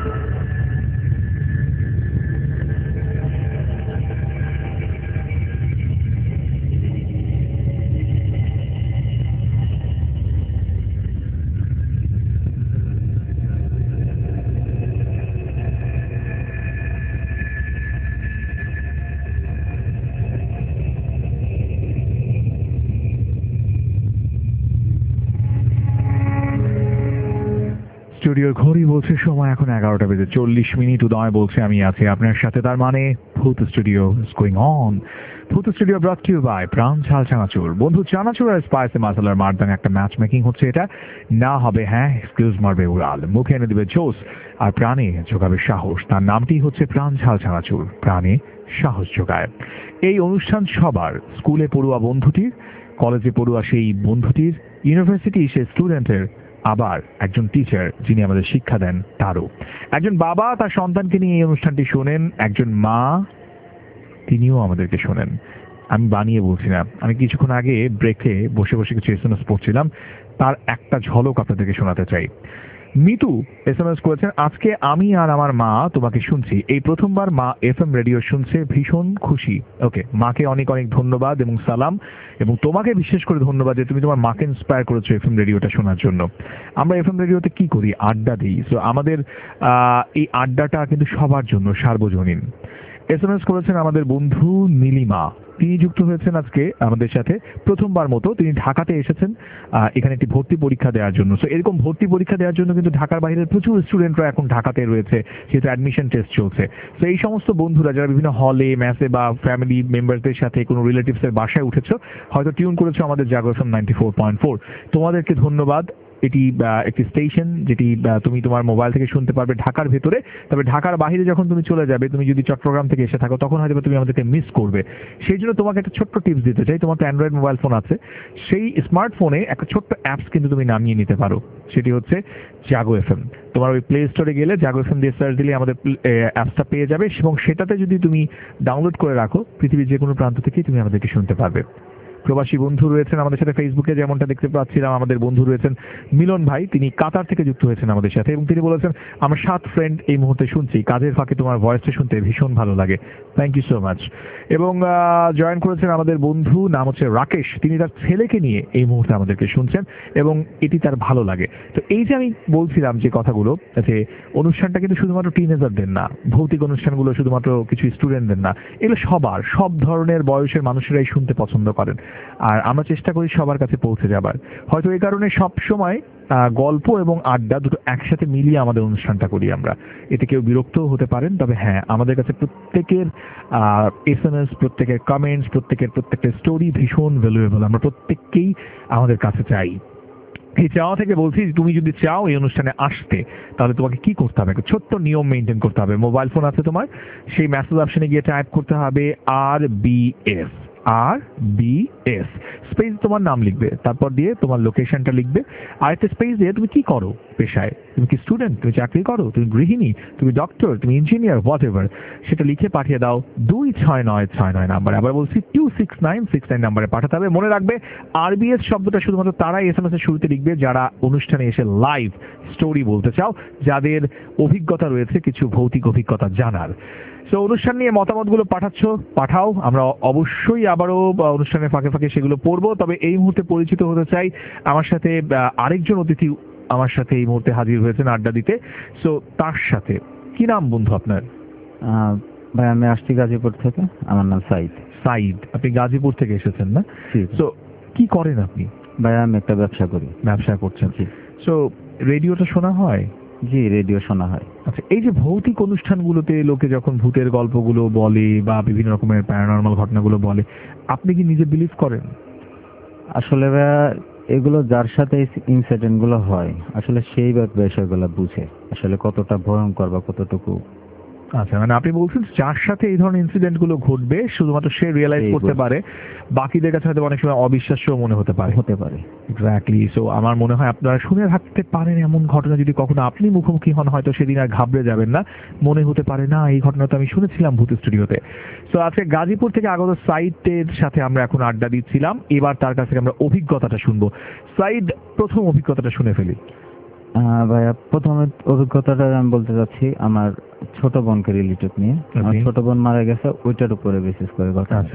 স্টুডিওর ঘড়ি বলছে সময় এখন 11:40 উদয় বলছে আমি আছি আপনার সাথে, তার মানে Bhoot studio is going on. Bhoot studio brought to you by Pran Jhal চানাচুর। বন্ধু, চানাচুর আর স্পাইসি মশলার মারদান একটা ম্যাচ মেকিং হচ্ছে, এটা না হবে হ্যাঁ এক্সকিউজ মারবে উড়াল, মুখে এনে দিবে জোস আর প্রাণে যোগাবে সাহস। তার নামটি হচ্ছে প্রাণ ঝাল চানাচুর, প্রাণে সাহস যোগায়। এই অনুষ্ঠান সবার, স্কুলে পড়ুয়া বন্ধুটির, কলেজে পড়ুয়া সেই বন্ধুটির, ইউনিভার্সিটি সে স্টুডেন্টের, আবার একজন টিচার যিনি আমাদের শিক্ষা দেন তারও। একজন বাবা তার সন্তানকে নিয়ে এই অনুষ্ঠানটি শোনেন, একজন মা তিনিও আমাদেরকে শোনেন। আমি বানিয়ে বলছি না, আমি কিছুক্ষণ আগে ব্রেকে বসে বসে কিছু এসএমএস পড়ছিলাম, তার একটা ঝলক আপনাদেরকে শোনাতে চাই। মিতু এসএমএস করেছেন, আজকে আমি আর আমার মা তোমাকে শুনছি, এই প্রথমবার মা এফএম রেডিও শুনছে, ভীষণ খুশি। ওকে, মাকে অনেক অনেক ধন্যবাদ এবং সালাম, এবং তোমাকে বিশেষ করে ধন্যবাদ যে তুমি তোমার মাকে ইন্সপায়ার করেছো এফএম রেডিওটা শোনার জন্য। আমরা এফএম রেডিওতে কি করি, আড্ডা দিই। সো আমাদের এই আড্ডাটা কিন্তু সবার জন্য সার্বজনীন। এসএমএস করেছেন আমাদের বন্ধু নীলিমা, তিনি যুক্ত হয়েছেন আজকে আমাদের সাথে প্রথমবার মতো। তিনি ঢাকাতে এসেছেন এখানে একটি ভর্তি পরীক্ষা দেওয়ার জন্য। সো এরকম ভর্তি পরীক্ষা দেওয়ার জন্য কিন্তু ঢাকার বাইরের প্রচুর স্টুডেন্টরা এখন ঢাকাতে রয়েছে, যেহেতু অ্যাডমিশন টেস্ট চলছে। তো এই সমস্ত বন্ধুরা যারা বিভিন্ন হলে ম্যাসে বা ফ্যামিলি মেম্বারদের সাথে কোনো রিলেটিভসের বাসায় উঠেছো, হয়তো টিউন করেছো আমাদের জাগো এফএম 94.4, তোমাদেরকে ধন্যবাদ। এটি একটি স্টেশন যেটি তুমি তোমার মোবাইল থেকে শুনতে পারবে ঢাকার ভেতরে, তবে ঢাকার বাইরে যখন তুমি চলে যাবে, তুমি যদি চট্টগ্রাম থেকে এসে থাকো, তখন হয়তো তুমি আমাদেরকে মিস করবে। সেই জন্য তোমাকে একটা ছোট্ট টিপস দিতে চাই। তোমার তো অ্যান্ড্রয়েড মোবাইল ফোন আছে, সেই স্মার্টফোনে একটা ছোট্ট অ্যাপস কিন্তু তুমি নামিয়ে নিতে পারো, সেটি হচ্ছে জাগো এফএম। তোমার ওই প্লে স্টোরে গেলে জাগো এফএম দিয়ে সার্চ দিলে আমাদের অ্যাপসটা পেয়ে যাবে, এবং সেটাতে যদি তুমি ডাউনলোড করে রাখো, পৃথিবীর যে কোনো প্রান্ত থেকেই তুমি আমাদেরকে শুনতে পারবে। প্রবাসী বন্ধু রয়েছেন আমাদের সাথে ফেসবুকে, যেমনটা দেখতে পাচ্ছিলাম আমাদের বন্ধু রয়েছেন মিলন ভাই, তিনি কাতার থেকে যুক্ত হয়েছেন আমাদের সাথে, এবং তিনি বলেছেন আমার 7 ফ্রেন্ড এই মুহূর্তে শুনছি, কাজের ফাঁকে তোমার ভয়েসটা শুনতে ভীষণ ভালো লাগে, থ্যাংক ইউ সো মাচ। এবং জয়েন করেছেন আমাদের বন্ধু, নাম হচ্ছে রাকেশ, তিনি তার ছেলেকে নিয়ে এই মুহূর্তে আমাদেরকে শুনছেন এবং এটি তার ভালো লাগে। তো এই যে আমি বলছিলাম যে কথাগুলো, যে অনুষ্ঠানটা কিন্তু শুধুমাত্র টিনেজারদের না, ভৌতিক অনুষ্ঠানগুলো শুধুমাত্র কিছু স্টুডেন্টদের না, এগুলো সবার, সব ধরনের বয়সের মানুষেরাই শুনতে পছন্দ করেন, আর আমরা চেষ্টা করি সবার কাছে পৌঁছে যাবার। হয়তো এই কারণে সব সময় গল্প এবং আড্ডা দুটো একসাথে মিলিয়ে আমাদের অনুষ্ঠানটা করি আমরা। এতে কেউ বিরক্তও হতে পারেন, তবে হ্যাঁ, আমাদের কাছে প্রত্যেকের এসএমএস, প্রত্যেকের কমেন্টস, প্রত্যেকটা স্টোরি ভীষণ ভ্যালুয়েবল। আমরা প্রত্যেককেই আমাদের কাছে চাই। এই চাওয়া থেকে বলছি, তুমি যদি চাও এই অনুষ্ঠানে আসতে, তাহলে তোমাকে কি করতে হবে, একটা ছোট্ট নিয়ম মেনটেন করতে হবে। মোবাইল ফোন আছে তোমার, সেই মেসেজ অপশনে গিয়ে টাইপ করতে হবে RBS স্পেস তোমার নাম লিখবে, তারপর দিয়ে তোমার লোকেশনটা লিখবে, আর একটা স্পেস দিয়ে তুমি কি করো পেশায়, তুমি কি স্টুডেন্ট, তুমি চাকরি করো, তুমি গৃহিণী, তুমি ডক্টর, তুমি ইঞ্জিনিয়ার, হোয়াট এভার, সেটা লিখে পাঠিয়ে দাও 26969 নাম্বারে। আবার বলছি 26969 নাম্বারে পাঠাতে হবে। মনে রাখবে RBS শব্দটা শুধুমাত্র তারাই এসএমএস এর শুরুতে লিখবে যারা অনুষ্ঠানে এসে লাইভ স্টোরি বলতে চাও, যাদের অভিজ্ঞতা রয়েছে কিছু ভৌতিক অভিজ্ঞতা জানার। তো অনুষ্ঠান নিয়ে মতামতগুলো পাঠাও, আমরা অবশ্যই আবারও অনুষ্ঠানের ফাঁকে ফাঁকে সেগুলো পড়বো। তবে এই মুহূর্তে পরিচিত হতে চাই, আমার সাথে আরেকজন অতিথি আমার সাথে এই মুহূর্তে হাজির হয়েছেন আড্ডা দিতে। সো তার সাথে, কি নাম বন্ধু আপনার? ভাই আমি আসছি গাজীপুর থেকে, আমার নাম সাইদ। আপনি গাজীপুর থেকে এসেছেন না? সো কি করেন আপনি? ভাই আমি একটা ব্যবসা করি। ব্যবসা করছেন? সো রেডিওটা শোনা হয়? জি, রেডিও শোনা হয়। আচ্ছা, এই যে ভৌতিক অনুষ্ঠানগুলোতে লোকে যখন ভূতের গল্পগুলো বলে বা বিভিন্ন রকমের প্যারানর্মাল ঘটনাগুলো বলে, আপনি কি নিজে বিলিভ করেন? আসলে এগুলো যার সাথে ইনসিডেন্ট গুলো হয়, আসলে সেই বিষয়গুলো বুঝে আসলে কতটা ভয়ঙ্কর বা কতটুকু। আচ্ছা, মানে আপনি বলছেন যার সাথে এই ধরনের ইনসিডেন্ট গুলো ঘটবে শুধুমাত্র সে রিয়েলাইজ করতে পারে, বাকিদের কাছে হয়তো অনেক সময় অবিশ্বাস্য মনে হতে পারে। এক্স্যাক্টলি। সো আমার মনে হয় আপনারা শুনে থাকতে পারেন এমন ঘটনা, যদি কখনো আপনি মুখোমুখি হন, হয়তো সেদিন আর ঘাবড়ে যাবেন না, মনে হতে পারে না এই ঘটনা তো আমি শুনেছিলাম ভূত স্টুডিওতে। সো আজকে গাজীপুর থেকে আগত সাইদের সাথে আমরা এখন আড্ডা দিচ্ছিলাম, এবার তার কাছ থেকে আমরা অভিজ্ঞতাটা শুনবো। সাইদ, প্রথম অভিজ্ঞতাটা শুনে ফেলি। ভাইয়া প্রথমে অভিজ্ঞতাটা আমি বলতে চাচ্ছি আমার ছোট বোনকে রিলেটেড নিয়ে। আমার Okay. ছোট বোন মারা গেছে, ওইটার উপরে বেসিস করে কথা। আচ্ছা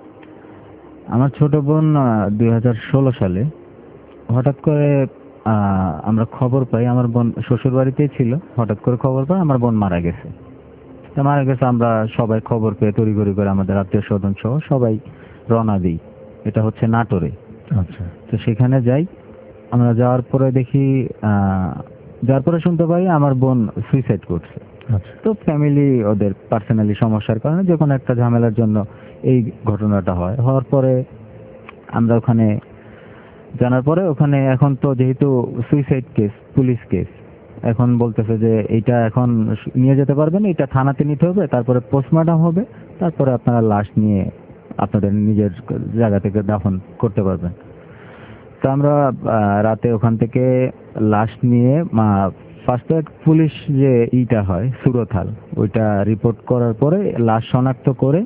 আমার ছোট বোন 2016 সালে হঠাৎ করে আমরা খবর পাই, আমার বোন শ্বশুর বাড়িতেই ছিল, হঠাৎ করে খবর পাই আমার বোন মারা গেছে। তা মারা গেছে, আমরা সবাই খবর পেয়ে তড়িঘড়ি করে আমাদের আত্মীয় স্বজন সহ সবাই রওনা দিই। এটা হচ্ছে নাটোরে। আচ্ছা তো সেখানে যাই, আমরা যাওয়ার পরে দেখি যাওয়ার পরে শুনতে পাই আমার বোন সুইসাইড করছে। আচ্ছা তো ফ্যামিলি ওদের পার্সোনালি সমস্যার কারণে যে কোনো একটা ঝামেলার জন্য এই ঘটনাটা হওয়ার পরে আমরা ওখানে জানার পরে ওখানে এখন তো যেহেতু সুইসাইড কেস, পুলিশ কেস, এখন বলতেছে যে এইটা এখন নিয়ে যেতে পারবেন, এটা থানাতে নিতে হবে, তারপরে পোস্টমর্টম হবে, তারপরে আপনারা লাশ নিয়ে আপনাদের নিজের জায়গা থেকে দাফন করতে পারবেন। তো আমরা রাতে ওখান থেকে লাশ নিয়ে ফার্স্টে পুলিশ যে ইটা হয় সুরতহাল, ওইটা রিপোর্ট করার পরে লাশ শনাক্ত করে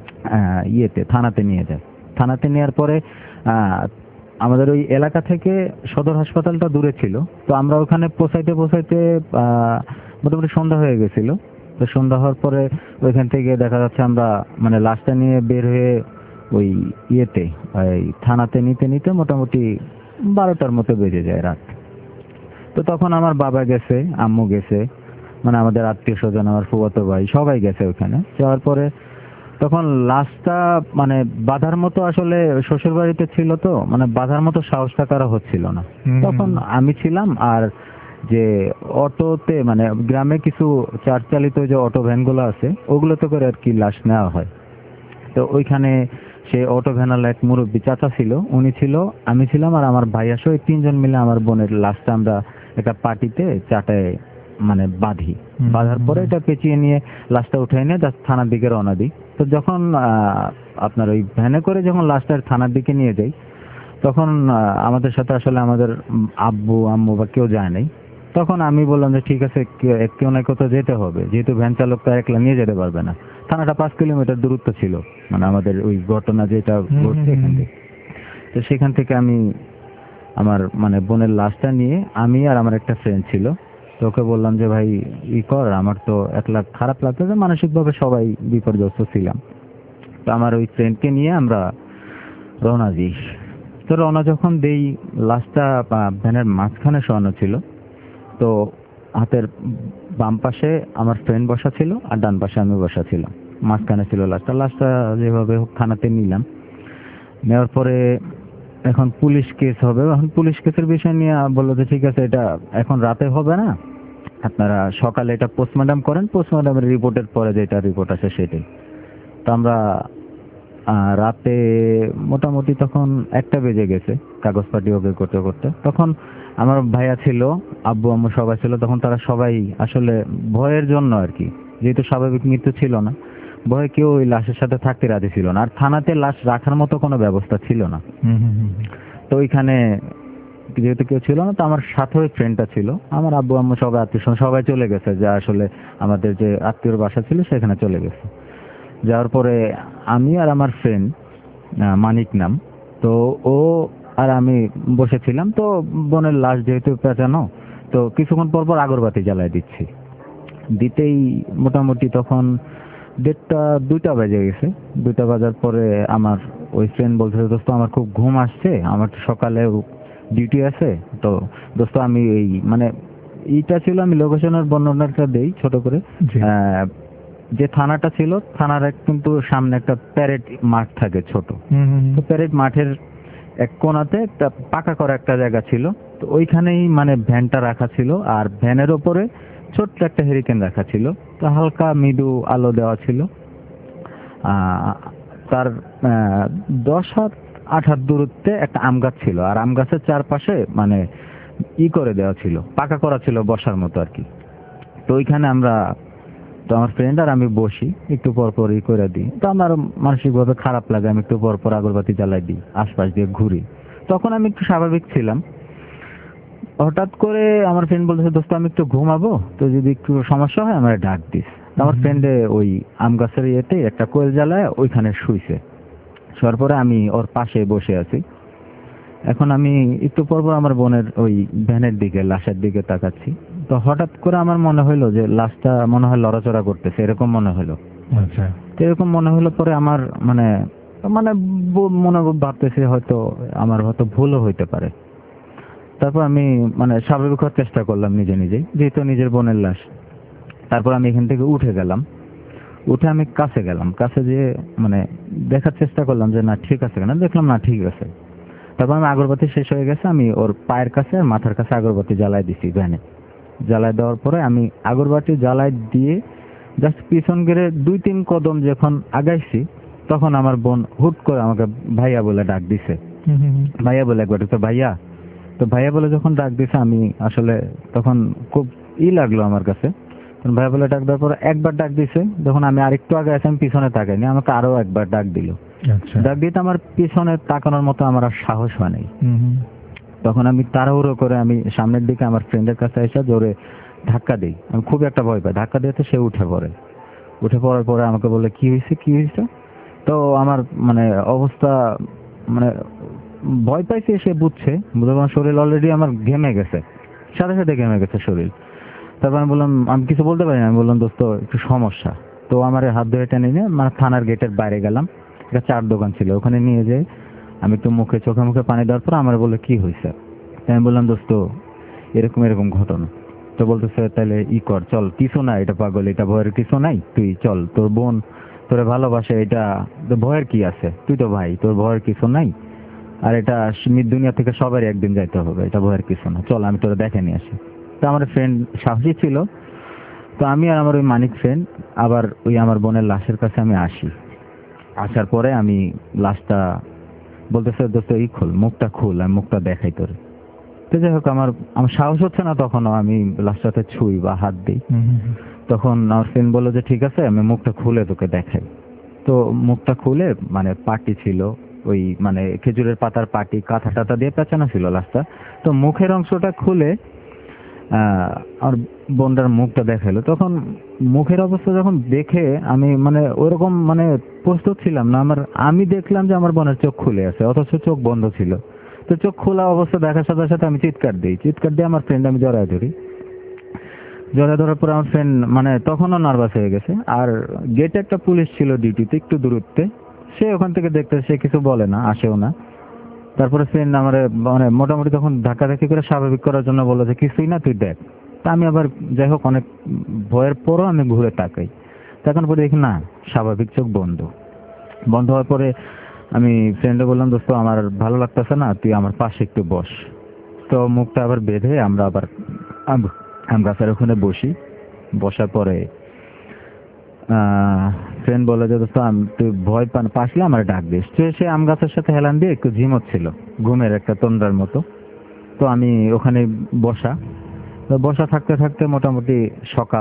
থানাতে নিয়ে যায়। থানাতে নেওয়ার পরে আমাদের ওই এলাকা থেকে সদর হাসপাতালটা দূরে ছিল, তো আমরা ওখানে পৌঁছাইতে মোটামুটি সন্ধ্যা হয়ে গেছিল। তো সন্ধ্যা হওয়ার পরে ওইখান থেকে দেখা যাচ্ছে আমরা মানে লাশটা নিয়ে বের হয়ে ওই ওই থানাতে নিতে নিতে মোটামুটি 12টার মতো বেজে যায় রাত। তো তখন আমার বাবা গেছে, আম্মু গেছে, মানে আমাদের আত্মীয় স্বজন, আমার ফুফাতো ভাই সবাই গেছে ওখানে। যাওয়ার পরে তখন লাশটা মানে বাঁধার মতো, আসলে শ্বশুর বাড়িতে ছিল তো মানে বাঁধার মতো সাহসটা কারো হচ্ছিল না। তখন আমি ছিলাম, আর যে অটোতে মানে গ্রামে কিছু চার চালিত যে অটো ভ্যানগুলো আছে ওগুলোতে করে আর কি লাশ নেওয়া হয়। তো ওইখানে সে অটো ভ্যানাল এক মুরব্বী চাচা ছিল, উনি ছিল, আমি ছিলাম, আর আমার ভাই আসো, এই তিনজন মিলে আমার বোনের লাশটা আমরা একটা পার্টিতে চাটায় মানে বাঁধি। বাঁধার পরে এটা পেঁচিয়ে নিয়ে লাশটা উঠে নিয়ে থানার দিকে রওনা দিই। তো যখন আপনার ওই ভ্যানে করে যখন লাশটা থানার দিকে নিয়ে যাই, তখন আমাদের সাথে আসলে আমাদের আব্বু আম্মু বা কেউ যায় নাই। তখন আমি বললাম যে ঠিক আছে, কেউ না কেউ তো যেতে হবে, যেহেতু ভ্যান চালক তো একলা নিয়ে যেতে পারবে না। থানাটা 5 কিলোমিটার দূরত্ব ছিল, মানে আমাদের ওই ঘটনা যেটা ঘটছে এখান থেকে। তো সেখান থেকে আমি আমার মানে বোনের লাশটা নিয়ে আমি আর আমার একটা ফ্রেন্ড ছিল, তো ওকে বললাম যে ভাই আমার তো একলা খারাপ লাগতেছে, মানসিকভাবে সবাই বিপর্যস্ত ছিলাম। তো আমার ওই ফ্রেন্ডকে নিয়ে আমরা রওনা দিই। তো রওনা যখন দেই, লাশটা ভ্যানের মাঝখানে শোয়ানো ছিল। তো হাতের বাম পাশে আমার ফ্রেন্ড বসা ছিল আর ডান পাশে আমি বসা ছিলাম, মাঝখানে ছিল লাশটা যেভাবে হোক থানাতে নিলাম। নেওয়ার পরে এখন পুলিশ কেস হবে, এখন পুলিশ কেসের বিষয় নিয়ে বললো যে ঠিক আছে, এটা এখন রাতে হবে না, আপনারা সকালে এটা পোস্টমর্টম করেন, পোস্টমর্টমের রিপোর্টের পরে যেটা রিপোর্ট আসে সেটাই। তো আমরা রাতে মোটামুটি তখন 1টা বেজে গেছে কাগজপাতি ওকে করতে করতে। তখন আমার ভাইয়া ছিল, আব্বু আম্মু সবাই ছিল, তখন তারা সবাই আসলে ভয়ের জন্য আর কি, যেহেতু স্বাভাবিক মৃত্যু ছিল না, ভয়ে কেউ ওই লাশের সাথে থাকতে রাজি ছিল না, আর থানাতে লাশ রাখার মতো কোনো ব্যবস্থা ছিল না। তো ওইখানে যেহেতু কেউ ছিল না, তো আমার সাথে ওই ফ্রেন্ডটা ছিল, আমার আব্বু আম্মু সবাই আত্মীয় সবাই চলে গেছে, যা আসলে আমাদের যে আত্মীয়র বাসা ছিল সেখানে চলে গেছে। যাওয়ার পরে আমি আর আমার ফ্রেন্ড মানিক নাম, তো ও আর আমি বসেছিলাম। তো বোনের লাশ যেহেতু পেঁচানো, তো কিছুক্ষণ পর পর আগরবাতি জ্বালায় দিতেই মোটামুটি তখন 1:30-2টা বেজে গেছে। 2টা বাজার পরে আমার ওই ফ্রেন্ড বলছে, দোস্ত আমার খুব ঘুম আসছে, আমার তো সকালে ডিউটি আছে, তো দোস্ত আমি এই মানে এইটা ছিল, আমি লোকেশনের বর্ণনাটা দেই ছোট করে। যে থানাটা ছিল, থানার কিন্তু সামনে একটা প্যারেড মাঠ থাকে ছোট, তো প্যারেড মাঠের এক কোণাতে একটা পাকা করা একটা জায়গা ছিল, তো ওইখানেই মানে ভ্যানটা রাখা ছিল, আর ভ্যানের ওপরে ছোট্ট একটা হেরিকেন রাখা ছিল, তো হালকা মৃদু আলো দেওয়া ছিল। তার 10 হাত 8 হাত দূরত্বে একটা আম গাছ ছিল, আর আম গাছের চারপাশে মানে করে দেওয়া ছিল, পাকা করা ছিল বসার মতো আর কি। তো ওইখানে আমরা, তো আমার ফ্রেন্ড আর আমি বসি, একটু পর পর করে দিই। তো আমার মানসিকভাবে খারাপ লাগে, আমি একটু পর পর আগরবাতি জ্বালাই দিই, আশপাশ দিয়ে ঘুরি। তখন আমি একটু স্বাভাবিক ছিলাম। হঠাৎ করে আমার ফ্রেন্ড বলতেছে, দোস্ত আমি একটু ঘুমাবো, তো যদি একটু সমস্যা হয় আমার ডাক দিস। আমার ফ্রেন্ডে ওই আম গাছের একটা কোয়েল জ্বালায় ওইখানে শুইছে। শোয়ার পরে আমি ওর পাশে বসে আছি। এখন আমি একটু পরপর আমার বোনের ওই ভ্যানের দিকে, লাশের দিকে তাকাচ্ছি। তো হঠাৎ করে আমার মনে হলো যে লাশটা মনে হয় লড়াচড়া করতেছে, এরকম মনে হলো। আচ্ছা। তো এরকম মনে হলো পরে আমার মানে মানে মনে ভাবতেছি হয়তো আমার হয়তো ভুলও হইতে পারে। তারপর আমি মানে স্বাভাবিক হওয়ার চেষ্টা করলাম নিজে নিজেই, যেহেতু নিজের বোনের লাশ। তারপর আমি এখান থেকে উঠে গেলাম, উঠে আমি কাছে গেলাম, কাছে যেয়ে মানে দেখার চেষ্টা করলাম যে না ঠিক আছে কিনা, দেখলাম না ঠিক আছে। তারপর আমি আগরবাতি শেষ হয়ে গেছে, আমি ওর পায়ের কাছে আর মাথার কাছে আগরবাতি জ্বালাই দিছি ভ্যানে। জ্বালাই দেওয়ার পরে আমি আগরবাতি জ্বালাই দিয়ে জাস্ট পিছন গেড়ে 2-3 কদম যখন আগাইছি, তখন আমার বোন হুট করে আমাকে ভাইয়া বলে ডাক দিছে। ভাইয়া বলে একবার, তো ভাইয়া, তো ভাইয়া বলে যখন ডাক দিছে আমি আসলে তখন খুব লাগলো আমার কাছে। ভাইয়া বলে ডাক দেওয়ার পর একবার ডাক দিছে, যখন আমি আরেকটু আগে আছি আমি পিছনে তাকাইনি, আমাকে আরো একবার ডাক দিল। ডাক দিতে আমার পিছনে তাকানোর মতো আমার আর সাহস হয় নাই। তখন আমি তাড়াহুড়ো করে আমি সামনের দিকে আমার ফ্রেন্ডের কাছে এসে জোরে ধাক্কা দিই। আমি খুব একটা ভয় পাই, ধাক্কা দিতে সে উঠে পড়ে। উঠে পড়ার পরে আমাকে বলে কি হয়েছে কি হয়েছে। তো আমার মানে অবস্থা মানে ভয় পাইছে, সে বুঝছে, বুঝে আমার শরীর অলরেডি আমার ঘেমে গেছে, সাথে সাথে ঘেমে গেছে শরীর। তারপর আমি বললাম, আমি কিছু বলতে পারি না, আমি বললাম দোস্ত একটু সমস্যা। তো আমার হাত ধরে টেনে নিয়ে মানে থানার গেটের বাইরে গেলাম, একটা চার দোকান ছিল, ওখানে নিয়ে যেয়ে আমি একটু চোখে মুখে পানি দেওয়ার পর আমার বলে কি হয়েছে। আমি বললাম দোস্ত এরকম এরকম ঘটনা। তো বলতেছে তাহলে কর, চল, কিছু না, এটা পাগল, এটা ভয়ের কিছু নাই, তুই চল, তোর বোন তোরে ভালোবাসে, এটা ভয়ের কি আছে, তুই তো ভাই, তোর ভয়ের কিছু নাই, আর এটা দুনিয়া থেকে সবারই একদিন যাইতে হবে, এটা ভয়ের কিছু না, চল আমি তোরে দেখে নিয়ে আসি। তো আমার ফ্রেন্ড সাহসী ছিল, তো আমি আর আমার ওই মানিক ফ্রেন্ড আবার ওই আমার বোনের লাশের কাছে আমি আসি। আসার পরে আমি লাশটা বলতেছে দোস্ত খোল, মুখটা খুল, আমি মুখটা দেখাই তোরে। তো যাই হোক আমার সাহস হচ্ছে না তখনও আমি লাশটাতে ছুঁই বা হাত দিই। তখন আমার ফ্রেন্ড বললো যে ঠিক আছে আমি মুখটা খুলে তোকে দেখাই। তো মুখটা খুলে মানে পাটি ছিল, ওই মানে খেজুরের পাতার পাটি, কাঁথা টাথা দিয়ে পেঁচানো ছিল লাশটা। তো মুখের অংশটা খুলে আর বোনটার মুখটা দেখালো। তখন মুখের অবস্থা যখন দেখে আমি মানে ওরকম মানে প্রস্তুত ছিলাম না। আমি দেখলাম যে আমার বোনের চোখ খুলে আছে, অথচ চোখ বন্ধ ছিল। তো চোখ খোলা অবস্থা দেখার সাথে সাথে আমি চিৎকার দিয়ে আমার ফ্রেন্ড আমি জড়ায় ধরার পর আমার ফ্রেন্ড মানে তখনও নার্ভাস হয়ে গেছে। আর গেটে একটা পুলিশ ছিল ডিউটিতে একটু দূরত্বে, সে ওখান থেকে দেখতে, সে কিছু বলে না, আসেও না। তারপরে ফ্রেন্ড আমার মানে মোটামুটি তখন ধাক্কাধাক্কি করে স্বাভাবিক করার জন্য বললো যে কিছুই না, তুই দেখ। তা আমি আবার যাই হোক অনেক ভয়ের পরও আমি ঘুরে তাকাই, তখন পরে দেখি না, স্বাভাবিক, চোখ বন্ধ হওয়ার পরে আমি ফ্রেন্ডে বললাম দোস্ত আমার ভালো লাগতেছে না, তুই আমার পাশে একটু বস। তো মুখটা আবার বেঁধে আমরা আবার আম গাছের ওখানে বসি। বসার পরে ফ্রেন্ড বলে যে দোস্ত তুই ভয় পাসলে আমার ডাক দিস। সে আম গাছের সাথে হেলান দিয়ে একটু ঝিমোচ্ছিল, ঘুমের একটা তন্দ্রার মতো। তো আমি ওখানে বসা থাকতে থাকতে মোটামুটি সকাল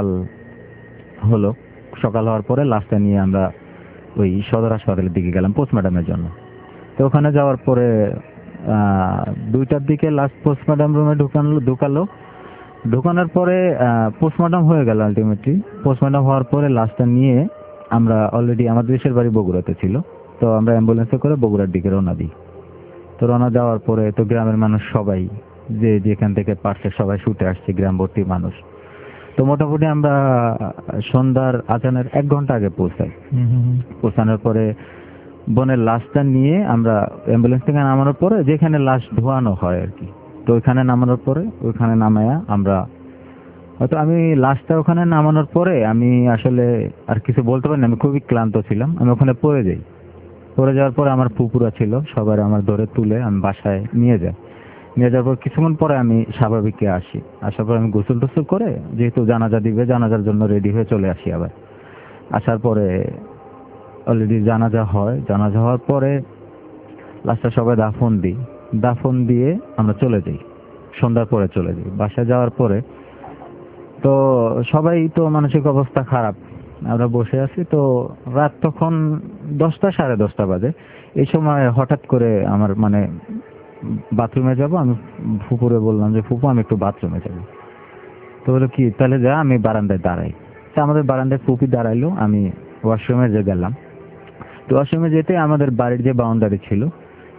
হওয়ার পরে লাশটা নিয়ে আমরা ওই সদর হাসপাতালের দিকে গেলাম পোস্টমর্টমের জন্য। তো ওখানে যাওয়ার পরে 2টার দিকে লাস্ট পোস্টমর্টম রুমে ঢুকানোর পরে পোস্টমর্টম হয়ে গেল। আলটিমেটলি পোস্টমর্টম হওয়ার পরে লাশটা নিয়ে আমরা অলরেডি আমাদের দেশের বাড়ি বগুড়াতে ছিল, তো আমরা অ্যাম্বুলেন্সে করে বগুড়ার দিকে রওনা দিই। তো রওনা দেওয়ার পরে তো গ্রামের মানুষ সবাই যেখান থেকে পারছে সবাই ছুটে আসছে, গ্রাম ভর্তি মানুষ। তো মোটামুটি আমরা সন্ধ্যার আজানের 1 ঘন্টা আগে পৌঁছানোর পরে বোনের লাশটা নিয়ে আমরা অ্যাম্বুলেন্স থেকে নামানোর পরে যেখানে লাশ ধোয়ানো হয় আর কি, তো ওইখানে নামানোর পরে ওইখানে নামায়া আমরা হয়তো আমি লাশটা ওখানে নামানোর পরে আমি আসলে আর কিছু বলতে পারি না, আমি খুবই ক্লান্ত ছিলাম। আমি ওখানে পড়ে যাওয়ার পরে আমার পুকুরা ছিল, সবার আমার ধরে তুলে আমি বাসায় নিয়ে যাওয়ার পর কিছুক্ষণ পরে আমি স্বাভাবিকে আসি। আসার পর আমি গোসল টোসল করে, যেহেতু জানাজা দিবে, জানাজার জন্য রেডি হয়ে চলে আসি। আবার আসার পরে অলরেডি জানাজা হওয়ার পরে লাশটা সবাই দাফন দিয়ে আমরা চলে যাই, সন্ধ্যার পরে চলে যাই। বাসায় যাওয়ার পরে তো সবাই তো মানসিক অবস্থা খারাপ, আমরা বসে আছি। তো রাত তখন 10টা 10:30 বাজে। এই সময় হঠাৎ করে আমার মানে বাথরুমে যাব, আমি ফুপুরে বললাম যে ফুপু আমি একটু বাথরুমে যাব। তো বললো কি, তাহলে যা, আমি বারান্দায় দাঁড়াই। তা আমাদের বারান্দায় ফুপি দাঁড়াইলো, আমি ওয়াশরুমে গেলাম। তো ওয়াশরুমে যেতে আমাদের বাড়ির যে বাউন্ডারি ছিল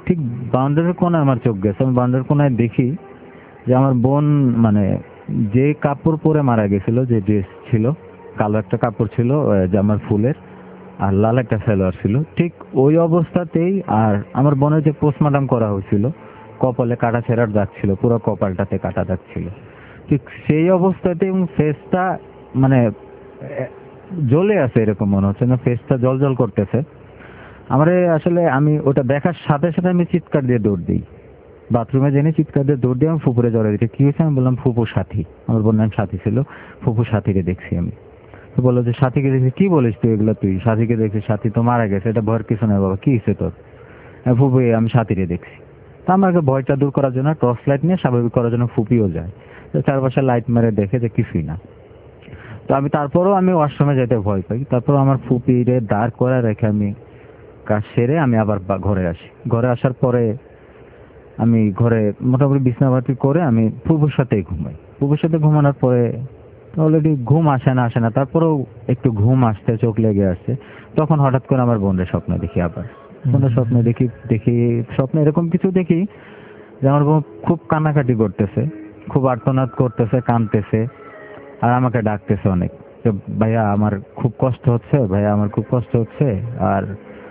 ঠিক বাউন্ডারির কোণায় আমার চোখ গেছে। আমি বাউন্ডারির কোণায় দেখি যে আমার বোন মানে যে কাপড় পরে মারা গেছিল, যে ড্রেস ছিল, কালো একটা কাপড় ছিল জামার ফুলের, আর লাল একটা সালোয়ার ছিল, ঠিক ওই অবস্থাতেই। আর আমার বোনের যে পোস্টমর্টম করা হয়েছিল, কপালে কাটা ছেঁড়ার দাগ ছিল, পুরো কপালটাতে কাটা দাগ ছিল, ঠিক সেই অবস্থাতে। এবং ফেসটা মানে জ্বলে আছে এরকম মনে হচ্ছে, না ফেসটা জল জল করতেছে। আমার আসলে আমি ওটা দেখার সাথে সাথে আমি চিৎকার দিয়ে দৌড় দিই, বাথরুমে জেনে চিৎকার দিয়ে দৌড় দিয়ে আমি ফুপুরে জড়াই দিতে। কি হয়েছে? আমি বললাম ফুপুর সাথী, আমার বোন নাম সাথী ছিল, ফুপুর সাথীকে দেখছি আমি। তো বললো যে সাথীকে দেখছি। কি বলিস তুই এগুলো? তুই সাথীকে দেখছিস? সাথী তো মারা গেছে, এটা ভয়ের কিছু নয় বাবা, কি হয়েছে তোর? ফুপু আমি সাথীরে দেখছি। তা আমাকে ভয়টা দূর করার জন্য টর্চ লাইট নিয়ে স্বাভাবিক করার জন্য ফুপিও যায়, তো চারপাশে লাইট মেরে দেখে যে কিছুই না। তো আমি তারপরও আমি ওয়াশরুমে যেতে ভয় পাই। তারপর আমার ফুপিরে দাঁড় করে রেখে আমি কাজ সেরে আমি আবার ঘরে আসি। ঘরে আসার পরে আমি ঘরে মোটামুটি বিছনাবাতি করে আমি ফুপুর সাথেই ঘুমাই। ফুপুর সাথে ঘুমানোর পরে অলরেডি ঘুম আসে না, তারপরেও একটু ঘুম আসতে, চোখ লেগে আসছে। তখন হঠাৎ করে আমার বোনের স্বপ্ন দেখি। আবার বোনের স্বপ্ন দেখি স্বপ্নে এরকম কিছু দেখি যে আমার বোন খুব কান্নাকাটি করতেছে, খুব আর্তনাদ করতেছে, কাঁদতেছে, আর আমাকে ডাকতেছে অনেক, যে ভাইয়া আমার খুব কষ্ট হচ্ছে, ভাইয়া আমার খুব কষ্ট হচ্ছে, আর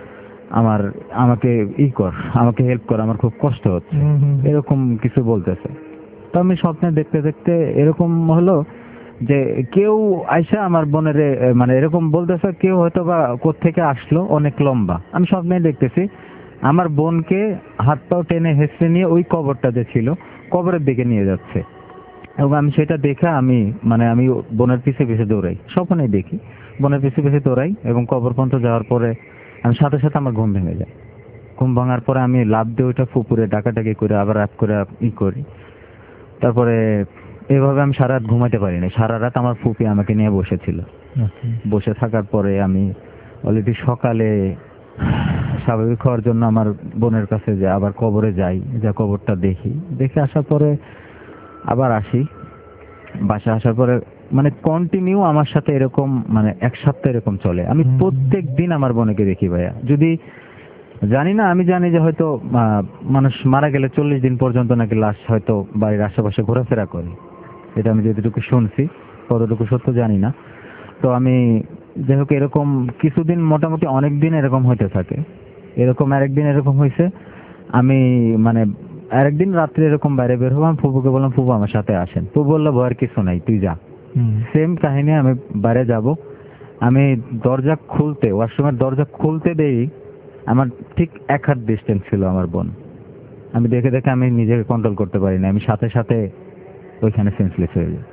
আমাকে আমাকে হেল্প কর, আমার খুব কষ্ট হচ্ছে, এরকম কিছু বলতেছে। তো আমি স্বপ্নে দেখতে দেখতে এরকম হলো যে কেউ আইসা আমার বোনের মানে এরকম বলতেছে, কেউ হয়তো বা কোত্থেকে আসলো, অনেক লম্বা। আমি স্বপ্নে দেখতেছি আমার বোনকে হাত পাও টেনে হেসড়ে নিয়ে ওই কবরটা যে ছিল, কবরের দিকে নিয়ে যাচ্ছে। এবং আমি সেটা দেখে আমি বোনের পিছে পিছে দৌড়াই, স্বপ্নে দেখি বোনের পিছে পিছে দৌড়াই, এবং কবর পর্যন্ত যাওয়ার পরে আমি সাথে সাথে আমার ঘুম ভেঙে যায়। ঘুম ভাঙার পরে আমি লাফ দিয়ে ওইটা ফুপুরে ডাকাডাকি করে আবার রাত করে করি। তারপরে এভাবে আমি সারা রাত ঘুমাতে পারিনি। সারা রাত আমার ফুপি আমাকে নিয়ে বসেছিল। বসে থাকার পরে আমি অলরেডি সকালে স্বাভাবিক হওয়ার জন্য আমার বোনের কাছে যে আবার কবরে যাই, যা কবরটা দেখে আসার পরে আবার আসি। বাসা আসার পরে মানে কন্টিনিউ আমার সাথে এরকম মানে এক সপ্তাহ এরকম চলে। আমি প্রত্যেক দিন আমার বোনকে দেখি ভাইয়া। যদি জানি না, আমি জানি যে হয়তো মানুষ মারা গেলে 40 দিন পর্যন্ত নাকি লাশ হয়তো বাড়ির আশেপাশে ঘোরাফেরা করে, এটা আমি যেটুকু শুনছি, কতটুকু সত্য জানি না। তো আমি যাই হোক এরকম কিছুদিন, মোটামুটি অনেক দিন এরকম হইতে থাকে। এরকম আরেকদিন এরকম হয়েছে, আমি মানে আরেকদিন রাত্রে এরকম বাইরে বের হবো, আমি ফুপুকে বললাম ফুপু আমার সাথে আসেন। ফুপু বললো ভয়ের কিছু নাই, তুই যা। সেম কাহিনী, আমি বাইরে যাব, আমি দরজা খুলতে, ওয়াশরুমের দরজা খুলতে দেই, আমার ঠিক 1 হাত ডিস্টেন্স ছিল আমার বোন। আমি দেখে আমি নিজেকে কন্ট্রোল করতে পারি না, আমি সাথে সাথে ওইখানে সেন্সলেস হয়ে যাই।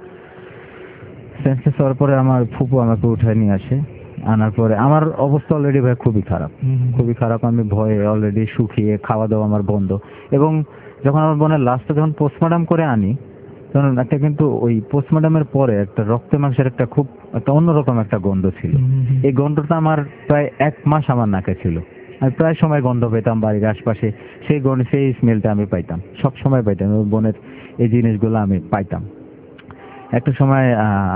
সেন্সলেস হওয়ার পরে আমার ফুপু আমাকে উঠায় নিয়ে আসে। আনার পরে আমার অবস্থা অলরেডি ভাই খুবই খারাপ। আমি ভয়ে অলরেডি শুকিয়ে, খাওয়া দাওয়া আমার বন্ধ। এবং যখন আমার বোনের লাশটা যখন পোস্টমর্টম করে আনি, তখন একটা কিন্তু ওই পোস্টমর্টমের পরে একটা রক্তে মাংসের একটা খুব একটা অন্যরকম একটা গন্ধ ছিল। এই গন্ধটা আমার প্রায় 1 মাস আমার নাকে ছিল। আমি প্রায় সময় গন্ধ পেতাম বাড়ির আশপাশে, সেই স্মেলটা আমি পাইতাম, সব সময় পাইতাম। বোনের এই জিনিসগুলো আমি পাইতাম। একটা সময়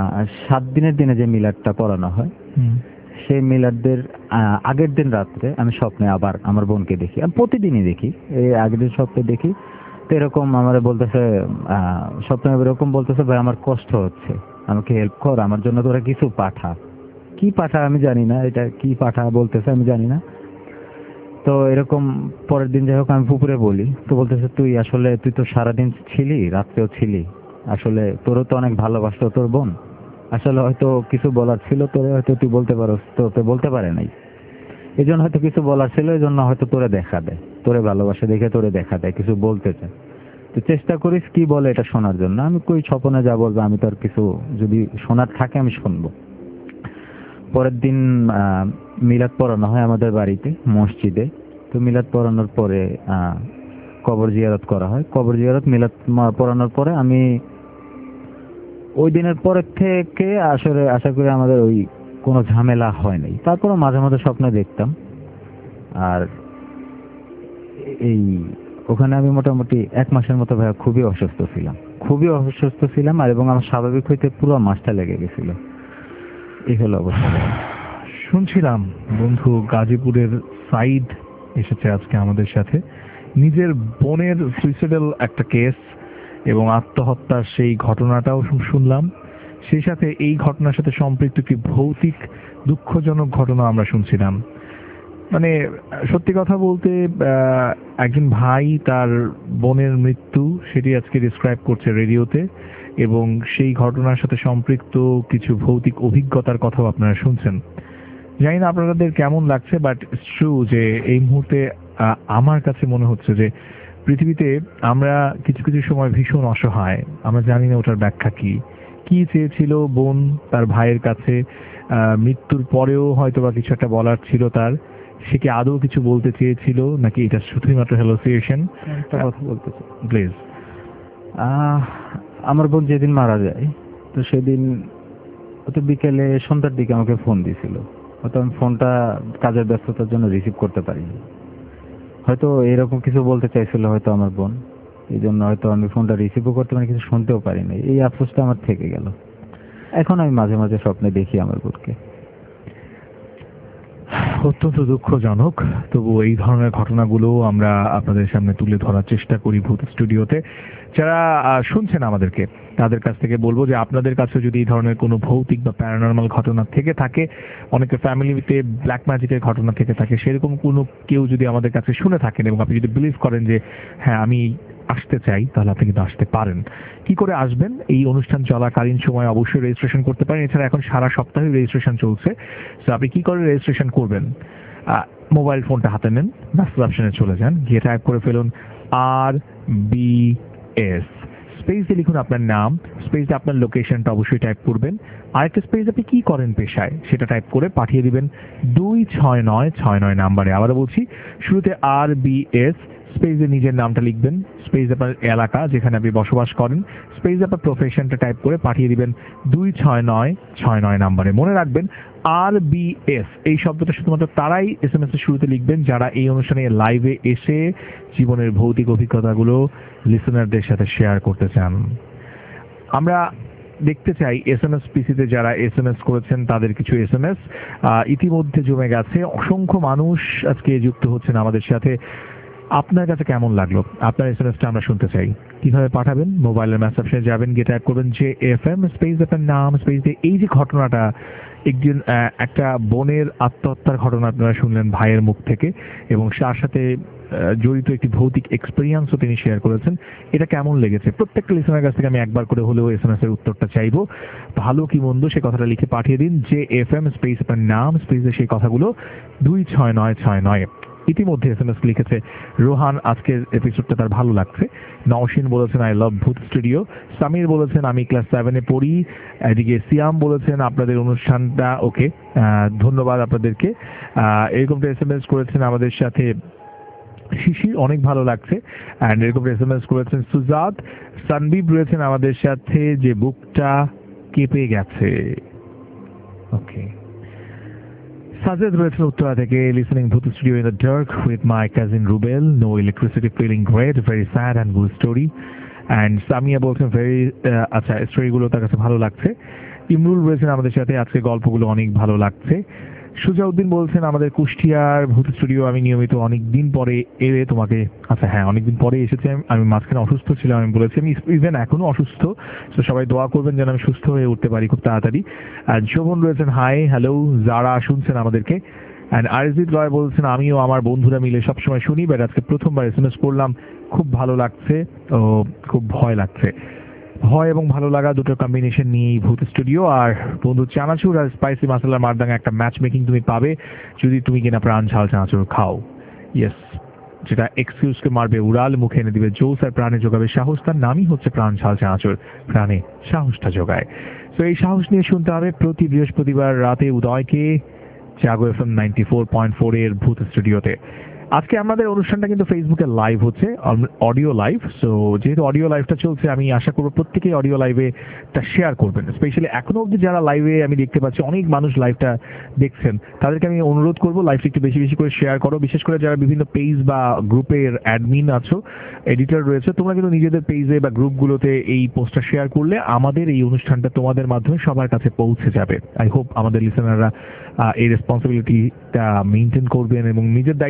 7 দিনের দিনে যে মিলাদটা পড়ানো হয়, সেই মিলাদের আগের দিন রাত্রে আমি স্বপ্নে আবার আমার বোনকে দেখি। আমি প্রতিদিনই দেখি, এই আগের দিন স্বপ্নে দেখি। তো এরকম আমার বলতেছে, স্বপ্নে এরকম বলতেছে, ভাই আমার কষ্ট হচ্ছে, আমাকে হেল্প কর, আমার জন্য তোরা কিছু পাঠা। কি পাঠা আমি জানি না, এটা কি পাঠা বলতেছে আমি জানি না। তো এরকম পরের দিন যাই হোক আমি পুকুরে বলি, তো বলতেছে তুই তো সারাদিন ছিলি, রাত্রেও ছিলি, আসলে তোরও তো অনেক ভালোবাসতো তোর বোন, আসলে হয়তো কিছু বলার ছিল তোরে, হয়তো তুই বলতে পারোস, তোকে বলতে পারে নাই, এই জন্য হয়তো কিছু বলার ছিল, এই জন্য হয়তো তোরে দেখা দেয়, তোরে ভালোবাসে দেখে তোরে দেখা দেয়, কিছু বলতে চায়। তুই চেষ্টা করিস কি বলে এটা শোনার জন্য। আমি কই স্বপনে যা বলবো, আমি তো আর কিছু যদি শোনার থাকে আমি শুনবো। পরের দিন মিলাদ পড়ানো হয় আমাদের বাড়িতে মসজিদে। তো মিলাদ পড়ানোর পরে কবর জিয়ারত করা হয়। কবর জিয়ারত মিলাদ পড়ানোর পরে আমি ওই দিনের পরের থেকে আসলে আশা করি আমাদের ওই কোনো ঝামেলা হয় নাই। তারপরে মাঝে মাঝে স্বপ্ন দেখতাম। আর এই ওখানে আমি মোটামুটি 1 মাসের মতো ভাই খুবই অসুস্থ ছিলাম, আর এবং আমার স্বাভাবিক হইতে পুরো মাসটা লেগে গেছিল। এই হলো অবস্থা। শুনছিলাম বন্ধু গাজীপুরের সাইদ এসেছে আজকে আমাদের সাথে, নিজের বোনের সুইসাইডাল একটা কেস এবং আত্মহত্যার সেই ঘটনাটাও শুনলাম, সেই সাথে এই ঘটনার সাথে সম্পৃক্ত একটি ভৌতিক দুঃখজনক ঘটনা আমরা শুনছিলাম। মানে সত্যি কথা বলতে একজন ভাই তার বোনের মৃত্যু সেটি আজকে ডিসক্রাইব করছে রেডিওতে, এবং সেই ঘটনার সাথে সম্পৃক্ত কিছু ভৌতিক অভিজ্ঞতার কথাও আপনারা শুনছেন। জানি না আপনাদের কেমন লাগছে, বাট ইটস ট্রু যে এই মুহূর্তে আমার কাছে মনে হচ্ছে যে পৃথিবীতে আমরা কিছু কিছু সময় ভীষণ অসহায়। আমরা জানি না ওটার ব্যাখ্যা কি চেয়েছিল বোন তার ভাইয়ের কাছে, মৃত্যুর পরেও হয়তো বা কিছু একটা বলার ছিল তার, সে কি আদৌ কিছু বলতে চেয়েছিল নাকি এটা শুধুমাত্র হ্যালোসিয়েশন? একটা কথা বলতে চাই প্লিজ। আমার বোন যেদিন মারা যায়, তো সেদিন হয়তো বিকেলে সন্ধ্যার দিকে আমাকে ফোন দিয়েছিল, হয়তো আমি ফোনটা কাজের ব্যস্ততার জন্য রিসিভ করতে পারিনি। হয়তো এরকম কিছু বলতে চাইছিল হয়তো আমার বোন, এই জন্য হয়তো আমি ফোনটা রিসিভও করতে পারি, কিছু শুনতেও পারিনি। এই আফসোসটা আমার থেকে গেল। এখন আমি মাঝে মাঝে স্বপ্নে দেখি আমার বোনকে। অত্যন্ত দুঃখজনক, তবু এই ধরনের ঘটনাগুলো আমরা আপনাদের সামনে তুলে ধরার চেষ্টা করি ভূত স্টুডিওতে। যারা শুনছেন আমাদেরকে তাদের কাছ থেকে বলবো যে আপনাদের কাছে যদি এই ধরনের কোনো ভৌতিক বা প্যারানর্মাল ঘটনা থেকে থাকে, অনেকের ফ্যামিলিতে ব্ল্যাক ম্যাজিকের ঘটনা থেকে থাকে, সেরকম কোনো কেউ যদি আমাদের কাছে শুনে থাকেন এবং আপনি যদি বিলিভ করেন যে হ্যাঁ আমি আসতে চাই, তাহলে আপনি কিন্তু আসতে পারেন। কি করে আসবেন? এই অনুষ্ঠান চলাকালীন সময় অবশ্যই রেজিস্ট্রেশন করতে পারেন। এছাড়া এখন সারা সপ্তাহে রেজিস্ট্রেশন চলছে। তো আপনি কি করে রেজিস্ট্রেশন করবেন? মোবাইল ফোনটা হাতে নেন, মেসেজ অপশনে চলে যান, গিয়ে টাইপ করে ফেলুন RBS, স্পেস দিয়ে লিখুন আপনার নাম, স্পেস দিয়ে আপনার লোকেশনটা অবশ্যই টাইপ করবেন, আরেকটা স্পেস আপনি কি করেন পেশায় সেটা টাইপ করে পাঠিয়ে দিবেন 26969 নাম্বারে। আবারও বলছি, শুরুতে RBS, স্পেসে নিজের নামটা লিখবেন, স্পেস আপনার এলাকা যেখানে আপনি বসবাস করেন, স্পেস আপনার প্রফেশনটা টাইপ করে পাঠিয়ে দিবেন 26969 নাম্বারে। মনে রাখবেন RBS এই শব্দটা শুধুমাত্র তারাই SMS এর শুরুতে লিখবেন যারা এই অনুষ্ঠানে লাইভে এসে জীবনের ভৌতিক অভিজ্ঞতাগুলো লিসেনারদের সাথে শেয়ার করতে চান। আমরা দেখতে চাই SMS পিসিতে যারা SMS করেছেন তাদের কিছু SMS ইতিমধ্যে জমে গেছে। অসংখ্য মানুষ আজকে যুক্ত হচ্ছেন আমাদের সাথে। আপনার কাছে কেমন লাগলো? আপনার এসএমএসটা আমরা শুনতে চাই। কিভাবে পাঠাবেন? মোবাইলের মেসেজ অপশনে যাবেন, গিয়ে টাইপ করবেন JFM, স্পেস আপনার নাম, স্পেস দিয়ে এই যে ঘটনাটা, একদিন একটা বোনের আত্মহত্যার ঘটনা আপনারা শুনলেন ভাইয়ের মুখ থেকে, এবং তার সাথে জড়িত একটি ভৌতিক এক্সপেরিয়েন্সও তিনি শেয়ার করেছেন। এটা কেমন লেগেছে? প্রত্যেকটা লিসেনার কাছ থেকে আমি একবার করে হলেও এসএমএস এর উত্তরটা চাইবো। ভালো কি মন্দ সে কথাটা লিখে পাঠিয়ে দিন JFM, স্পেস আপনার নাম, স্পেস দিয়ে সেই কথাগুলো 26969। ইতিমধ্যে SMS লিখেছে রোহান, আজকের এপিসোডটা তার ভালো লাগছে। নওশিন বলেছেন আই লাভ ভূত স্টুডিও। সামির বলেছেন আমি ক্লাস 7-এ পড়ি। এদিকে সিয়াম বলেছেন আপনাদের অনুষ্ঠানটা ওকে, ধন্যবাদ আপনাদেরকে। এরকমটা SMS করেছেন আমাদের সাথে শিশির, অনেক ভালো লাগছে। অ্যান্ড এরকম SMS করেছেন সুজাত। সানবিব রয়েছেন আমাদের সাথে যে বুকটা কেঁপে গেছে। ওকে, সাজেদ রয়েছেন উত্তরা থেকে, listening Bhoot studio in the dark with my cousin Rubel, no electricity, feeling great, very sad and good story. And Samiya বলছেন ভেরি আচ্ছা, স্টোরিগুলো তার কাছে ভালো লাগছে। ইমরুল রয়েছেন আমাদের সাথে, আজকে গল্পগুলো অনেক ভালো লাগছে। সুজাউদ্দিন বলছেন আমাদের কুষ্টিয়ার ভূত স্টুডিও আমি নিয়মিত অনেকদিন পরে এলে তোমাকে, আচ্ছা হ্যাঁ অনেকদিন পরে এসেছি আমি মাঝখানে অসুস্থ ছিলাম, আমি বলেছি আমি ইভেন এখনো অসুস্থ, তো সবাই দোয়া করবেন যেন আমি সুস্থ হয়ে উঠতে পারি খুব তাড়াতাড়ি। আর শোভন রয়েছেন হাই হ্যালো, যারা শুনছেন আমাদেরকে। অ্যান্ড আরিজিৎ রয় বলছেন আমিও আমার বন্ধুরা মিলে সবসময় শুনি, বাট আজকে প্রথমবার SMS করলাম, খুব ভালো লাগছে ও খুব ভয় লাগছে। ভয় এবং ভালো লাগা দুটো কম্বিনেশন নিয়েই ভূত স্টুডিও। আর বন্ধু চানাচুর আর স্পাইসি মশলার মারদাঙ্গা একটা ম্যাচ মেকিং তুমি পাবে যদি তুমি কিনা প্রাণ ঝাল চানাচুর খাও। ইয়েস, যেটা এক্সকিউজকে মারবে উড়াল, মুখে এনে দিবে জোস আর প্রাণে যোগাবে সাহস। তার নামই হচ্ছে প্রাণ ঝাল চানাচুর, প্রাণে সাহসটা যোগায়। তো এই সাহস নিয়ে শুনতে হবে প্রতি বৃহস্পতিবার রাতে উদয়কে জাগো FM 94.4 এর ভূত স্টুডিওতে। আজকে আমাদের অনুষ্ঠানটা কিন্তু ফেসবুকে লাইভ হচ্ছে, অডিও লাইভ। সো যেহেতু অডিও লাইভটা চলছে, আমি আশা করবো প্রত্যেকেই অডিও লাইভে তা শেয়ার করবেন। স্পেশালি এখনো অবধি যারা লাইভে আমি দেখতে পাচ্ছি অনেক মানুষ লাইভটা দেখছেন, তাদেরকে আমি অনুরোধ করবো লাইভটা একটু বেশি বেশি করে শেয়ার করো। বিশেষ করে যারা বিভিন্ন পেজ বা গ্রুপের অ্যাডমিন আছো, এডিটর রয়েছে, তোমরা কিন্তু নিজেদের পেজে বা গ্রুপগুলোতে এই পোস্টটা শেয়ার করলে আমাদের এই অনুষ্ঠানটা তোমাদের মাধ্যমে সবার কাছে পৌঁছে যাবে। আই হোপ আমাদের লিসেনাররা এই রেসপন্সিবিলিটিটা মেনটেন করবেন এবং নিজের দায়িত্ব থেকে এই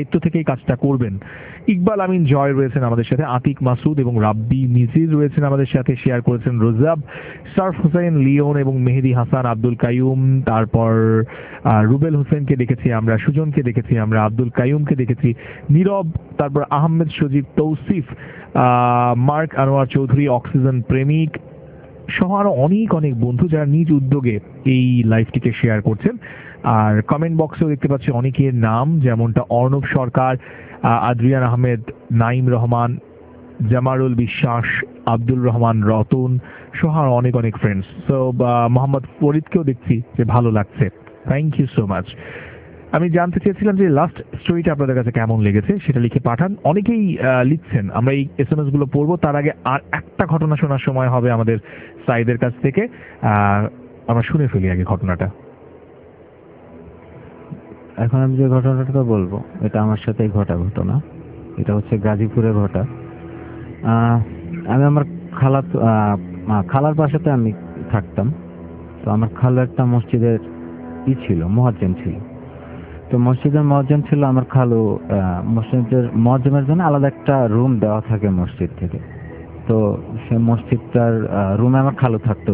কাজটা করবেন। ইকবাল আমিন জয় রয়েছেন আমাদের সাথে, আতিক মাসুদ এবং রাব্বি মিজির রয়েছেন আমাদের সাথে, শেয়ার করেছেন রোজাব, সার্ফ হোসেন লিওন এবং মেহেদি হাসান, আব্দুল কাইয়ুম, তারপর রুবেল হোসেনকে দেখেছি আমরা, সুজনকে দেখেছি আমরা, আব্দুল কাইয়ুমকে দেখেছি, নীরব, তারপর আহমেদ সজীব, তৌসিফ, মার্ক আনোয়ার চৌধুরী, অক্সিজেন প্রেমিক সহ আরো অনেক অনেক বন্ধু যারা নিজ উদ্যোগে এই লাইভটিকে শেয়ার করছেন। আর কমেন্ট বক্সেও দেখতে পাচ্ছি অনেকের নাম, যেমনটা অর্ণব সরকার, আদ্রিয়ান আহমেদ, নাইম রহমান, জামারুল বিশ্বাস, আব্দুল রহমান রতন সহ আরো অনেক অনেক ফ্রেন্ডস। সো মোহাম্মদ ফরিদকেও দেখছি যে ভালো লাগছে, থ্যাংক ইউ সো মাচ। আমি জানতে চেয়েছিলাম যে লাস্ট স্টোরিটা আপনাদের কাছে কেমন লেগেছে, সেটা লিখে পাঠান। অনেকেই লিখছেন, আমরা এই SMS গুলো পড়বো, তার আগে আর একটা ঘটনা শোনার সময় হবে আমাদের সাইদের কাছ থেকে। আমরা শুনে ফেলি আগে ঘটনাটা। এখন আমি যে ঘটনাটা বলবো এটা আমার সাথেই ঘটা ঘটনা। এটা হচ্ছে গাজীপুরে ঘটা। আমি আমার খালার পাশেতে আমি থাকতাম। তো আমার খালা একটা মসজিদের ছিল, মুয়াজ্জিন ছিল। তো মসজিদের মুয়াজ্জিন ছিল আমার খালু। মসজিদের মুয়াজ্জিনের জন্য আলাদা একটা রুম দেওয়া থাকে মসজিদ থেকে। তো সে মসজিদটার রুমে আমার খালু থাকতো।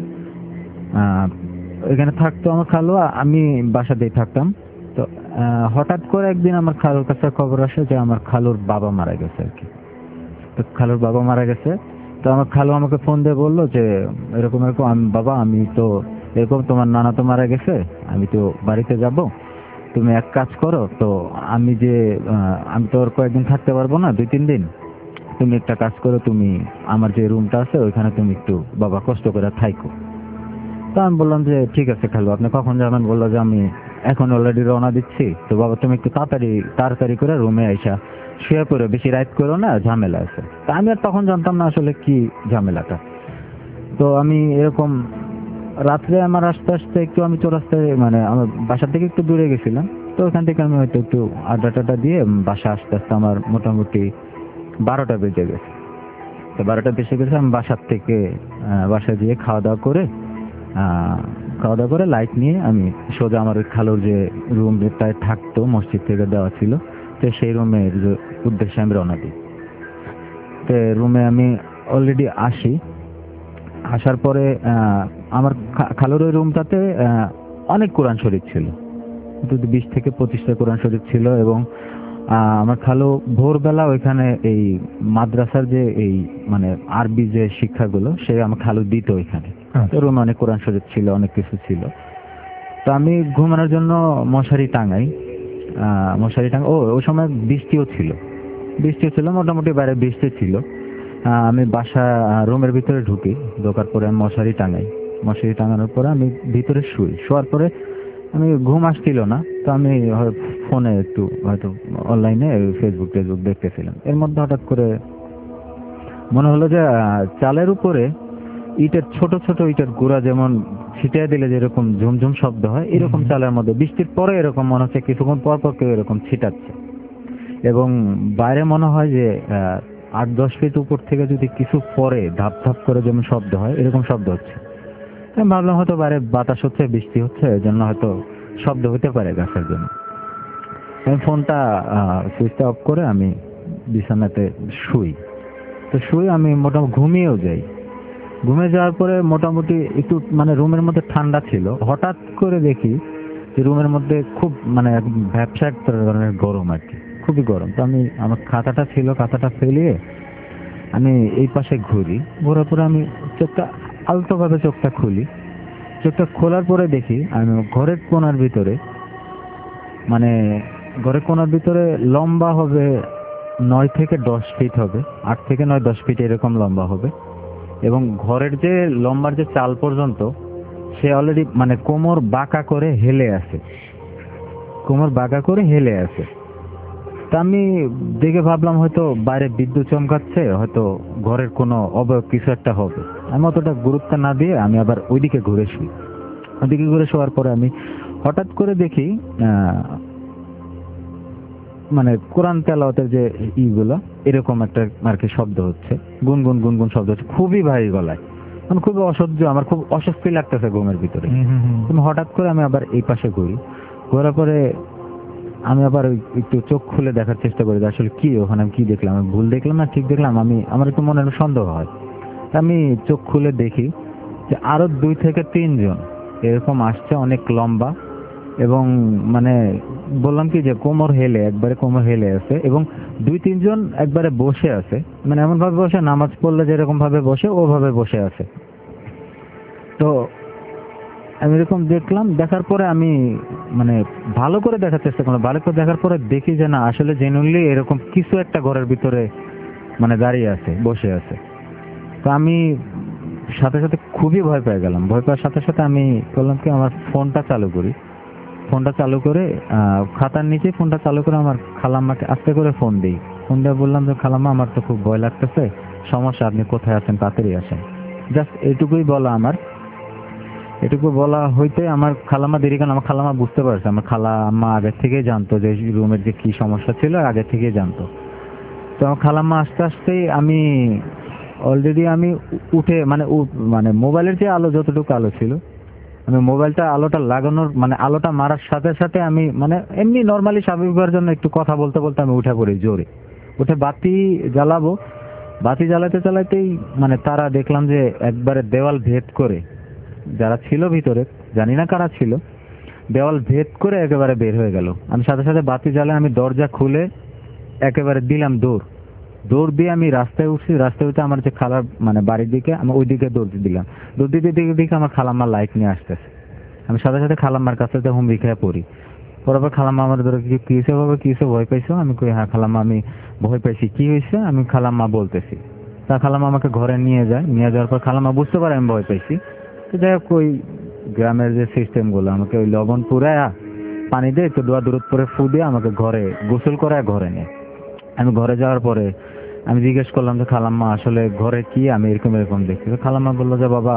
এখানে থাকতো আমার খালু, আমি বাসাতেই থাকতাম। তো হঠাৎ করে একদিন আমার খালুর কাছে খবর আসে যে আমার খালুর বাবা মারা গেছে আর কি। তো খালুর বাবা মারা গেছে। তো আমার খালু আমাকে ফোন দিয়ে বললো যে এরকম এরকম, বাবা আমি তো এরকম, তোমার নানা তো মারা গেছে, আমি তো বাড়িতে যাব, তুমি এক কাজ করো, তো আমি তো ওর কয়েকদিন থাকতে পারবো না, 2-3 দিন, তুমি একটা কাজ করো, তুমি আমার যে রুমটা আছে ওইখানে তুমি একটু বাবা কষ্ট করে থাইকো। তো আমি বললাম যে ঠিক আছে খালু, আপনি কখন যাবেন? বললো যে আমি এখন অলরেডি রওনা দিচ্ছি, তো বাবা তুমি একটু তাড়াতাড়ি করে রুমে আইসা শুয়ে পড়ো, বেশি রাত করো না, ঝামেলা আছে। তা আমি আর তখন জানতাম না আসলে কি ঝামেলাটা। তো আমি এরকম রাত্রে আমার আস্তে আস্তে একটু আমি চৌরাস্তায়, মানে আমার বাসা থেকে একটু দূরে গেছিলাম। তো ওখান থেকে আমি হয়তো একটু আড্ডা দিয়ে বাসা আস্তে আস্তে আমার মোটামুটি 12টা বেজে গেছে। তো 12টা বেজে গেছে, আমি বাসায় গিয়ে খাওয়া দাওয়া করে লাইট নিয়ে আমি সোজা আমার ওই খালুর যে রুমটায় থাকতো মসজিদ থেকে দেওয়া ছিল, তো সেই রুমের উদ্দেশ্যে আমি রওনা দিই। তো রুমে আমি অলরেডি আসার পরে আমার খালুর ওই রুমটাতে অনেক কোরআন শরীফ ছিল, 20 থেকে 25টা কোরআন শরীফ ছিল। এবং আমার খালু ভোরবেলা ওইখানে এই মাদ্রাসার যে এই মানে আরবি যে শিক্ষাগুলো সে আমার খালু দিত ওইখানে। রুমে অনেক কোরআন শরীফ ছিল, অনেক কিছু ছিল। তো আমি ঘুমানোর জন্য মশারি টাঙাই। ওই সময় বৃষ্টিও ছিল, মোটামুটি বাইরে বৃষ্টি ছিল। আমি রুমের ভিতরে ঢোকার পরে আমি মশারি টাঙানোর পরে আমি ভিতরে শোয়ার পরে আমি ঘুম আসছিল না। তো আমি ফোনে একটু হয়তো অনলাইনে ফেসবুক দেখতেছিলাম। এর মধ্যে হঠাৎ করে মনে হলো যে চালের উপরে ছোট ছোট ইটের গুঁড়া যেমন ছিটিয়ে দিলে যেরকম ঝুমঝুম শব্দ হয়, এরকম চালের মধ্যে বৃষ্টির পরে এরকম মনে হচ্ছে কিছুক্ষণ পর কেউ এরকম ছিটাচ্ছে। এবং বাইরে মনে হয় যে 8-10 ফিট উপর থেকে যদি কিছু পরে ধাপ ধাপ করে যেমন শব্দ হয়, এরকম শব্দ হচ্ছে। আমি ভাবলাম হয়তো বাইরে বাতাস হচ্ছে, বৃষ্টি হচ্ছে, এই জন্য হয়তো শব্দ হতে পারে গাছের জন্য। আমি ফোনটা সুইচটা অফ করে আমি বিছানাতে শুই। আমি মোটামুটি ঘুমিয়েও যাই। ঘুমিয়ে যাওয়ার পরে মোটামুটি একটু মানে রুমের মধ্যে ঠান্ডা ছিল। হঠাৎ করে দেখি যে রুমের মধ্যে খুব মানে ভ্যাপসা এক ধরনের গরম আর কি, খুবই গরম। তো আমি আমার খাতাটা ফেলিয়ে আমি এই পাশে ঘোরার পরে আমি আলতোভাবে চোখটা খুলি। চোখটা খোলার পরে দেখি আমি ঘরের কোণার ভিতরে লম্বা হবে 9 থেকে 10 ফিট হবে, 8 থেকে 9-10 ফিট এরকম লম্বা হবে। এবং ঘরের যে লম্বার যে চাল পর্যন্ত সে অলরেডি মানে কোমর বাঁকা করে হেলে আছে। তা আমি দেখে ভাবলাম হয়তো বাইরে বিদ্যুৎ চমকাচ্ছে, হয়তো ঘরের কোনো অবয়ব কিছু একটা হবে। আমি অতটা গুরুত্ব না দিয়ে আমি আবার ওইদিকে ঘুরে শোয়ার পরে আমি হঠাৎ করে দেখি মানে কোরআন তেলাওয়াতের যে ইগুলো এরকম একটা আর কি শব্দ হচ্ছে, গুনগুন শব্দ হচ্ছে খুবই ভারী গলায়। মানে খুবই আমার খুব অস্বস্তি লাগতেছে ঘুমের ভিতরে। হঠাৎ করে আমি আবার এই পাশে ঘোরার পরে আমি আবার একটু চোখ খুলে দেখার চেষ্টা করি যে আসলে কি ওখানে আমি কি দেখলাম, আমি ভুল দেখলাম না ঠিক দেখলাম, আমার একটু মনে সন্দেহ হয়। আমি চোখ খুলে দেখি যে আরো 2 থেকে 3 জন এরকম আসছে, অনেক লম্বা, এবং মানে বললাম কি যে কোমর হেলে আছে, এবং 2-3 জন একবারে বসে আছে, মানে এমন ভাবে বসে নামাজ পড়লে যেরকম ভাবে বসে ওভাবে বসে আছে। তো আমি এরকম দেখলাম, দেখার পরে আমি মানে ভালো করে দেখার চেষ্টা করলাম, ভালো করে দেখার পরে দেখি যে না আসলে জেনুইনলি এরকম কিছু একটা ঘরের ভিতরে মানে দাঁড়িয়ে আছে, বসে আছে। তো আমি সাথে সাথে খুবই ভয় পেয়ে গেলাম। ভয় পাওয়ার সাথে সাথে আমি বললাম কি আমার ফোনটা চালু করি, ফোনটা চালু করে খাতার নিচে ফোনটা চালু করে আমার খালাম্মাকে আস্তে করে ফোন দিই। ফোন দিয়ে বললাম যে খালাম্মা আমার তো খুব ভয় লাগতেছে, সমস্যা, আপনি কোথায় আছেন, তাড়াতাড়ি আসেন। জাস্ট এটুকুই বলা আমার। এটুকু বলা হইতে আমার খালাম্মা দেরি, কারণ আমার খালাম্মা বুঝতে পারছে, আমার খালাম্মা আগে থেকেই জানতো যে রুমের যে কি সমস্যা ছিল, আগে থেকেই জানতো। তো আমার খালাম্মা আস্তে আস্তেই আমি অলরেডি আমি উঠে মানে মোবাইলের যে আলো, যতটুকু আলো ছিল, আমি মোবাইলটা আলোটা লাগানোর মানে আলোটা মারার সাথে সাথে আমি মানে এমনি নর্মালি স্বাভাবিকভাবে জন্য একটু কথা বলতে বলতে আমি উঠে পড়ি জোরে। উঠে বাতি জ্বালাবো, বাতি জ্বালাতে জ্বালাতেই মানে তারা দেখলাম যে একবারে দেওয়াল ভেদ করে, যারা ছিল ভিতরে জানি না কারা ছিল, দেওয়াল ভেদ করে একেবারে বের হয়ে গেল। আমি সাথে সাথে বাতি জ্বালায় আমি দরজা খুলে একেবারে দিলাম দৌড় দিয়ে আমি রাস্তায় উঠছি। রাস্তায় উঠে আমার যে খালার মানে বাড়ির দিকে, আমি ওই দিকে দৌড় দিলাম। দৌড় দিতে দিকে আমার খালাম্মার লাইট নিয়ে আসতেছে। আমি সাথে সাথে খালাম্মার কাছে হুমড়ি খেয়ে পড়ি। পরে খালাম্মা আমার ধরে কি হয়েছে বাবা, কি হয়েছে, ভয় পাইছো? আমি কই হ্যাঁ খালাম্মা আমি ভয় পাইছি। কি হয়েছে? আমি খালাম্মা বলতেছি। তা খালাম্মা আমাকে ঘরে নিয়ে যাওয়ার পর খালাম্মা বুঝতে পারে আমি ভয় পাইছি। তো যাই হোক, ওই গ্রামের যে সিস্টেমগুলো, আমাকে ওই লবণ পুরায়া পানি দিয়ে একটু দোয়া দূরত করে ফু দিয়ে আমাকে ঘরে গোসল করায় ঘরে নেয়। আমি ঘরে যাওয়ার পরে আমি জিজ্ঞেস করলাম যে খালাম্মা আসলে ঘরে কি, আমি এরকম দেখছি। তো খালাম্মা বললো যে বাবা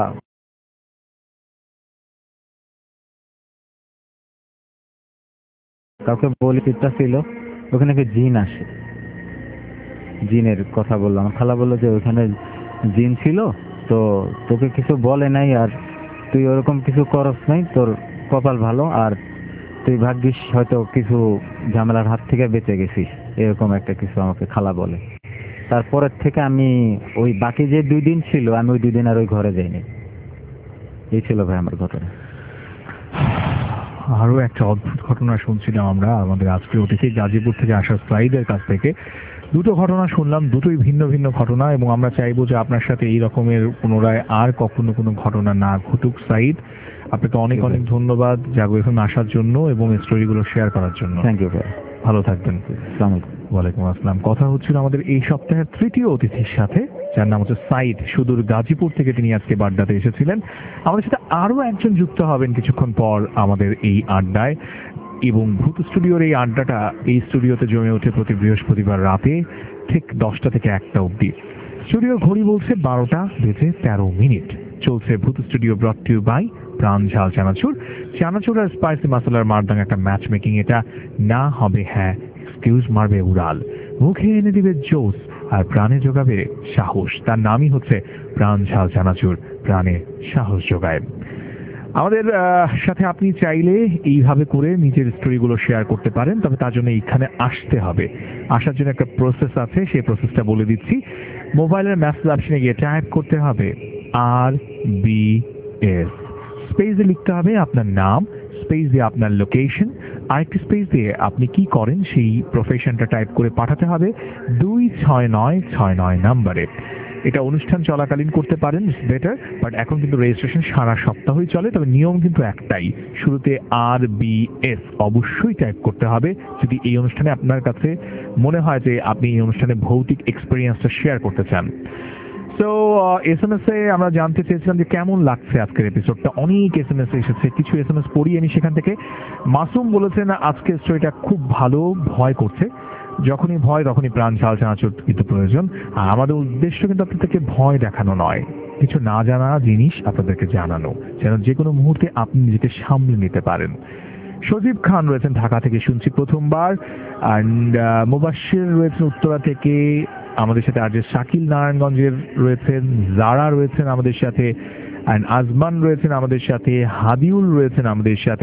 কাউকে বলি চিত্তা ছিল, ওখানে কি জিন আসে, জিনের কথা বললাম। খালা বললো যে ওখানে জিন ছিল, তো তোকে কিছু বলে নাই, আর তুই ওরকম কিছু করস নাই, তোর কপাল ভালো, আর তুই ভাগ্যিস হয়তো কিছু ঝামেলার হাত থেকে বেঁচে গেছিস, এরকম একটা কিছু আমাকে খালা বলে। তারপরের থেকে আমি ওই বাকি যে 2 দিন ছিল, আমি ওই 2 দিন আর ওই ঘরে যাইনি। এই ছিল ভাই আমার ঘটনা। আরো একটা অদ্ভুত ঘটনা শুনছিলাম আমরা আমাদের আজকে অতিথি গাজীপুর থেকে আসা সাইদের কাছ থেকে। 2টো ঘটনা শুনলাম, দুটোই ভিন্ন ভিন্ন ঘটনা, এবং আমরা চাইবো যে আপনার সাথে এই রকমের পুনরায় আর কখনো কোনো ঘটনা না ঘটুক। সাইদ, আপনাকে অনেক অনেক ধন্যবাদ জাগো এখানে আসার জন্য এবং স্টোরিগুলো শেয়ার করার জন্য। থ্যাংক ইউ ভাই, ভালো থাকবেন। আসসালামু আলাইকুম। ওয়ালাইকুম আসসালাম। কথা হচ্ছিল আমাদের এই সপ্তাহের 3য় অতিথির সাথে, যার নাম হচ্ছে সাইদ। সুদূর গাজীপুর থেকে তিনি আজকে বাড্ডাতে এসেছিলেন। আমাদের সাথে আরো একজন যুক্ত হবেন কিছুক্ষণ পর আমাদের এই আড্ডায়, এবং ভূত স্টুডিওর এই আড্ডাটা এই স্টুডিওতে জমে ওঠে প্রতি বৃহস্পতিবার রাতে ঠিক 10টা থেকে 1টা অবধি। স্টুডিওর ঘড়ি বলছে 12টা বেজে 13 মিনিট। চলছে Bhoot studio brought to you by Pran Jhal chanachur R spicy মশলার মারদাঙ্গা একটা ম্যাচ মেকিং। এটা না হবে হ্যাঁ এক্সকিউজ মারবে উড়াল, মুখে এনে দিবে জোস আর প্রাণে যোগাবে সাহস। তার নামই হচ্ছে প্রাণ ঝাল চানাচুর, প্রাণে সাহস যোগায়। আমাদের সাথে আপনি চাইলে এইভাবে করে নিজের স্টোরিগুলো শেয়ার করতে পারেন, তবে তার জন্য এইখানে আসতে হবে। আসার জন্য একটা প্রসেস আছে, সেই প্রসেসটা বলে দিচ্ছি। মোবাইলের মেসেজ অপশনে গিয়ে টাইপ করতে হবে RBS, স্পেসে লিখতে হবে আপনার নাম, স্পেস দিয়ে আপনার লোকেশন, আরেকটি স্পেস দিয়ে আপনি কি করেন সেই প্রফেশনটা টাইপ করে পাঠাতে হবে 26969 নম্বরে। এটা অনুষ্ঠান চলাকালীন করতে পারেন, ইটস বেটার, বাট এখন কিন্তু রেজিস্ট্রেশন সারা সপ্তাহই চলে। তবে নিয়ম কিন্তু একটাই, শুরুতে RBS অবশ্যই টাইপ করতে হবে যদি এই অনুষ্ঠানে আপনার কাছে মনে হয় যে আপনি এই অনুষ্ঠানে ভৌতিক এক্সপিরিয়েন্সটা শেয়ার করতে চান। সো SMS এ আমরা জানতে চেয়েছিলাম যে কেমন লাগছে আজকের এপিসোডটা। অনেক SMS এসেছে, কিছু SMS পড়ি আমি সেখান থেকে। মাসুম বলেছেন আজকের স্টোরিটা খুব ভালো, ভয় করছে। যখনই ভয় তখনই প্রাণ ঝাল চানাচুর কিন্তু প্রয়োজন। আর আমাদের উদ্দেশ্য কিন্তু আপনাদেরকে ভয় দেখানো নয়, কিছু না জানা জিনিস আপনাদেরকে জানানো, যেন যে কোনো মুহূর্তে আপনি নিজেকে সামলে নিতে পারেন। সজীব খান রয়েছেন ঢাকা থেকে, শুনছি প্রথমবার। অ্যান্ড মুবাশির রয়েছেন উত্তরা থেকে আমাদের সাথে, আর যে শাকিল নারায়ণগঞ্জের রয়েছেন, জারা রয়েছেন আমাদের সাথে, অ্যান্ড আজমান রয়েছেন আমাদের সাথে, হাদিউল রয়েছেন আমাদের সাথে,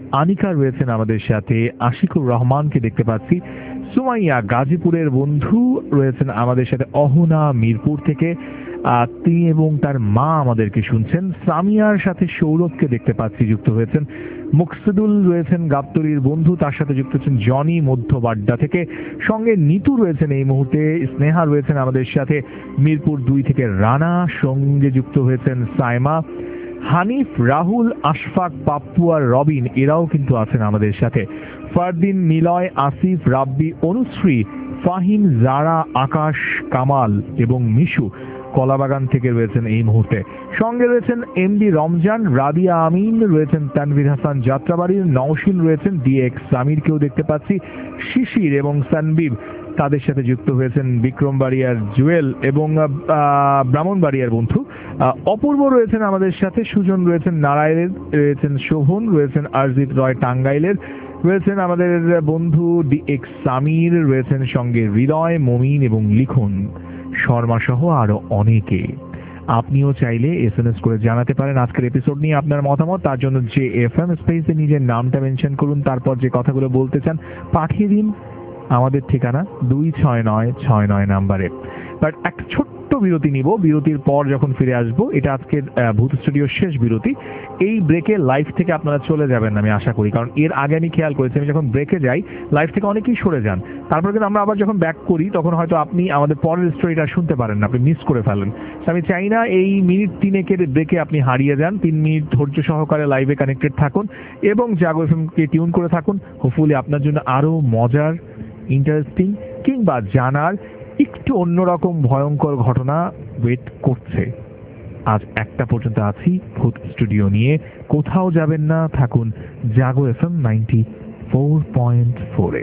আনিকা রয়েছেন আমাদের সাথে, আশিকুর রহমানকে দেখতে পাচ্ছি, সুমাইয়া গাজীপুরের বন্ধু রয়েছেন আমাদের সাথে, অহনা মিরপুর থেকে তিনি এবং তার মা আমাদেরকে শুনছেন, সামিয়ার সাথে সৌরভকে দেখতে পাচ্ছি যুক্ত হয়েছেন, মুকসিদুল রয়েছেন গাবতলীর বন্ধু, তার সাথে যুক্ত হচ্ছেন জনি মধ্যবাড্ডা থেকে, সঙ্গে নিতু রয়েছেন এই মুহূর্তে, স্নেহা রয়েছেন আমাদের সাথে মিরপুর 2 থেকে, রানা সঙ্গে যুক্ত হয়েছেন সাইমা, হানিফ, রাহুল, আশফাক, পাপ্পু আর রবিন এরাও কিন্তু আছেন আমাদের সাথে, ফারদিন, নিলয়, আসিফ, রাব্বি, অনুশ্রী, ফাহিম, জারা, আকাশ, কামাল এবং মিশু কলাবাগান থেকে রয়েছেন এই মুহূর্তে, সঙ্গে রয়েছেন এমডি রমজান, রাবিয়া আমিন রয়েছেন, তানভীর হাসান যাত্রাবাড়ির, নওশিন রয়েছেন, ডিএক্স সামিরকেও দেখতে পাচ্ছি, শিশির এবং সানবিব তাদের সাথে যুক্ত হয়েছেন, বিক্রমবাড়িয়ার জুয়েল এবং ব্রাহ্মণবাড়িয়ার বন্ধু, অপূর্ব রয়েছেন আমাদের সাথে, সুজন রয়েছেন নারায়ণের, রয়েছেন শোভন, রয়েছেন আরজিৎ রয় টাঙ্গাইলের, রয়েছেন আমাদের বন্ধু ডিএক্স সামির, রয়েছেন সঙ্গে হৃদয়, মমিন এবং লিখন শর্মা সহ আরো অনেকে। আপনিও চাইলে এসএমএস করে জানাতে পারেন আজকের এপিসোড নিয়ে আপনার মতামত। তার জন্য যে এফএম স্পেসে নিজের নামটা মেনশন করুন, তারপর যে কথাগুলো বলতে চান পাঠিয়ে দিন আমাদের ঠিকানা 26969 নাম্বারে। বাট একটা ছোট্ট বিরতি নিব, বিরতির পর যখন ফিরে আসবো, এটা আজকের ভূত স্টুডিওর শেষ বিরতি। এই ব্রেকে লাইভ থেকে আপনারা চলে যাবেন না আমি আশা করি, কারণ এর আগে আমি খেয়াল করেছি আমি যখন ব্রেকে যাই লাইভ থেকে অনেকেই সরে যান, তারপর কিন্তু আমরা আবার যখন ব্যাক করি তখন হয়তো আপনি আমাদের পরের স্টোরিটা শুনতে পারেন না, আপনি মিস করে ফেলেন। আমি চাই না এই মিনিট 3 ব্রেকে আপনি হারিয়ে যান। 3 মিনিট ধৈর্য সহকারে লাইভে কানেক্টেড থাকুন এবং জাগো এফএমকে টিউন করে থাকুন। হোপফুলি আপনার জন্য আরো মজার, ইন্টারেস্টিং কিংবা জানার একটু অন্যরকম ভয়ঙ্কর ঘটনা ওয়েট করছে। আজ 1টা পর্যন্ত আছি ভূত স্টুডিও নিয়ে, কোথাও যাবেন না, থাকুন জাগো এফএম 94.4-এ।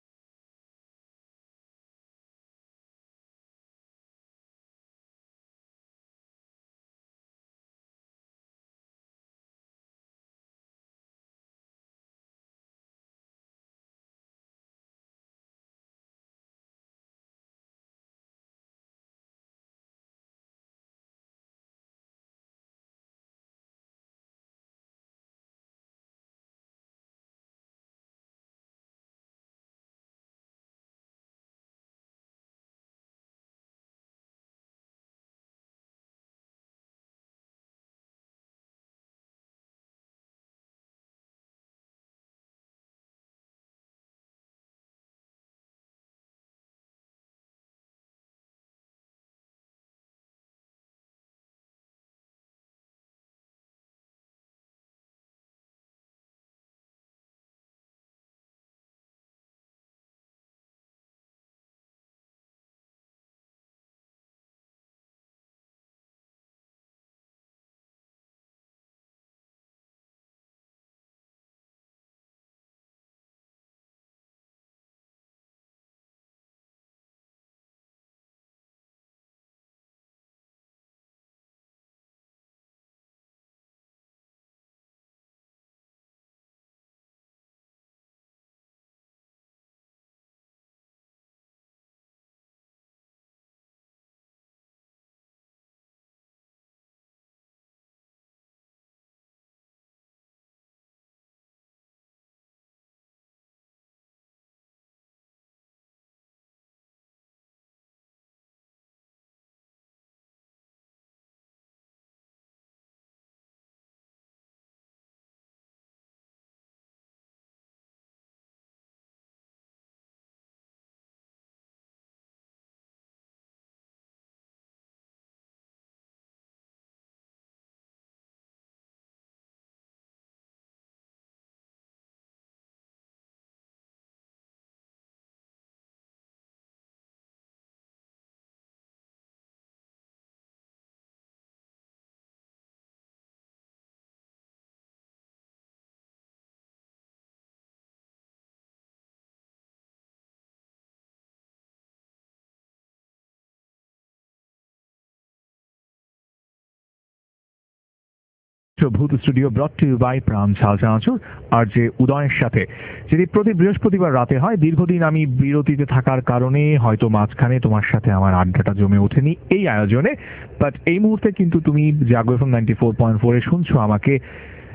Bhoot studio brought to you by Pran Jhal চানাচুর আর যে উদয়ের সাথে, যেটি প্রতি বৃহস্পতিবার রাতে হয়। দীর্ঘদিন আমি বিরতিতে থাকার কারণে হয়তো মাঝখানে তোমার সাথে আমার আড্ডাটা জমে ওঠেনি এই আয়োজনে, বাট এই মুহূর্তে কিন্তু তুমি জাগো এফএম 94.4-এ শুনছো আমাকে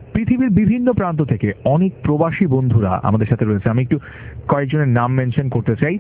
পৃথিবীর বিভিন্ন প্রান্ত থেকে অনেক প্রবাসী বন্ধুরা আমাদের সাথে রয়েছে। আমি একটু কয়েকজনের নাম মেনশন করতে চাই।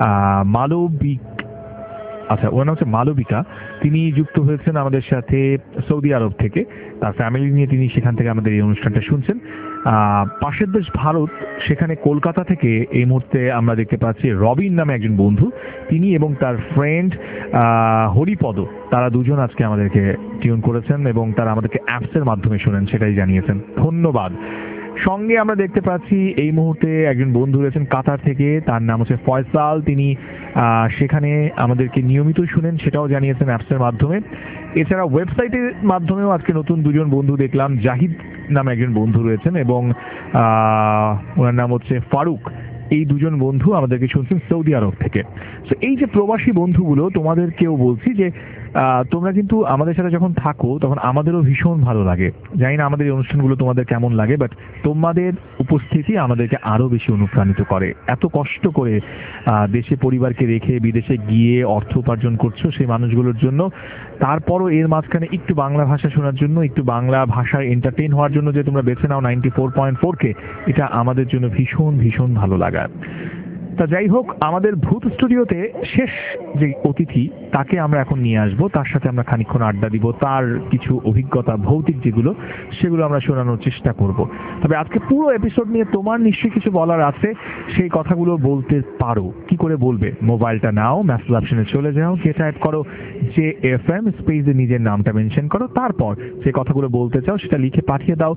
ওনার নাম হচ্ছে মালবিকা। তিনি যুক্ত হয়েছেন আমাদের সাথে সৌদি আরব থেকে, তার ফ্যামিলি নিয়ে তিনি সেখান থেকে আমাদের এই অনুষ্ঠানটা শুনছেন। পাশের দেশ ভারত, সেখানে কলকাতা থেকে এই মুহূর্তে আমরা দেখতে পাচ্ছি রবিন নামে একজন বন্ধু, তিনি এবং তার ফ্রেন্ড হরিপদ, তারা দুজন আজকে আমাদেরকে টিউন করেছেন এবং তারা আমাদেরকে অ্যাপসের মাধ্যমে শোনেন, সেটাই জানিয়েছেন, ধন্যবাদ। সঙ্গে আমরা দেখতে পাচ্ছি এই মুহূর্তে একজন বন্ধু রয়েছেন কাতার থেকে, তার নাম হচ্ছে ফয়সাল, তিনি সেখানে আমাদেরকে নিয়মিত শুনেন, সেটাও জানিয়েছেন অ্যাপসের মাধ্যমে। এছাড়া ওয়েবসাইটের মাধ্যমেও আজকে নতুন দুজন বন্ধু দেখলাম, জাহিদ নামে একজন বন্ধু রয়েছেন এবং ওনার নাম হচ্ছে ফারুক। এই দুজন বন্ধু আমাদেরকে শুনছেন সৌদি আরব থেকে। তো এই যে প্রবাসী বন্ধুগুলো, তোমাদেরকেও বলছি যে তোমরা কিন্তু আমাদের সাথে যখন থাকো তখন আমাদেরও ভীষণ ভালো লাগে। জানি না আমাদের এই অনুষ্ঠানগুলো তোমাদের কেমন লাগে, বাট তোমাদের উপস্থিতি আমাদেরকে আরো বেশি অনুপ্রাণিত করে। এত কষ্ট করে দেশে পরিবারকে রেখে বিদেশে গিয়ে অর্থ উপার্জন করছো সেই মানুষগুলোর জন্য, তারপরও এর মাঝখানে একটু বাংলা ভাষা শোনার জন্য, একটু বাংলা ভাষায় এন্টারটেইন হওয়ার জন্য যে তোমরা বেছে নাও 94.4 কে, এটা আমাদের জন্য ভীষণ ভীষণ ভালো লাগা। তা যাই হোক, আমাদের ভূত স্টুডিওতে শেষ যে অতিথি তাকে আমরা এখন নিয়ে আসবো, তার সাথে আমরা খানিকক্ষণ আড্ডা দিব, তার কিছু অভিজ্ঞতা ভৌতিক যেগুলো সেগুলো আমরা শোনানোর চেষ্টা করব। তবে আজকে পুরো এপিসোড নিয়ে তোমার নিশ্চয়ই কিছু বলার আছে, সেই কথাগুলো বলতে পারো। কি করে বলবে? মোবাইলটা নাও, মেসেজ অপশনে চলে যাও, গিয়ে টাইপ করো JFM স্পেসে নিজের নামটা মেনশন করো, তারপর যে কথাগুলো বলতে চাও সেটা লিখে পাঠিয়ে দাও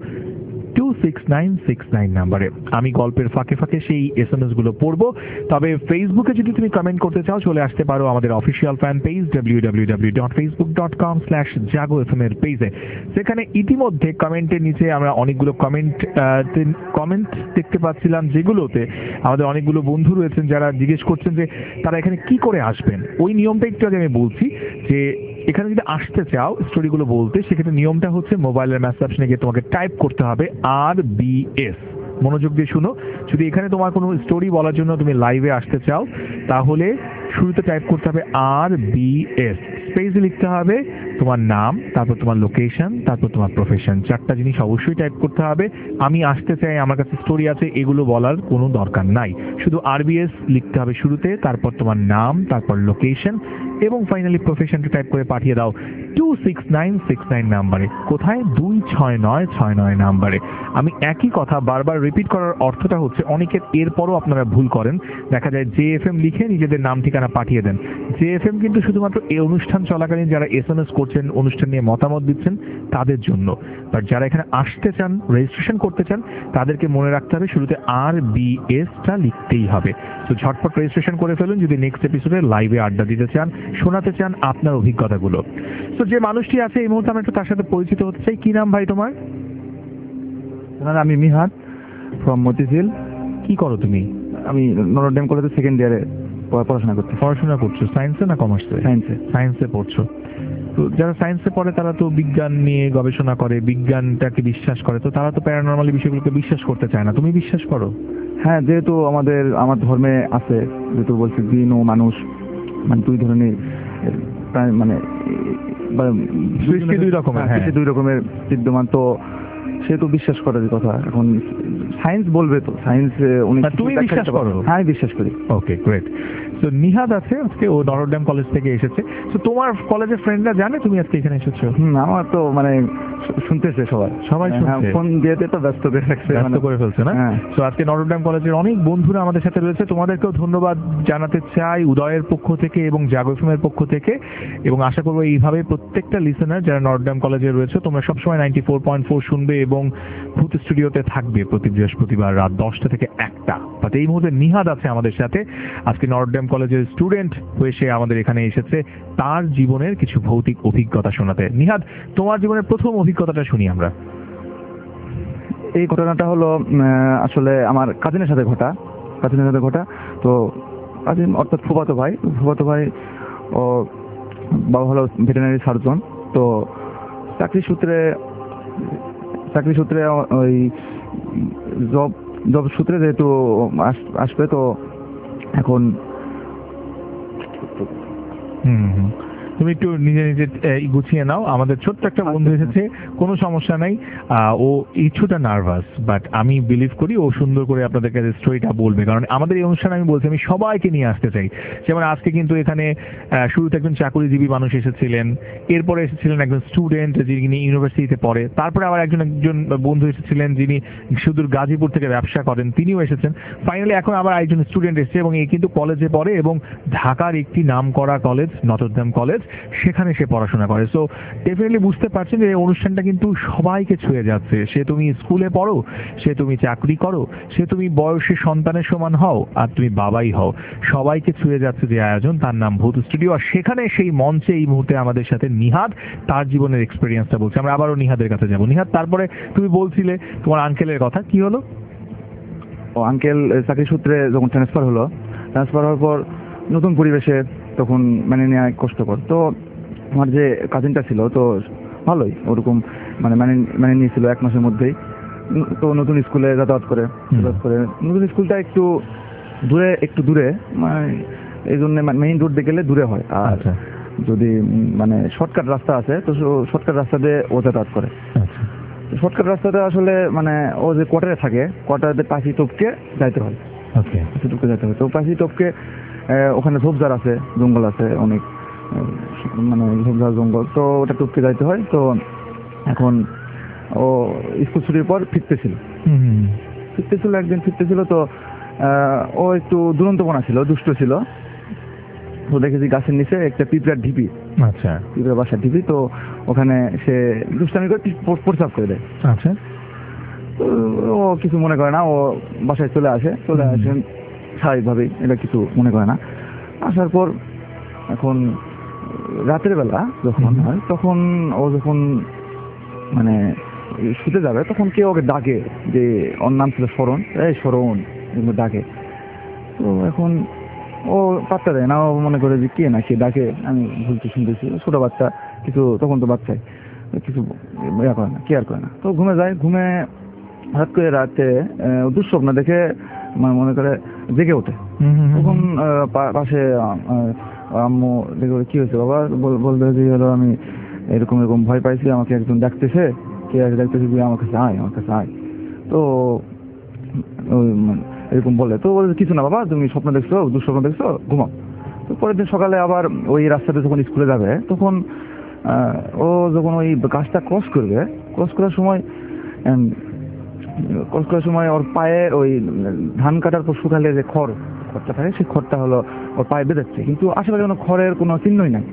26969 নাম্বারে। আমি গল্পের ফাঁকে ফাঁকে সেই SMS গুলো পড়বো। তবে ফেসবুকে যদি তুমি কমেন্ট করতে চাও, চলে আসতে পারো আমাদের অফিসিয়াল ফ্যান পেজ www.facebook.com/jago.fm এর পেজে। সেখানে ইতিমধ্যে কমেন্টের নিচে আমরা অনেকগুলো কমেন্ট দেখতে পাচ্ছিলাম, যেগুলোতে আমাদের অনেকগুলো বন্ধু রয়েছেন যারা জিজ্ঞেস করছেন যে তারা এখানে কি করে আসবেন। ওই নিয়মটা একটু আগে আমি বলছি যে এখানে যদি আসতে চাও স্টোরিগুলো বলতে, সেক্ষেত্রে নিয়মটা হচ্ছে মোবাইলের মেসেজ অপশনে গিয়ে তোমাকে টাইপ করতে হবে RBS। মনোযোগ দিয়ে শুনো, যদি এখানে তোমার কোনো স্টোরি বলার জন্য তুমি লাইভে আসতে চাও, তাহলে শুরুতে টাইপ করতে হবে RBS, স্পেসে লিখতে হবে তোমার নাম, তারপর তোমার লোকেশন, তারপর তোমার প্রফেশন। চারটা জিনিস অবশ্যই টাইপ করতে হবে। আমি আসতে চাই, আমার কাছে স্টোরি আছে, এগুলো বলার কোনো দরকার নাই, শুধু RBS লিখতে হবে শুরুতে, তারপর তোমার নাম, তারপর লোকেশন এবং ফাইনালি প্রফেশনটা টাইপ করে পাঠিয়ে দাও 26969 নাম্বারে। কোথায়? 26969 নাম্বারে। আমি একই কথা বারবার রিপিট করার অর্থটা হচ্ছে, অনেকের এরপরও আপনারা ভুল করেন, দেখা যায় JFM লিখে নিজেদের নাম ঠিকানা পাঠিয়ে দেন। JFM কিন্তু শুধুমাত্র এই অনুষ্ঠান চলাকালীন যারা SMS করছেন, অনুষ্ঠান নিয়ে মতামত দিচ্ছেন তাদের জন্য, বাট যারা এখানে আসতে চান, রেজিস্ট্রেশন করতে চান, তাদেরকে মনে রাখতে হবে শুরুতে RBSটা লিখতেই হবে। তো ঝটপট রেজিস্ট্রেশন করে ফেলুন যদি নেক্সট এপিসোডে লাইভে আড্ডা দিতে চান, শোনাতে চান আপনার অভিজ্ঞতাগুলো। তো যে মানুষটি আছে এই মুহূর্তে আমরা একটু তার সাথে পরিচিত হতে চাই। কি নাম ভাই তোমার? আমি মিহাদ ফ্রম মতিঝিল। কি করো তুমি? আমি নটরডেম কলেজে সেকেন্ড ইয়ারে পড়াশোনা করছি। পড়াশোনা করছো সায়েন্সে না কমার্সে? সায়েন্সে। সায়েন্সে পড়ছো। তো যারা সায়েন্সে পড়ে তারা তো বিজ্ঞান নিয়ে গবেষণা করে, বিজ্ঞানটাকে বিশ্বাস করে, তো তারা তো প্যারানরমালি বিষয়গুলোকে বিশ্বাস করতে চায় না, তুমি বিশ্বাস করো? হ্যাঁ, যেহেতু আমার ধর্মে আছে, যেহেতু বলছি জিন ও মানুষ মানে দুই ধরনের মানে দুই রকমের, হ্যাঁ দুই রকমের বিদ্যমান, তো সেহেতু বিশ্বাস করার কথা। এখন সায়েন্স বলবে, তো সায়েন্স তুমি বিশ্বাস করো? হ্যাঁ, বিশ্বাস করি। Okay, great. তো নিহাদ আছে আজকে, ও নটরডেম কলেজ থেকে এসেছে। তো তোমার কলেজের ফ্রেন্ডরা জানে তুমি আজকে এখানে এসেছো? আমার তো মানে শুনতেছে সবাই শুনছে, ফোন দিয়েতে তো ব্যস্ত করে ফেলছে না? তো আজকে নটরডেম কলেজের অনেক বন্ধুরা আমাদের সাথে রয়েছে, তোমাদেরকেও ধন্যবাদ জানাতে চাই উদয়ের পক্ষ থেকে এবং জাগো এফএমের পক্ষ থেকে, এবং আশা করবো এইভাবে প্রত্যেকটা লিসেনার যারা নটরডেম কলেজে রয়েছে তোমরা সবসময় 94.4 শুনবে এবং ভূত স্টুডিওতে থাকবে প্রতি বৃহস্পতিবার রাত 10টা থেকে 1টা। বাট এই মুহূর্তে নিহাদ আছে আমাদের সাথে, আজকে নটরডেম কলেজের স্টুডেন্ট হয়ে সে আমাদের এখানে এসেছে তার জীবনের কিছু ভৌতিক অভিজ্ঞতা শোনাতে। নিহাদ, তোমার জীবনের প্রথম অভিজ্ঞতাটা শুনি আমরা। এই ঘটনাটা হলো আসলে আমার কাজিনের সাথে ঘটা। তো কাজিন অর্থাৎ ফুফাতো ভাই ও বাবা হলো ভেটেরিনারি সার্জন। তো চাকরি সূত্রে ওই জব সূত্রে যেহেতু আসবে, তো এখন তুমি একটু নিজে নিজে গুছিয়ে নাও। আমাদের ছোট্ট একটা বন্ধু এসেছে, কোনো সমস্যা নাই। ও কিছুটা নার্ভাস, বাট আমি বিলিভ করি ও সুন্দর করে আপনাদের কাছে স্টোরিটা বলবে, কারণ আমাদের এই অনুষ্ঠানে আমি বলছি আমি সবাইকে নিয়ে আসতে চাই। যেমন আজকে কিন্তু এখানে শুরুতে একজন চাকুরিজীবী মানুষ এসেছিলেন, এরপরে এসেছিলেন একজন স্টুডেন্ট যিনি ইউনিভার্সিটিতে পড়ে, তারপরে আবার একজন বন্ধু এসেছিলেন যিনি সুদূর গাজীপুর থেকে ব্যবসা করেন, তিনিও এসেছেন। ফাইনালি এখন আবার একজন স্টুডেন্ট এসেছে এবং এই কিন্তু কলেজে পড়ে এবং ঢাকার একটি নামকরা কলেজ নটরডেম কলেজ, সেখানে সে পড়াশোনা করে। সো ডেফিনেটলি বুঝতে পারছেন যে এই অনুষ্ঠানটা কিন্তু সবাইকে ছুঁয়ে যাচ্ছে। সে তুমি স্কুলে পড়ো, সে তুমি চাকরি করো, সে তুমি বয়সে সন্তানের সমান হও, আর তুমি বাবাই হও, সবাইকে ছুঁয়ে যাচ্ছে যে আয়োজন, তার নাম ভূত স্টুডিও। আর সেখানে সেই মঞ্চে এই মুহূর্তে আমাদের সাথে নিহাদ তার জীবনের এক্সপিরিয়েন্সটা বলছে। আমরা আবারও নিহাদের কাছে যাবো। নিহাদ, তারপরে তুমি বলছিলে তোমার আঙ্কেলের কথা, কি হলো? ও আঙ্কেল চাকরি সূত্রে যখন ট্রান্সফার হওয়ার পর নতুন পরিবেশে তখন মানে নেওয়া কষ্টকর। তো আমার যে কাজিনটা ছিল তো ভালোই ওরকম মানে নিয়েছিল 1 মাসের মধ্যেই। তো নতুন স্কুলে যাতায়াত করে নতুন স্কুলটা একটু দূরে মানে এই জন্য মেইন রোড দিয়ে গেলে দূরে হয়। আর যদি মানে শর্টকাট রাস্তা আছে তো শর্টকাট রাস্তা দিয়ে ও যাতায়াত করে। শর্টকাট রাস্তাটা আসলে মানে ও যে কোয়ার্টারে থাকে, কোয়ার্টারে পাশি টপকে যাইতে হয়। তো পাশি টপকে ওখানে ঝোপঝাড় আছে, জঙ্গল আছে অনেক, মানে ঝোপঝাড় জঙ্গল, তো ওটা টপকে যাইতে হয়। তো এখন ও স্কুল ছুটির পর ফিরতেছিল একদিন তো ও একটু দুরন্তপনা ছিল, দুষ্ট ছিল। তো দেখেছি গাছের নিচে একটা পিঁপড়ার ঢিপি, পিঁপড়ার বাসার ঢিপি, তো ওখানে সে দুষ্টামি করে প্রস্রাব করে দেয়। আচ্ছা, তো ও কিছু মনে করে না, ও বাসায় চলে আসে স্বাভাবিকভাবেই, এটা কিছু মনে করে না। আসার পর এখন রাতের বেলা যখন হয়, তখন ও যখন মানে শুতে যাবে তখন কেউ ওকে ডাকে, যে ওর নাম ছিল শরণ, শরণ এগুলো ডাকে। তো এখন ও পাত্তা দেয় না, ও মনে করে যে কে ডাকে, আমি ভুলতে শুনতেছি, ছোট বাচ্চা কিছু, তখন তো বাচ্চাই কিছু করে না, কেয়ার করে না। তো ঘুমে যায়, হঠাৎ করে রাতে দুঃস্বপ্ন দেখে মনে করে জেগে ওঠে। তখন পাশে আম্মু দেখে কি হয়েছে বাবা, বলবে যে হলো আমি এরকম ভয় পাইছি, আমাকে একজন ডাকতেছে, কে আছে ডাকতেছে, যে আমার কাছে আয়। তো এরকম বলে, তো বলে কিছু না বাবা, তুমি দুঃস্বপ্ন দেখছো, ঘুমাও। তো পরের দিন সকালে আবার ওই রাস্তাতে যখন স্কুলে যাবে, তখন ও যখন ওই গাছটা ক্রস করার সময় ওর পায়ে ওই ধান কাটার পর শুকালে যে খড়টা থাকে, সেই খড়টা হলো ওর পায়ে বেঁধেছে, কিন্তু আশেপাশে কোনো খড়ের কোনো চিহ্নই নাই,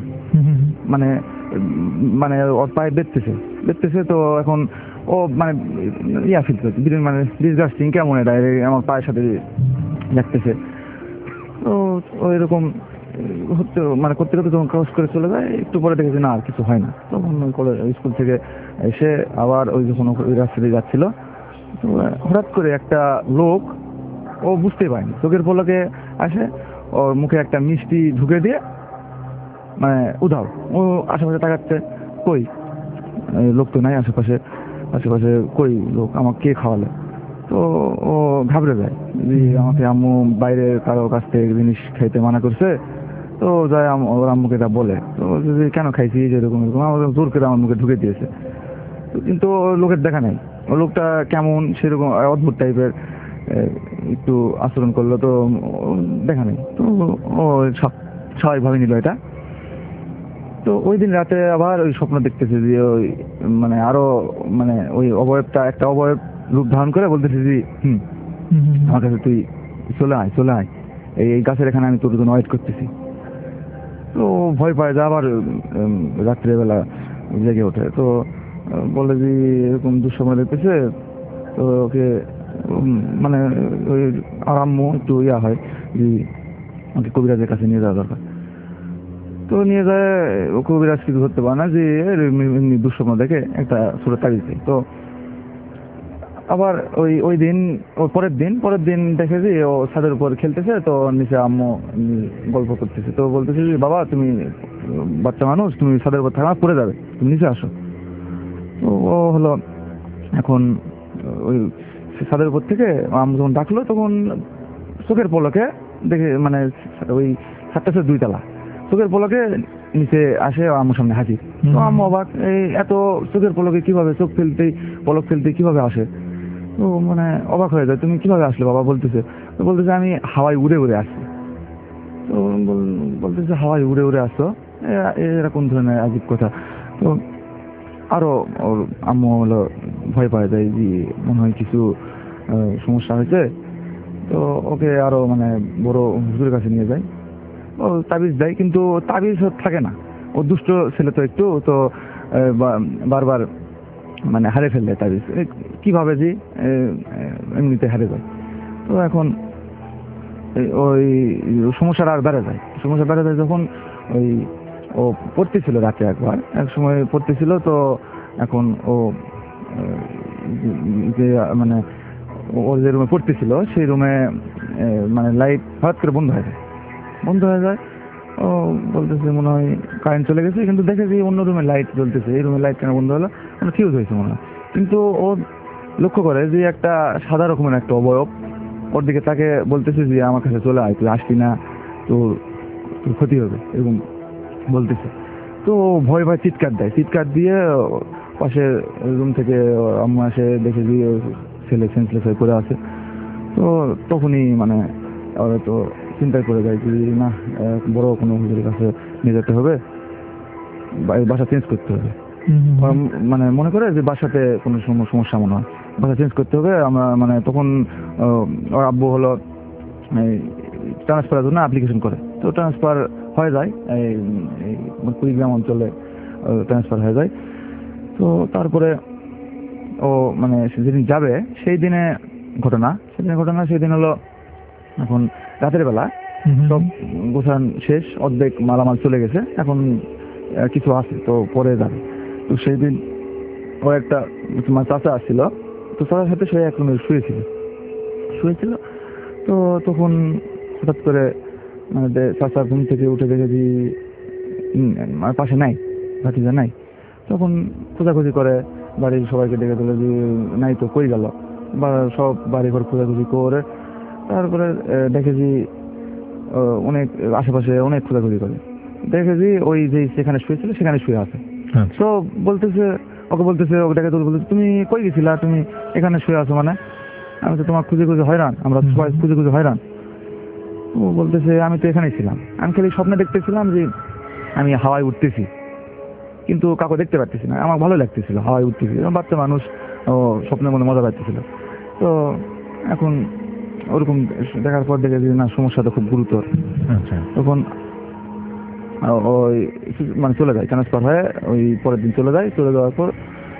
মানে ওর পায়ে বেঁধতেছে। তো এখন ও মানে ফিল করছে, মানে ডিসগাস্টিং, কেমন এটা আমার পায়ের সাথে দেখতেছে। তো এরকম করতে যখন ক্রস করে চলে যায়, একটু পরে দেখেছে না আর কিছু হয় না। তখন স্কুল থেকে এসে আবার যখন ওই রাস্তা দিয়ে যাচ্ছিল, তো হঠাৎ করে একটা লোক, ও বুঝতেই পারেনি, চোখের পলকে আসে, ওর মুখে একটা মিষ্টি ঢুকে দিয়ে মানে উধাও। ও আশেপাশে তাকাচ্ছে, কই লোক তো নাই আশেপাশে, কই লোক, আমাকে কে খাওয়ালে? তো ও ঘাবড়ে যায় যে আমাকে আম্মু বাইরে কারো কাছ থেকে জিনিস খাইতে মানা করছে। তো যায় ওর আম্মুকে তা বলে, তো কেন খাইছি, এরকম আমার জোর করে আমার মুখে ঢুকে দিয়েছে। তো কিন্তু লোকের দেখা নেই, ও লোকটা কেমন সেরকম অদ্ভুত টাইপের একটু আচরণ করলো, তো দেখা নেই। তো ও স্বাভাবিকভাবে নিল এটা। তো ওই দিন রাতে আবার ওই স্বপ্ন দেখতেছে যে ওই মানে আরো মানে ওই একটা অবয়ব রূপ ধারণ করে বলতেছে যে আমার কাছে তুই চলে আয়, এই গাছের এখানে আমি তোর জন্য ওয়েট করতেছি। তো ভয় পায়, যা আবার রাত্রেবেলা জেগে ওঠে। তো বলে যে এরকম দুঃস্বপ্ন দেখতেছে। তো ওকে মানে ওই আর আম্মু একটু হয় যে ওকে কবিরাজের কাছে নিয়ে যাওয়া দরকার। তো নিয়ে যায়, ও কবিরাজ কিছু ধরতে পারে না, যে এমনি দুঃস্বপ্ন দেখে একটা ছোট তাবিজ দেয়। তো আবার ওই দিন পরের দিন দেখে যে ও ছাদের উপর খেলতেছে, তো নিচে আম্মু গল্প করতেছে। তো বলতেছে যে বাবা, তুমি বাচ্চা মানুষ, তুমি ছাদের উপর থাকা, পড়ে যাবে, তুমি নিচে আসো। তো ও হলো এখন ওই ছাদের উপর থেকে আম্মু যখন ডাকলো, তখন চোখের পলকে দেখে, মানে ওই ছাদটা 2 তলা, চোখের পলকে নিচে আসে আম্মুর সামনে হাজির। তো আম্মু অবাক, এই এত চোখের পলকে কিভাবে, চোখ ফেলতেই পলক ফেলতেই কিভাবে আসে। তো মানে অবাক হয়ে যায়, তুমি কিভাবে আসলে বাবা? বলতেছে, তো বলতেছে আমি হাওয়ায় উড়ে উড়ে আসছি। তো বলতেছে হাওয়ায় উড়ে উড়ে আসছো, এরা কোন ধরনের আজীব কথা। তো আরো ওর আম্মু হলো ভয় পায় যায় যে মনে হয় কিছু সমস্যা হয়েছে। তো ওকে আরো মানে বড় হুজুরের কাছে নিয়ে যায়, ও তাবিজ দেয়, কিন্তু তাবিজ থাকে না। ও দুষ্ট ছেলে তো একটু, তো বারবার মানে হারে ফেললে তাবিজ, কিভাবে যে এমনিতে হারে যায়। তো এখন ওই সমস্যাটা আর বেড়ে যায়, সমস্যা বেড়ে যায় যখন ওই ও পড়তেছিল রাতে, এক সময় পড়তেছিল। তো এখন ও যে মানে ওর যে রুমে পড়তেছিল সেই রুমে মানে লাইট হঠাৎ করে বন্ধ হয়ে যায়। ও বলতেছে মনে হয় কারেন্ট চলে গেছে, কিন্তু দেখে যে অন্য রুমে লাইট জ্বলতেছে, এই রুমে লাইট কেন বন্ধ হলো, মানে ফিউজ হয়েছে মনে হয়। কিন্তু ও লক্ষ্য করে যে একটা সাদা রকমের একটা অবয়ব ওর দিকে তাকে বলতেছে যে আমার কাছে চলে আয়, তুই আসবি না তোর ক্ষতি হবে, এরকম বলতেছে। তো ভয় ভয় চিৎকার দিয়ে পাশে রুম থেকে আম্মু আসে, দেখে দিয়ে ছেলে সেন্সলেস হয়ে পড়ে আছে। তো তখনই মানে ওরা তো চিন্তায় পড়ে যায় যে না, বড় কোনো হুজুরের কাছে নিয়ে যেতে হবে, বাসা চেঞ্জ করতে হবে। মানে মনে করে যে বাসাতে কোনো সমস্যা মনে হয়, বাসা চেঞ্জ করতে হবে। আমরা মানে তখন ওর আব্বু হলো ট্রান্সফারের জন্য অ্যাপ্লিকেশন করে। তো ট্রান্সফার হয়ে যায়, এই কুড়িগ্রাম অঞ্চলে ট্রান্সফার হয়ে যায়। তো তারপরে ও মানে যেদিন যাবে সেই দিনে ঘটনা, সেদিন হলো এখন রাতের বেলা, সব গোছান শেষ, অর্ধেক মালামাল চলে গেছে, এখন কিছু আছে তো পরে যাবে। তো সেই দিন ও একটা চাচা আসছিল, তো চাচার সাথে সে এক রুমে শুয়েছিল। তো তখন হঠাৎ করে মানে চাচার ঘুম থেকে উঠে দেখেছি পাশে নাই, ভাতিজা নাই। তখন খোঁজাখুঁজি করে, বাড়ির সবাইকে ডেকে দিল যে নাই তো, কই গেল, বা সব বাড়ি ঘর খোঁজাখুঁজি করে তারপরে দেখেছি অনেক আশেপাশে অনেক খোঁজাখুঁজি করে দেখেছি ওই যে সেখানে শুয়েছিল সেখানে শুয়ে আছে। তো ওকে ডেকে তুলে বলতেছে, তুমি কই গেছিলা, তুমি এখানে শুয়ে আছো মানে? আমি তো তোমার খুঁজে হয়রান, আমরা সবাই খুঁজে হয়রান। ও বলতেছে আমি তো এখানেই ছিলাম, আমি খালি স্বপ্নে দেখতেছিলাম যে আমি হাওয়ায় উঠতেছি, কিন্তু কাউকে দেখতে পারতেছি না, আমার ভালো লাগতেছিল হাওয়ায় উঠতেছি, বাচ্চা মানুষ, ও স্বপ্নের মধ্যে মজা পাচ্ছিল। তো এখন ওরকম দেখার পর দেখে যে না, সমস্যা তো খুব গুরুতর। তখন ওই মানে চলে যায়, ট্রান্সফার হয়ে ওই পরের দিন চলে যাওয়ার পর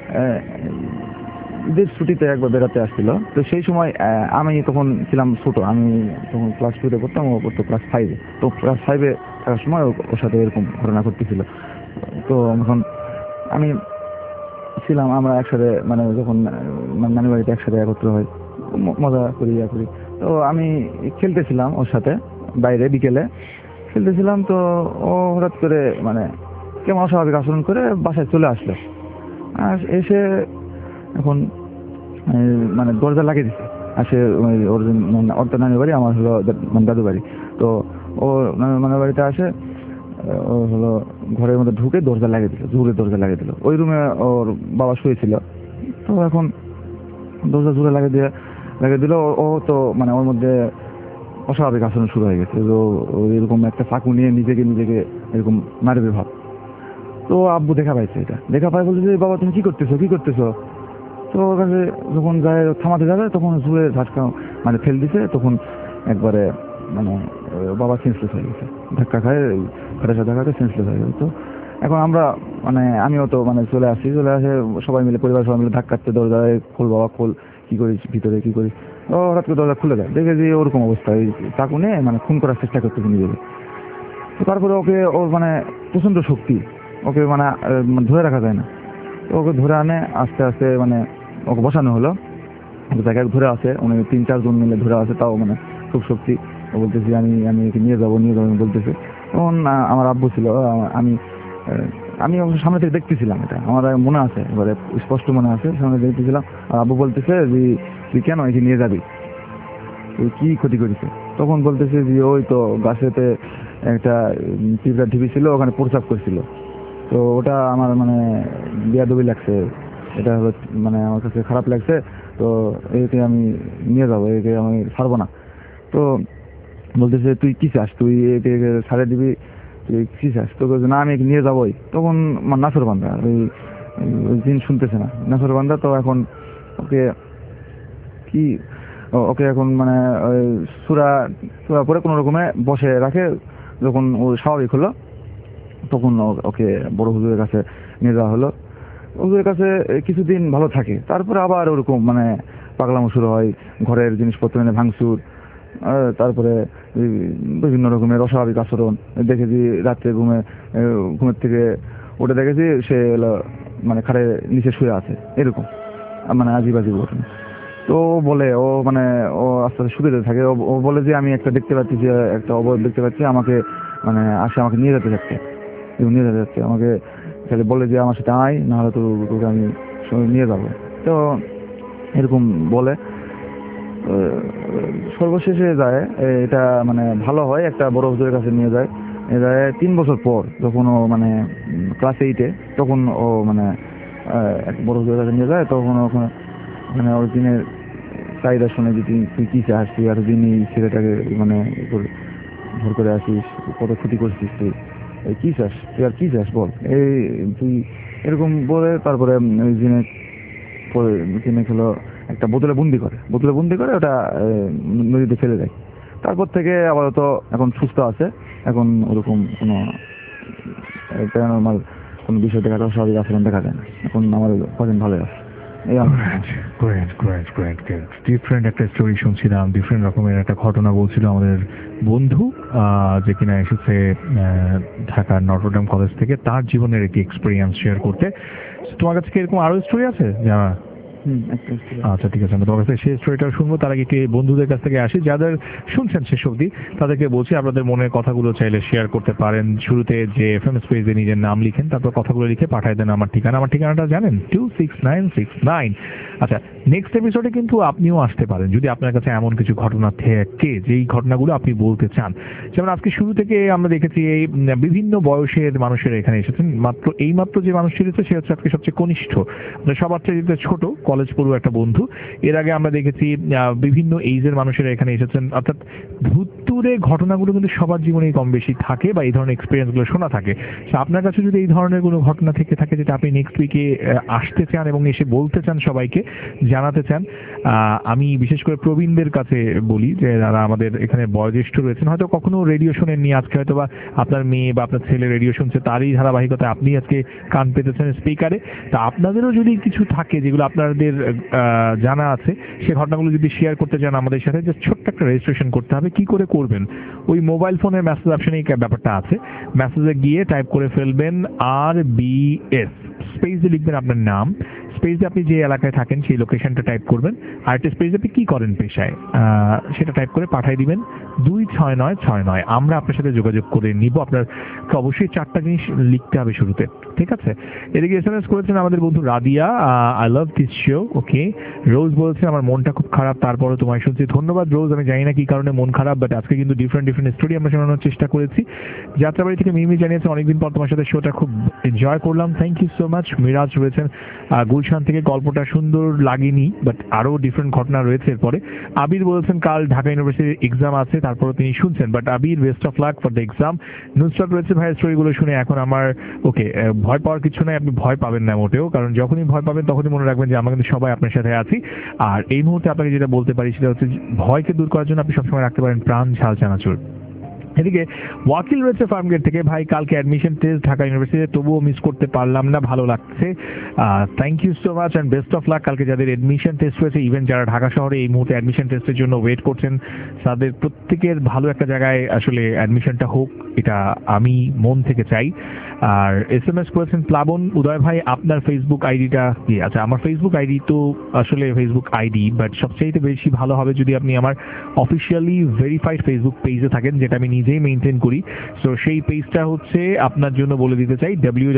ঈদের ছুটিতে একবার বেড়াতে আসছিল। তো সেই সময় আমি তখন ছিলাম ছোট, আমি তখন ক্লাস 2-তে পড়তাম, ও পড়তো ক্লাস 5-এ। তো ক্লাস 5-এ থাকার সময় ওর সাথে এরকম ঘটনা ঘটতেছিল। তো এখন আমি ছিলাম, আমরা একসাথে মানে যখন নানি বাড়িতে একসাথে একত্র হয়, মজা করি। তো আমি খেলতেছিলাম ওর সাথে বাইরে, বিকেলে খেলতেছিলাম। তো ও হঠাৎ করে মানে কেমন অস্বাভাবিক আচরণ করে বাসায় চলে আসলো, আর এসে এখন মানে দরজা লাগিয়ে দিচ্ছে। আসে ওর তো নানির বাড়ি, আমার হলো মানে দাদু বাড়ি। তো ও নানির বাড়িতে আসে, ও হলো ঘরের মধ্যে ঢুকে দরজা লাগিয়ে দিল। ওই রুমে ওর বাবা শুয়েছিল। তো এখন দরজা জোরে লাগিয়ে দিল। ও তো মানে ওর মধ্যে অস্বাভাবিক আচরণ শুরু হয়ে গেছে, তো এরকম একটা চাকু নিয়ে নিজেকে এরকম মারবে ভাব। তো আব্বু দেখা পায়, বলছে যে বাবা তুমি কি করতেছো। তো ওর কাছে যখন যায় থামাতে যাবে, তখন জোরে ঝাটকা মানে ফেল দিছে। তখন একবারে মানে বাবা সেন্সলেস হয়ে গেছে, ধাক্কা খায়, ঘরের সাথে ধাক্কা সেন্সলেস হয়ে গেছে। তো এখন আমরা মানে আমিও তো মানে চলে আসে সবাই মিলে, পরিবার সবাই মিলে ধাক্কাতে, দরজায় খোল বাবা খোল, কি করিস ভিতরে, কি করিস। ও হঠাৎ করে দরজা খুলে দেয়, দেখে যে ওরকম অবস্থা, ওই চাকু নিয়ে মানে খুন করার চেষ্টা করতেছে নিজেকে। তো তারপরে ওর মানে প্রচন্ড শক্তি, ওকে মানে ধরে রাখা যায় না। তো ওকে ধরে আনে, আস্তে আস্তে মানে ওকে বসানো হলো, জায়গায় ধরে আছে, উনি 3-4 জন মিলে ধরে আছে, তাও মানে খুব শক্তি। ও বলতেছি আমি একে নিয়ে যাবো বলতেছে। তখন আমার আব্বু ছিল, আমি সামনে থেকে দেখতেছিলাম, এটা আমার মনে আছে, এবারে স্পষ্ট মনে আছে, সামনে দেখতেছিলাম। আর আব্বু বলতেছে যে তুই কেন একে নিয়ে যাবি, তুই কি ক্ষতি করেছে? তখন বলতেছে যে ওই তো গাছেতে একটা পিঁপড়া ঢিবি ছিল, ওখানে প্রস্রাব করছিল। তো ওটা আমার মানে বেয়াদবি লাগছে, এটা হলো মানে আমার কাছে খারাপ লাগছে। তো একে আমি নিয়ে যাবো, একে আমি ছাড়বো না। তো বলতেছে তুই কি চাস, তুই একে ছাড়ে দিবি, তুই কি চাস? তো বলছে না আমি একে নিয়ে যাবোই। তখন আমার নাসর বান্ধা ওই দিন শুনতেছে না, নাসর বান্ধা। তো এখন ওকে কি ওকে এখন মানে সুরা পরে কোনো রকমে বসে রাখে। যখন ও স্বাভাবিক হলো তখন ওকে বড় হুজুরের কাছে নিয়ে যাওয়া হলো। হুজুরের কাছে কিছুদিন ভালো থাকে, তারপরে আবার ওরকম মানে পাগলামো শুরু হয়, ঘরের জিনিসপত্র এনে ভাঙচুর, তারপরে বিভিন্ন রকমের অস্বাভাবিক আচরণ। দেখেছি রাত্রে ঘুমের থেকে উঠে দেখেছি সে মানে খাটের নিচে শুয়ে আছে, এরকম মানে আজিব আজিব ঘটনা। তো বলে ও মানে ও আস্তে আস্তে শুকিয়ে যেতে থাকে। ও বলে যে আমি একটা দেখতে পাচ্ছি, যে একটা অবয়ব দেখতে পাচ্ছি, আমাকে মানে আমাকে নিয়ে যেতে যাচ্ছে, নিয়ে যেতে যাচ্ছে আমাকে। তাহলে বলে যে আমার সাথে আয়, নাহলে তোকে আমি নিয়ে যাবো। তো এরকম বলে সর্বশেষে যায় এটা মানে ভালো হয়, একটা বড় হুজুরের কাছে নিয়ে যায়। 3 বছর পর যখন ও মানে ক্লাস 8-এ, তখন ও মানে এক বড় হুজুরের কাছে নিয়ে যায়। তখন ওখানে মানে ওর দিনের চাহিদা শুনে যে তুই কি চাস, তুই এতদিন এই ছেলেটাকে মানে ভোর করে আসিস, কত ক্ষতি করছিস, তুই কি চাস, তুই আর কি চাস বল, এই তুই এরকম বলে। তারপরে ওই দিনে হলো একটা বোতলে বন্দি করে ওটা নদীতে ফেলে দেয়। তারপর থেকে আপাতত এখন সুস্থ আছে, এখন ওরকম কোনো প্যারানরমাল কোনো বিষয় দেখা যায়, স্বাভাবিক আচরণ দেখা যায় না। এখন আমার কদিন ভালো আছে। ডিফারেন্ট একটা স্টোরি শুনছিলাম, ডিফারেন্ট রকমের একটা ঘটনা বলছিল আমাদের বন্ধু, যে কিনা এসেছে ঢাকার নটরডেম কলেজ থেকে, তার জীবনের একটি এক্সপিরিয়েন্স শেয়ার করতে। তোমার কাছে কি এরকম আরো স্টোরি আছে জানা? আচ্ছা ঠিক আছে, আমরা তোমার কাছে সেই স্টোরিটা শুনবো। তার আগে বন্ধুদের কাছ থেকে আসি, যাদের শুনছেন শেষ অবধি তাদেরকে বলছি আপনাদের মনের কথাগুলো চাইলে শেয়ার করতে পারেন। শুরুতে যে এফএমএস পেজে নিজের নাম লিখেন, তারপর কথাগুলো লিখে পাঠাই দেন আমার ঠিকানাটা জানেন, 26969। আচ্ছা, নেক্সট এপিসোডে কিন্তু আপনিও আসতে পারেন যদি আপনার কাছে এমন কিছু ঘটনা থাকে যেই ঘটনাগুলো আপনি বলতে চান। যেমন আজকে শুরু থেকে আমরা দেখেছি এই বিভিন্ন বয়সের মানুষেরা এখানে এসেছেন। মাত্র যে মানুষটি রয়েছে সে হচ্ছে আজকে সবচেয়ে কনিষ্ঠ, সবার চেয়ে ছোট কলেজ পড়ুয়া একটা বন্ধু। এর আগে আমরা দেখেছি বিভিন্ন এইজের মানুষেরা এখানে এসেছেন। অর্থাৎ ভুতুরে ঘটনাগুলো কিন্তু সবার জীবনেই কম বেশি থাকে, বা এই ধরনের এক্সপিরিয়েন্সগুলো শোনা থাকে। আপনার কাছে যদি এই ধরনের কোনো ঘটনা থেকে থাকে যেটা আপনি নেক্সট উইকে আসতে চান এবং এসে বলতে চান, সবাইকে জানাতে চান, আমি বিশেষ করে প্রবীণদের কাছে বলি যে যারা আমাদের এখানে বয়োজ্যেষ্ঠ রয়েছেন, হয়তো কখনো রেডিও শোনেননি, আজকে হয়তো বা আপনার মেয়ে বা আপনার ছেলে রেডিও শুনছে, তারই ধারাবাহিকতায় আপনি আজকে কান পেতেছেন স্পিকারে। তা আপনাদেরও যদি কিছু থাকে যেগুলো আপনাদের জানা আছে, সে ঘটনাগুলো যদি শেয়ার করতে চান আমাদের সাথে, যে ছোট্ট একটা রেজিস্ট্রেশন করতে হবে। কি করে করবেন? ওই মোবাইল ফোনের মেসেজ অপশনে এই ব্যাপারটা আছে, মেসেজে গিয়ে টাইপ করে ফেলবেন RBS, স্পেস দিয়ে লিখবেন আপনার নাম, স্পেস দিয়ে আপনি যে এলাকায় থাকেন সেই লোকেশনটা টাইপ করবেন, আর একটা স্পেস আপনি কি করেন পেশায় সেটা টাইপ করে পাঠিয়ে দিবেন 26969। আমরা আপনার সাথে যোগাযোগ করে নিব। আপনার অবশ্যই 4টা জিনিস লিখতে হবে শুরুতে, ঠিক আছে? এদিকে এসএমএস করেছেন আমাদের বন্ধু Radiya, I love this show. Okay, Rose বলছেন আমার মনটা খুব খারাপ, তারপরে তোমায় শুনছি। ধন্যবাদ রোজ, আমি জানি না কি কারণে মন খারাপ, বাট আজকে কিন্তু ডিফারেন্ট স্টোরি আমরা শোনানোর চেষ্টা করেছি। যাত্রাবাড়ি থেকে মিমি জানিয়েছেন অনেকদিন পর তোমার সাথে শোটা খুব এনজয় করলাম, thank you so much. Miraj রয়েছেন গুলশান থেকে, গল্পটা সুন্দর লাগেনি, বাট আরো ডিফারেন্ট ঘটনা রয়েছে এরপরে। আবির বলছেন কাল ঢাকা ইউনিভার্সিটির এক্সাম আছে, তারপরে তিনি শুনছেন, but Abir best of luck for the exam. Nusrat রয়েছে ভাইয়ের স্টোরিগুলো শুনে এখন আমার ওকে, ভয় পাওয়ার কিছু নাই, আপনি ভয় পাবেন না মোটেও, কারণ যখনই ভয় পাবেন তখনই মনে রাখবেন যে আমরা কিন্তু সবাই আপনার সাথে আছি। আর এই মুহূর্তে আপনাকে যেটা বলতে পারি সেটা হচ্ছে ভয়কে দূর করার জন্য আপনি সবসময় রাখতে পারেন প্রাণ ঝাল চানাচুর। এদিকে ওয়াকিল রয়েছে ফার্মগেট থেকে, ভাই কালকে অ্যাডমিশন টেস্ট ঢাকা ইউনিভার্সিটিতে, তবুও মিস করতে পারলাম না, ভালো লাগছে, thank you so much and best of luck. কালকে যাদের অ্যাডমিশন টেস্ট রয়েছে, ইভেন যারা ঢাকা শহরে এই মুহূর্তে অ্যাডমিশন টেস্টের জন্য ওয়েট করছেন, তাদের প্রত্যেকের ভালো একটা জায়গায় আসলে অ্যাডমিশনটা হোক, এটা আমি মন থেকে চাই। আর এসএমএস করেছেন প্লাবন, উদয় ভাই আপনার ফেসবুক আইডিটা কি? আচ্ছা, আমার ফেসবুক আইডি তো আসলে ফেসবুক আইডি, বাট সবচেয়ে বেশি ভালো হবে যদি আপনি আমার অফিসিয়ালি ভেরিফাইড ফেসবুক পেজে থাকেন, যেটা আমি নিজেই মেনটেন করি। সো সেই পেজটা হচ্ছে আপনার জন্য বলে দিতে চাই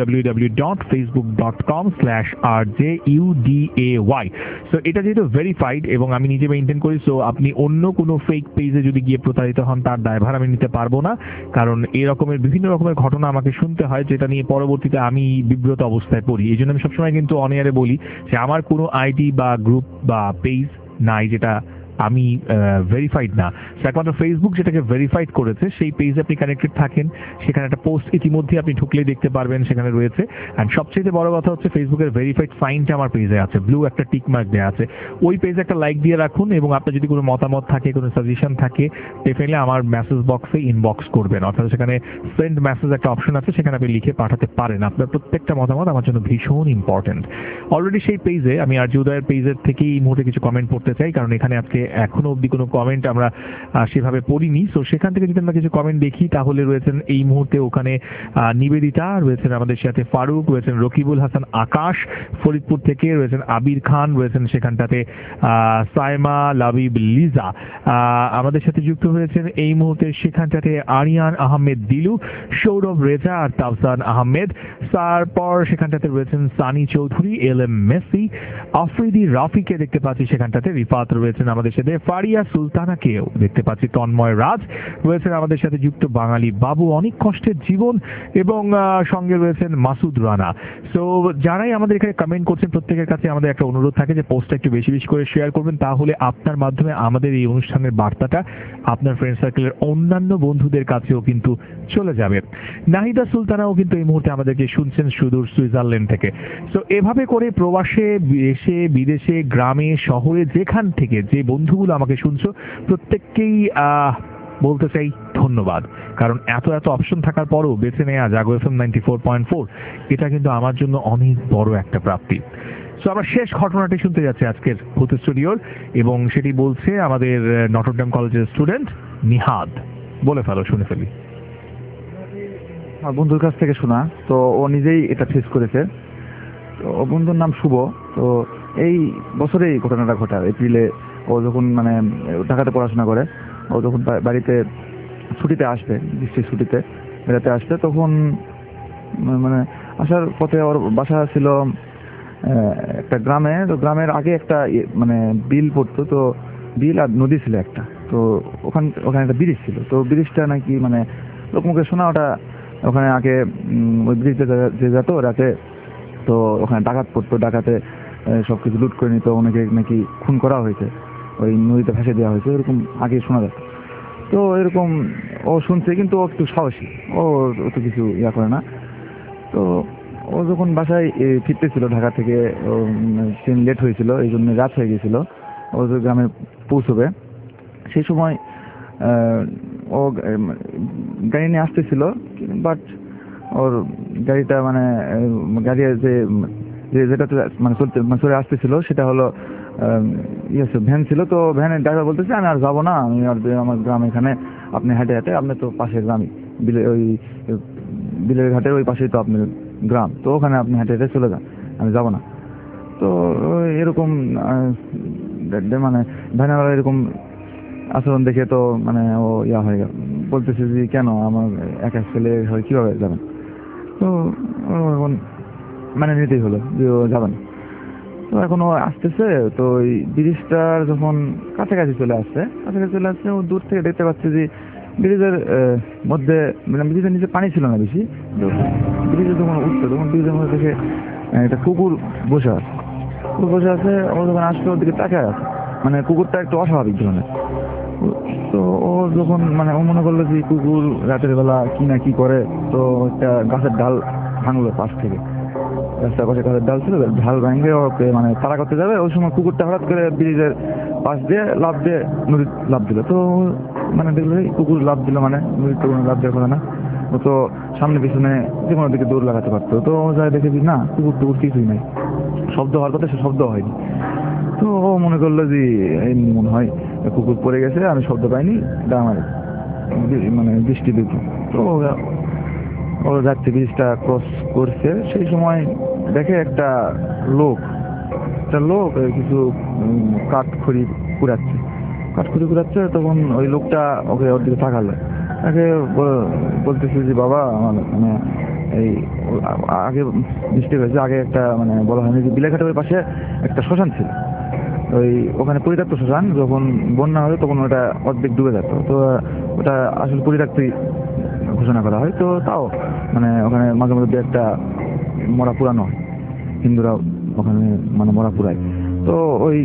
www.facebook.com/rjuday। সো এটা যেহেতু ভেরিফাইড এবং আমি নিজে মেনটেন করি, সো আপনি অন্য কোনো ফেক পেজে যদি গিয়ে প্রতারিত হন তার দায়ভার আমি নিতে পারবো না, কারণ এই রকমের বিভিন্ন রকমের ঘটনা আমাকে শুনতে হয় যেটা নিয়ে পরবর্তীতে আমি বিব্রত অবস্থায় পড়ি। এই জন্য আমি সবসময় কিন্তু অন এয়ারে বলি যে আমার কোনো আইডি বা গ্রুপ বা পেজ নাই যেটা আমি ভেরিফাইড না। একমাত্র ফেসবুক যেটাকে ভেরিফাইড করেছে সেই পেজে আপনি কানেক্টেড থাকেন, সেখানে একটা পোস্ট ইতিমধ্যে আপনি ঢুকলেই দেখতে পারবেন সেখানে রয়েছে। অ্যান্ড সবচেয়ে বড় কথা হচ্ছে ফেসবুকের ভেরিফাইড সাইনটা আমার পেজে আছে, ব্লু একটা টিক মার্ক দেওয়া আছে। ওই পেজে একটা লাইক দিয়ে রাখুন এবং আপনার যদি কোনো মতামত থাকে, কোনো সাজেশন থাকে, ডেফিনেটলি আমার মেসেজ বক্সে ইনবক্স করবেন, অর্থাৎ সেখানে সেন্ড মেসেজ একটা অপশন আছে, সেখানে আপনি লিখে পাঠাতে পারেন। আপনার প্রত্যেকটা মতামত আমার জন্য ভীষণ ইম্পর্টেন্ট। অলরেডি সেই পেজে আমি আরজে উদয়ের পেজের থেকেই এই মুহূর্তে কিছু কমেন্ট পড়তে চাই, কারণ এখানে আজকে এখনো অবধি কোনো কমেন্ট আমরা সেভাবে পড়িনি। সো সেখান থেকে যদি আমরা কিছু কমেন্ট দেখি তাহলে রয়েছেন এই মুহূর্তে ওখানে নিবেদিতা, রয়েছেন আমাদের সাথে ফারুক, রয়েছেন রকিবুল হাসান আকাশ ফরিদপুর থেকে, রয়েছেন আবির খান, রয়েছেন সেখানটাতে সাইমা লাবিব লিজা আমাদের সাথে যুক্ত হয়েছেন এই মুহূর্তে, সেখানটাতে আরিয়ান আহমেদ দিলু, সৌরভ রেজা আর তাফসান আহমেদ। তারপর সেখানটাতে রয়েছেন Sunny Chowdhury, L M Messi, Afridi রাফিকে দেখতে পাচ্ছি সেখানটাতে, রিফাত রয়েছেন আমাদের সাথে, ফারিয়া সুলতানাকেও দেখতে পাচ্ছি, তন্ময় রাজ রয়েছেন আমাদের সাথে যুক্ত, বাঙালি বাবু অনেক কষ্টের জীবন, এবং সঙ্গে রয়েছেন মাসুদ রানা। সো যারাই আমাদের এখানে কমেন্ট করছেন প্রত্যেকের কাছে আমাদের একটা অনুরোধ থাকে যে পোস্টটা একটু বেশি বেশি করে শেয়ার করবেন, তাহলে আপনার মাধ্যমে আমাদের এই অনুষ্ঠানের বার্তাটা আপনার ফ্রেন্ড সার্কেলের অন্যান্য বন্ধুদের কাছেও কিন্তু চলে যাবে। নাহিদা সুলতানাও কিন্তু এই মুহূর্তে আমাদেরকে শুনছেন সুদূর সুইজারল্যান্ড থেকে। সো এভাবে করে প্রবাসে, দেশে, বিদেশে, গ্রামে, শহরে, যেখান থেকে যে বন্ধুগুলো আমাকে শুনছো প্রত্যেককেই বলতে চাই ধন্যবাদ, কারণ এত এত অপশন থাকার পরও বেছে নেওয়া জাগো এফএম 94.4 এটা কিন্তু আমার জন্য অনেক বড় একটা প্রাপ্তি। সো আমরা শেষ ঘটনাটি শুনতে যাচ্ছি আজকের ভূত স্টুডিওর, এবং সেটি বলছে আমাদের নটরডেম কলেজের স্টুডেন্ট নিহাদ। বলে ফেলো, শুনে ফেলি। আমার বন্ধুর কাছ থেকে শোনা, তো ও নিজেই এটা ফেস করেছে। তো ও বন্ধুর নাম শুভ। তো এই বছরেই ঘটনাটা ঘটে, এপ্রিলে ও যখন মানে ঢাকাতে পড়াশোনা করে, ও যখন বাড়িতে ছুটিতে আসবে, গ্রীষ্মের ছুটিতে বেড়াতে আসবে, তখন মানে আসার পথে ওর বাসা ছিল একটা গ্রামে। তো গ্রামের আগে একটা মানে বিল পড়তো, তো বিল আর নদী ছিল একটা, তো ওখানে একটা ব্রিজ ছিল। তো ব্রিজটা নাকি মানে লোকমুখে শোনা ওটা, ওখানে আগে ওই ব্রিজে যে যেত রাতে, তো ওখানে ডাকাত পড়তো, ডাকাতে সবকিছু লুট করে নিত, অনেকে নাকি খুন করা হয়েছে, ওই নদীতে ভাসে দেওয়া হয়েছে, এরকম আগে শোনা যেত। তো এরকম ও শুনছে, কিন্তু ও একটু সাহসী, ও তো কিছু ইয়া করে না। তো ও যখন বাসায় ফিরতেছিল ঢাকা থেকে, ট্রেন লেট হয়েছিল, এই জন্য রাত হয়ে গেছিল, ও যে গ্রামে পৌঁছবে সেই সময় ও গাড়ি নিয়ে আসতেছিল, বাট ওর গাড়িটা মানে গাড়ি যেটা মানে চলে আসতেছিল সেটা হলো ভ্যান ছিল। তো ভ্যানের ড্রাইভার বলতেছে আমি আর যাবো না, আমি আর আমার গ্রাম এখানে, আপনি হেঁটে হেঁটে, আপনি তো পাশের গ্রামই, ওই বিলের ঘাটের ওই পাশেই তো আপনার গ্রাম, তো ওখানে আপনি হেঁটে হেঁটে চলে যান, আমি যাবো না। তো এরকম মানে ভ্যানওয়ালা এরকম আচরণ দেখে তো মানে ও ইয়া হয়ে গেল, বলতেছে যে কেন আমার একা ছেলে হয় কীভাবে যাবেন। তো এখন মানে নিতেই হলো যে ও যাবেন। তো এখন ও আসতেছে, তো ওই ব্রিজটার যখন কাছাকাছি চলে আসছে, ও দূর থেকে দেখতে পাচ্ছে যে ব্রিজের মধ্যে মানে ব্রিজের নিচে পানি ছিল না বেশি, তো ব্রিজে যখন উঠছে তখন ব্রিজের মধ্যে দেখে একটা কুকুর বসে আছে। ও যখন আসছে ওর দিকে তাকায় আছে, মানে কুকুরটা একটু অস্বাভাবিক ধরনের। তো ও যখন মানে ও মনে করলো যে কুকুর রাতের বেলা কি না কি করে, তো একটা গাছের ডাল ভাঙলো পাশ থেকে, রাস্তার পাশে গাছের ডাল ছিল, ঢাল ভাঙে ওকে মানে তাড়া করতে যাবে, ওই সময় কুকুরটা হঠাৎ করে ব্রিজের পাশ দিয়ে লাফ দিয়ে নদীর লাফ দিল। তো মানে দেখলো কুকুর লাফ দিল, মানে নদীর তো কোনো লাফ দেওয়ার কথা না, ও তো সামনে পিছনে যে কোনো দিকে দৌড় লাগাতে পারতো। তো ও যাই দেখে যে না, কুকুর কিছুই নাই, শব্দ হওয়ার কথা সে শব্দ হয়নি। তো ও মনে করলো যে মনে হয় কুকুর পড়ে গেছে, আমি শব্দ পাইনি, এটা আমার মানে দৃষ্টি দিত। তো ও যাচ্ছে, ব্রিজটা ক্রস করছে, সেই সময় দেখে একটা লোক কিছু কাঠখড়ি কুড়াচ্ছে। তখন ওই লোকটা ওকে ওর দিকে তাকালো, তাকে বলতেছি যে বাবা আমার মানে এই আগে মিস্টেক হয়েছে, আগে একটা মানে বলা হয়নি যে বিলাইঘাটের পাশে একটা শ্মশান ছিল, ওই ওখানে পরিত্যক্ত শ্মশান, যখন বন্যা হয় তখন ওটা অর্ধেক ডুবে যেত, তো ওটা আসলে পরিত্যক্তই ঘোষণা করা হয়। তো তাও মানে ওখানে মাঝে মধ্যে একটা মরা পুরানো হয়, হিন্দুরা ওখানে মানে মরা পুরায়। তো ওই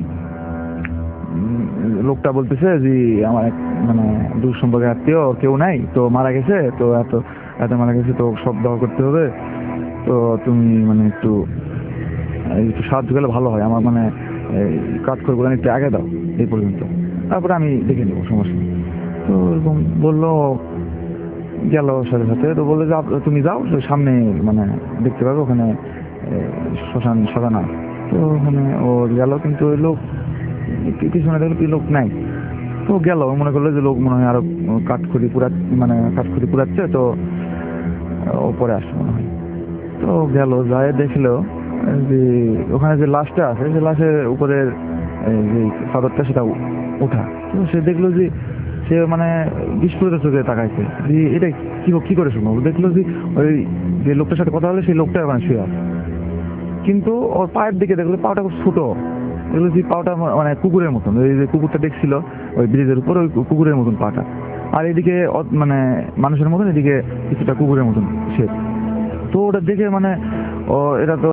লোকটা বলতেছে যে আমার মানে দূর সম্পর্কে আত্মীয় কেউ নাই, তো মারা গেছে, তো এত এত মারা গেছে, তো সব দেওয়া করতে হবে, তো তুমি মানে একটু সাহায্য করলে ভালো হয়, আমার মানে কাজ করবো একটু আগে দাও এই পর্যন্ত, তারপরে আমি দেখে নেবো, সমস্যা নেই। তো এরকম বললো, গেল সাথে সাথে। তো বললো যে তুমি যাও সামনে মানে দেখতে পাবে ওখানে শ্মশান সাজানা। তো ওখানে ও গেল, কিন্তু ওই লোক পিছনে দেখলো কি লোক নাই। তো গেল, মনে করলো যে লোক মনে হয় আরো কাঠখড়ি পুরাচ্ছে, তো ও পরে আসছে মনে হয়। তো গেল, যায় দেখলো যে ওখানে যে লাশটা আছে, সে লাশের উপরের যে চাদরটা সেটা ওঠা। তো সে দেখলো যে সে মানে বিস্ফোরিত চোখে তাকাইছে যে এটা কি করে শুনবো। দেখলো যে ওই যে লোকটার সাথে কথা হলো সেই লোকটা ওখানে শুয়ে আছে, কিন্তু ওর পায়ের দিকে দেখলো পাটা খুব ছোট, দেখলো যে পাটা মানে কুকুরের মতন, ওই যে কুকুরটা দেখছিল ওই ব্রিজের উপর, ওই কুকুরের মতন পাটা, আর এদিকে মানে মানুষের মতন, এদিকে কিছুটা কুকুরের মতন সে। তো ওটা দেখে মানে ও এটা তো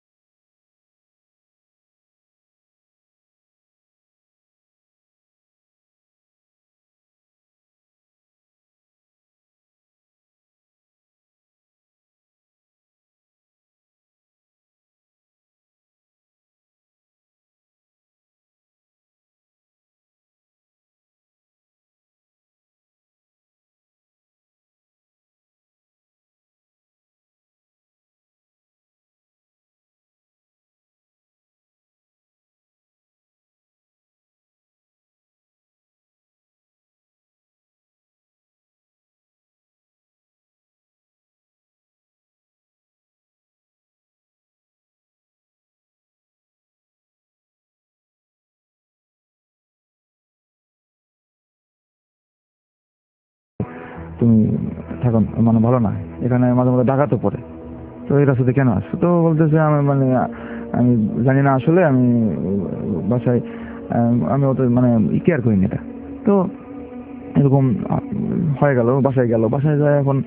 তুমি থাকো মানে ভালো না, এখানে মাঝে মাঝে ডাকাতও পড়ে, তো এই রাস্তাতে কেন আসছো? তো বলতেছে আমি মানে আমি জানি না আসলে, আমি বাসায় আমি অত মানে কেয়ার করিনি এটা। তো এরকম হয়ে গেল, বাসায় যায়। এখন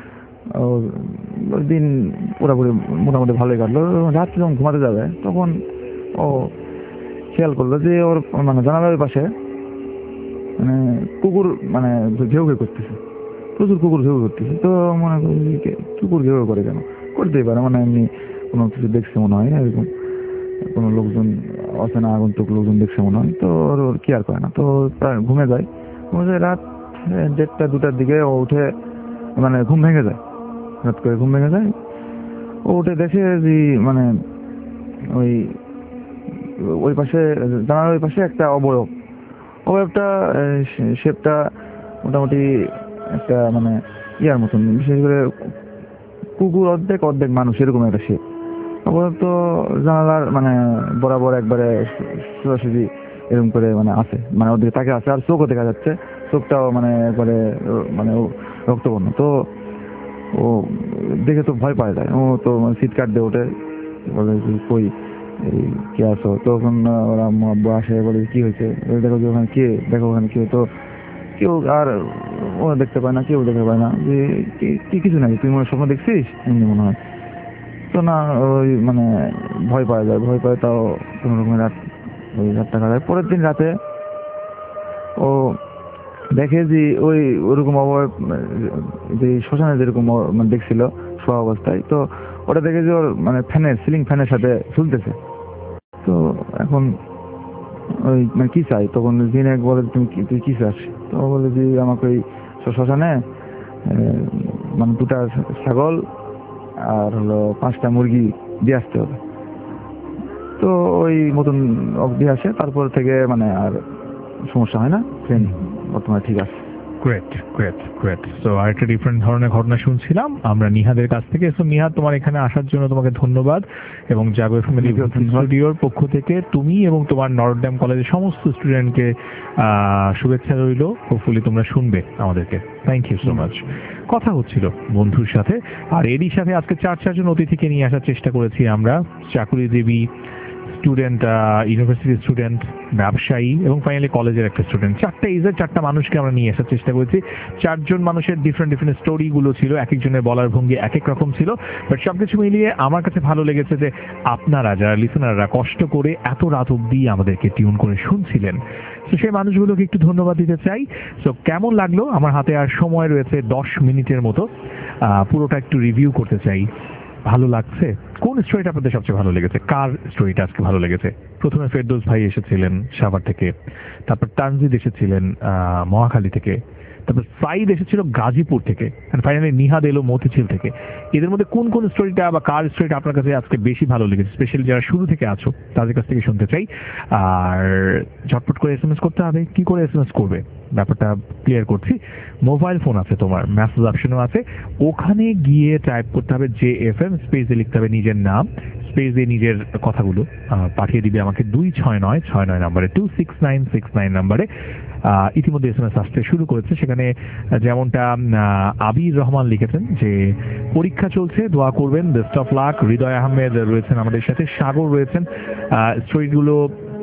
ওই দিন পুরোপুরি মোটামুটি ভালোই কাটলো। রাত্রে যখন ঘুমাতে যাবে তখন ও খেয়াল করলো যে ওর মানে জানালার পাশে মানে কুকুর মানে ঘেউ ঘেউ করতেছে, প্রচুর কুকুর ঘেউ করতেছে। তো মনে করি কুকুর ঘেউ করে কেন, করতেই পারে মানে এমনি কোনো কিছু দেখছে মনে হয়, এরকম কোনো লোকজন অচেনা আগন্তুক লোকজন দেখছে মনে হয়। তো ওর কেয়ার করে না, তো প্রায় ঘুমে যায়। রাত 1:30 2টার দিকে ও উঠে মানে ঘুম ভেঙে যায়, হঠাৎ করে ঘুম ভেঙে যায়। ও উঠে দেখে যে মানে ওই ওই পাশে জানালার ওই পাশে একটা অবয়বটা শেপটা মোটামুটি একটা মানে ইয়ার মতন, বিশেষ করে কুকুর অর্ধেক অর্ধেক মানুষ, এরকম একটা শেপ। অবয়ব তো জানালার মানে বরাবর একবারে সোজাসুজি এরকম করে মানে আছে, মানে ওদিকে তাকে আছে, আর চোখও দেখা যাচ্ছে, চোখটাও মানে একবারে মানে রক্তবর্ণ। তো ও দেখে তো ভয় পায় যায়, ও তো চিৎকার দিয়ে ওঠে, বলে কই এই কে আসো। তখন ওরা আব্বু আসে, বলে কি হয়েছে, দেখো যে ওখানে কে, দেখো ওখানে কে। তো কেউ আর ও দেখতে পায় না, কেউ দেখতে পায় না যে কিছু নাই, তুই মনে স্বপ্ন দেখছিস এমনি মনে হয়। তো না ওই মানে ভয় পাওয়া যায়, ভয় পায়, তাও কোনো রকমের ওই রাতটা কাটায়। পরের দিন রাতে ও দেখে যে ওই ওরকম অবয়ব যে শ্মশানে যেরকম মানে দেখছিল শোয়া অবস্থায়, তো ওটা দেখে যে ওর মানে সিলিং ফ্যানের সাথে ঝুলতেছে। তো এখন ওই মানে কি চাই, তখন দিন এক বলে তুই কি চাস? তো বলে যে আমাকে ওই শ্মশানে মানে 2টা ছাগল আর হলো 5টা মুরগি দিয়ে আসতে হবে। তো ওই মতন অবধি আসে, তারপর থেকে মানে আর সমস্যা হয় না, ট্রেন বর্তমানে ঠিক আছে। Great great great. সো আরেকটা ডিফারেন্ট ধরনের ঘটনা শুনছিলাম আমরা নিহাদের কাছ থেকে। সো নিহাদ, তোমার এখানে আসার জন্য তোমাকে ধন্যবাদ, এবং জাগো ফ্যামিলি স্টুডিওর পক্ষ থেকে তুমি এবং তোমার নটরডেম কলেজের সমস্ত স্টুডেন্টকে শুভেচ্ছা রইল। হোপফুলি তোমরা শুনবে আমাদেরকে। Thank you so much. কথা হচ্ছিল বন্ধুর সাথে, আর এরই সাথে আজকে চারজন অতিথিকে নিয়ে আসার চেষ্টা করেছি আমরা। চাকুরিজীবী, স্টুডেন্ট, ইউনিভার্সিটি স্টুডেন্ট, ব্যবসায়ী এবং ফাইনালি কলেজের একটা স্টুডেন্ট। চারটা এজের চারটা মানুষকে আমরা নিয়ে আসার চেষ্টা করেছি। চারজন মানুষের ডিফারেন্ট ডিফারেন্ট স্টোরিগুলো ছিল, এক একজনের বলার ভঙ্গি এক এক রকম ছিল, বাট সবকিছু মিলিয়ে আমার কাছে ভালো লেগেছে যে আপনারা যারা লিসেনাররা কষ্ট করে এত রাত অবধি আমাদেরকে টিউন করে শুনছিলেন। তো সেই মানুষগুলোকে একটু ধন্যবাদ দিতে চাই। সো কেমন লাগলো? আমার হাতে আর সময় রয়েছে 10 মিনিটের মতো, পুরোটা একটু রিভিউ করতে চাই। ভালো লাগছে? কোন স্টোরিটা আপনাদের সবচেয়ে ভালো লেগেছে? কার স্টোরিটা আজকে ভালো লেগেছে? প্রথমে ফেরদৌস ভাই এসেছিলেন সাভার থেকে, তারপর তানজিদ এসেছিলেন মহাখালী থেকে, তারপর সাইদ এসেছিল গাজীপুর থেকে, ফাইনালি নিহাদ এলো মতিঝিল থেকে। এদের মধ্যে কোন কোন স্টোরিটা বা কার স্টোরিটা আপনার কাছে আজকে বেশি ভালো লেগেছে? স্পেশালি যারা শুরু থেকে আছো তাদের কাছ থেকে শুনতে চাই। আর ঝটপট করে এসএমএস করতে হবে। কি করে এসএমএস করবে ব্যাপারটা ক্লিয়ার করছি। মোবাইল ফোন আছে তোমার, মেসেজ অপশনও আছে, ওখানে গিয়ে টাইপ করতে হবে JFM, স্পেসে লিখতে হবে নিজের নাম, স্পেস দিয়ে নিজের কথাগুলো পাঠিয়ে দিবে আমাকে 26969 নাম্বারে, 26969 নাম্বারে। ইতিমধ্যে এসএমএস আসতে শুরু করেছে। সেখানে যেমনটা আবির রহমান লিখেছেন যে পরীক্ষা চলছে, দোয়া করবেন, best of luck. Hridoy Ahmed রয়েছেন আমাদের সাথে, সাগর রয়েছেন। স্টোরিগুলো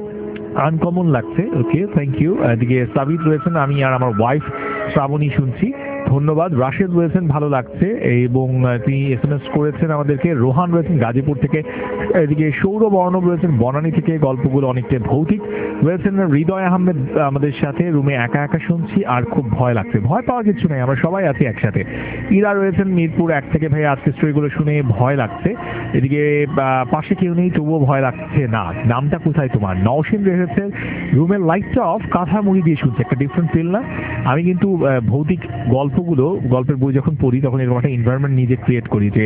আনকমন লাগছে, ওকে থ্যাংক ইউ। এদিকে সাবিত রয়েছেন, আমি আর আমার ওয়াইফ শ্রাবণী শুনছি, ধন্যবাদ। রাশেদ রয়েছেন, ভালো লাগছে, এবং তিনি এসএমএস করেছেন আমাদেরকে। রোহান রয়েছেন গাজীপুর থেকে। এদিকে সৌরভ অর্ণব রয়েছেন বনানী থেকে, গল্পগুলো অনেকটা ভৌতিক। রয়েছেন হৃদয় আহমেদ আমাদের সাথে, রুমে একা একা শুনছি আর খুব ভয় লাগছে। ভয় পাওয়ার কিছু নেই, আমরা সবাই আছি একসাথে। ইরা রয়েছেন মিরপুর 1 থেকে, ভাই আজকে স্টোরিগুলো শুনে ভয় লাগছে। এদিকে পাশে কেউ নেই, তবুও ভয় লাগছে না। নামটা কোথায় তোমার? নওশিন রয়েছে, রুমের লাইটটা অফ, কাঁথা মুড়ি দিয়ে শুনছি, একটা ডিফারেন্ট ফিল না? আমি কিন্তু ভৌতিক গল্পের বই যখন পড়ি তখন এরকম একটা এনভায়রনমেন্ট নিজে ক্রিয়েট করি যে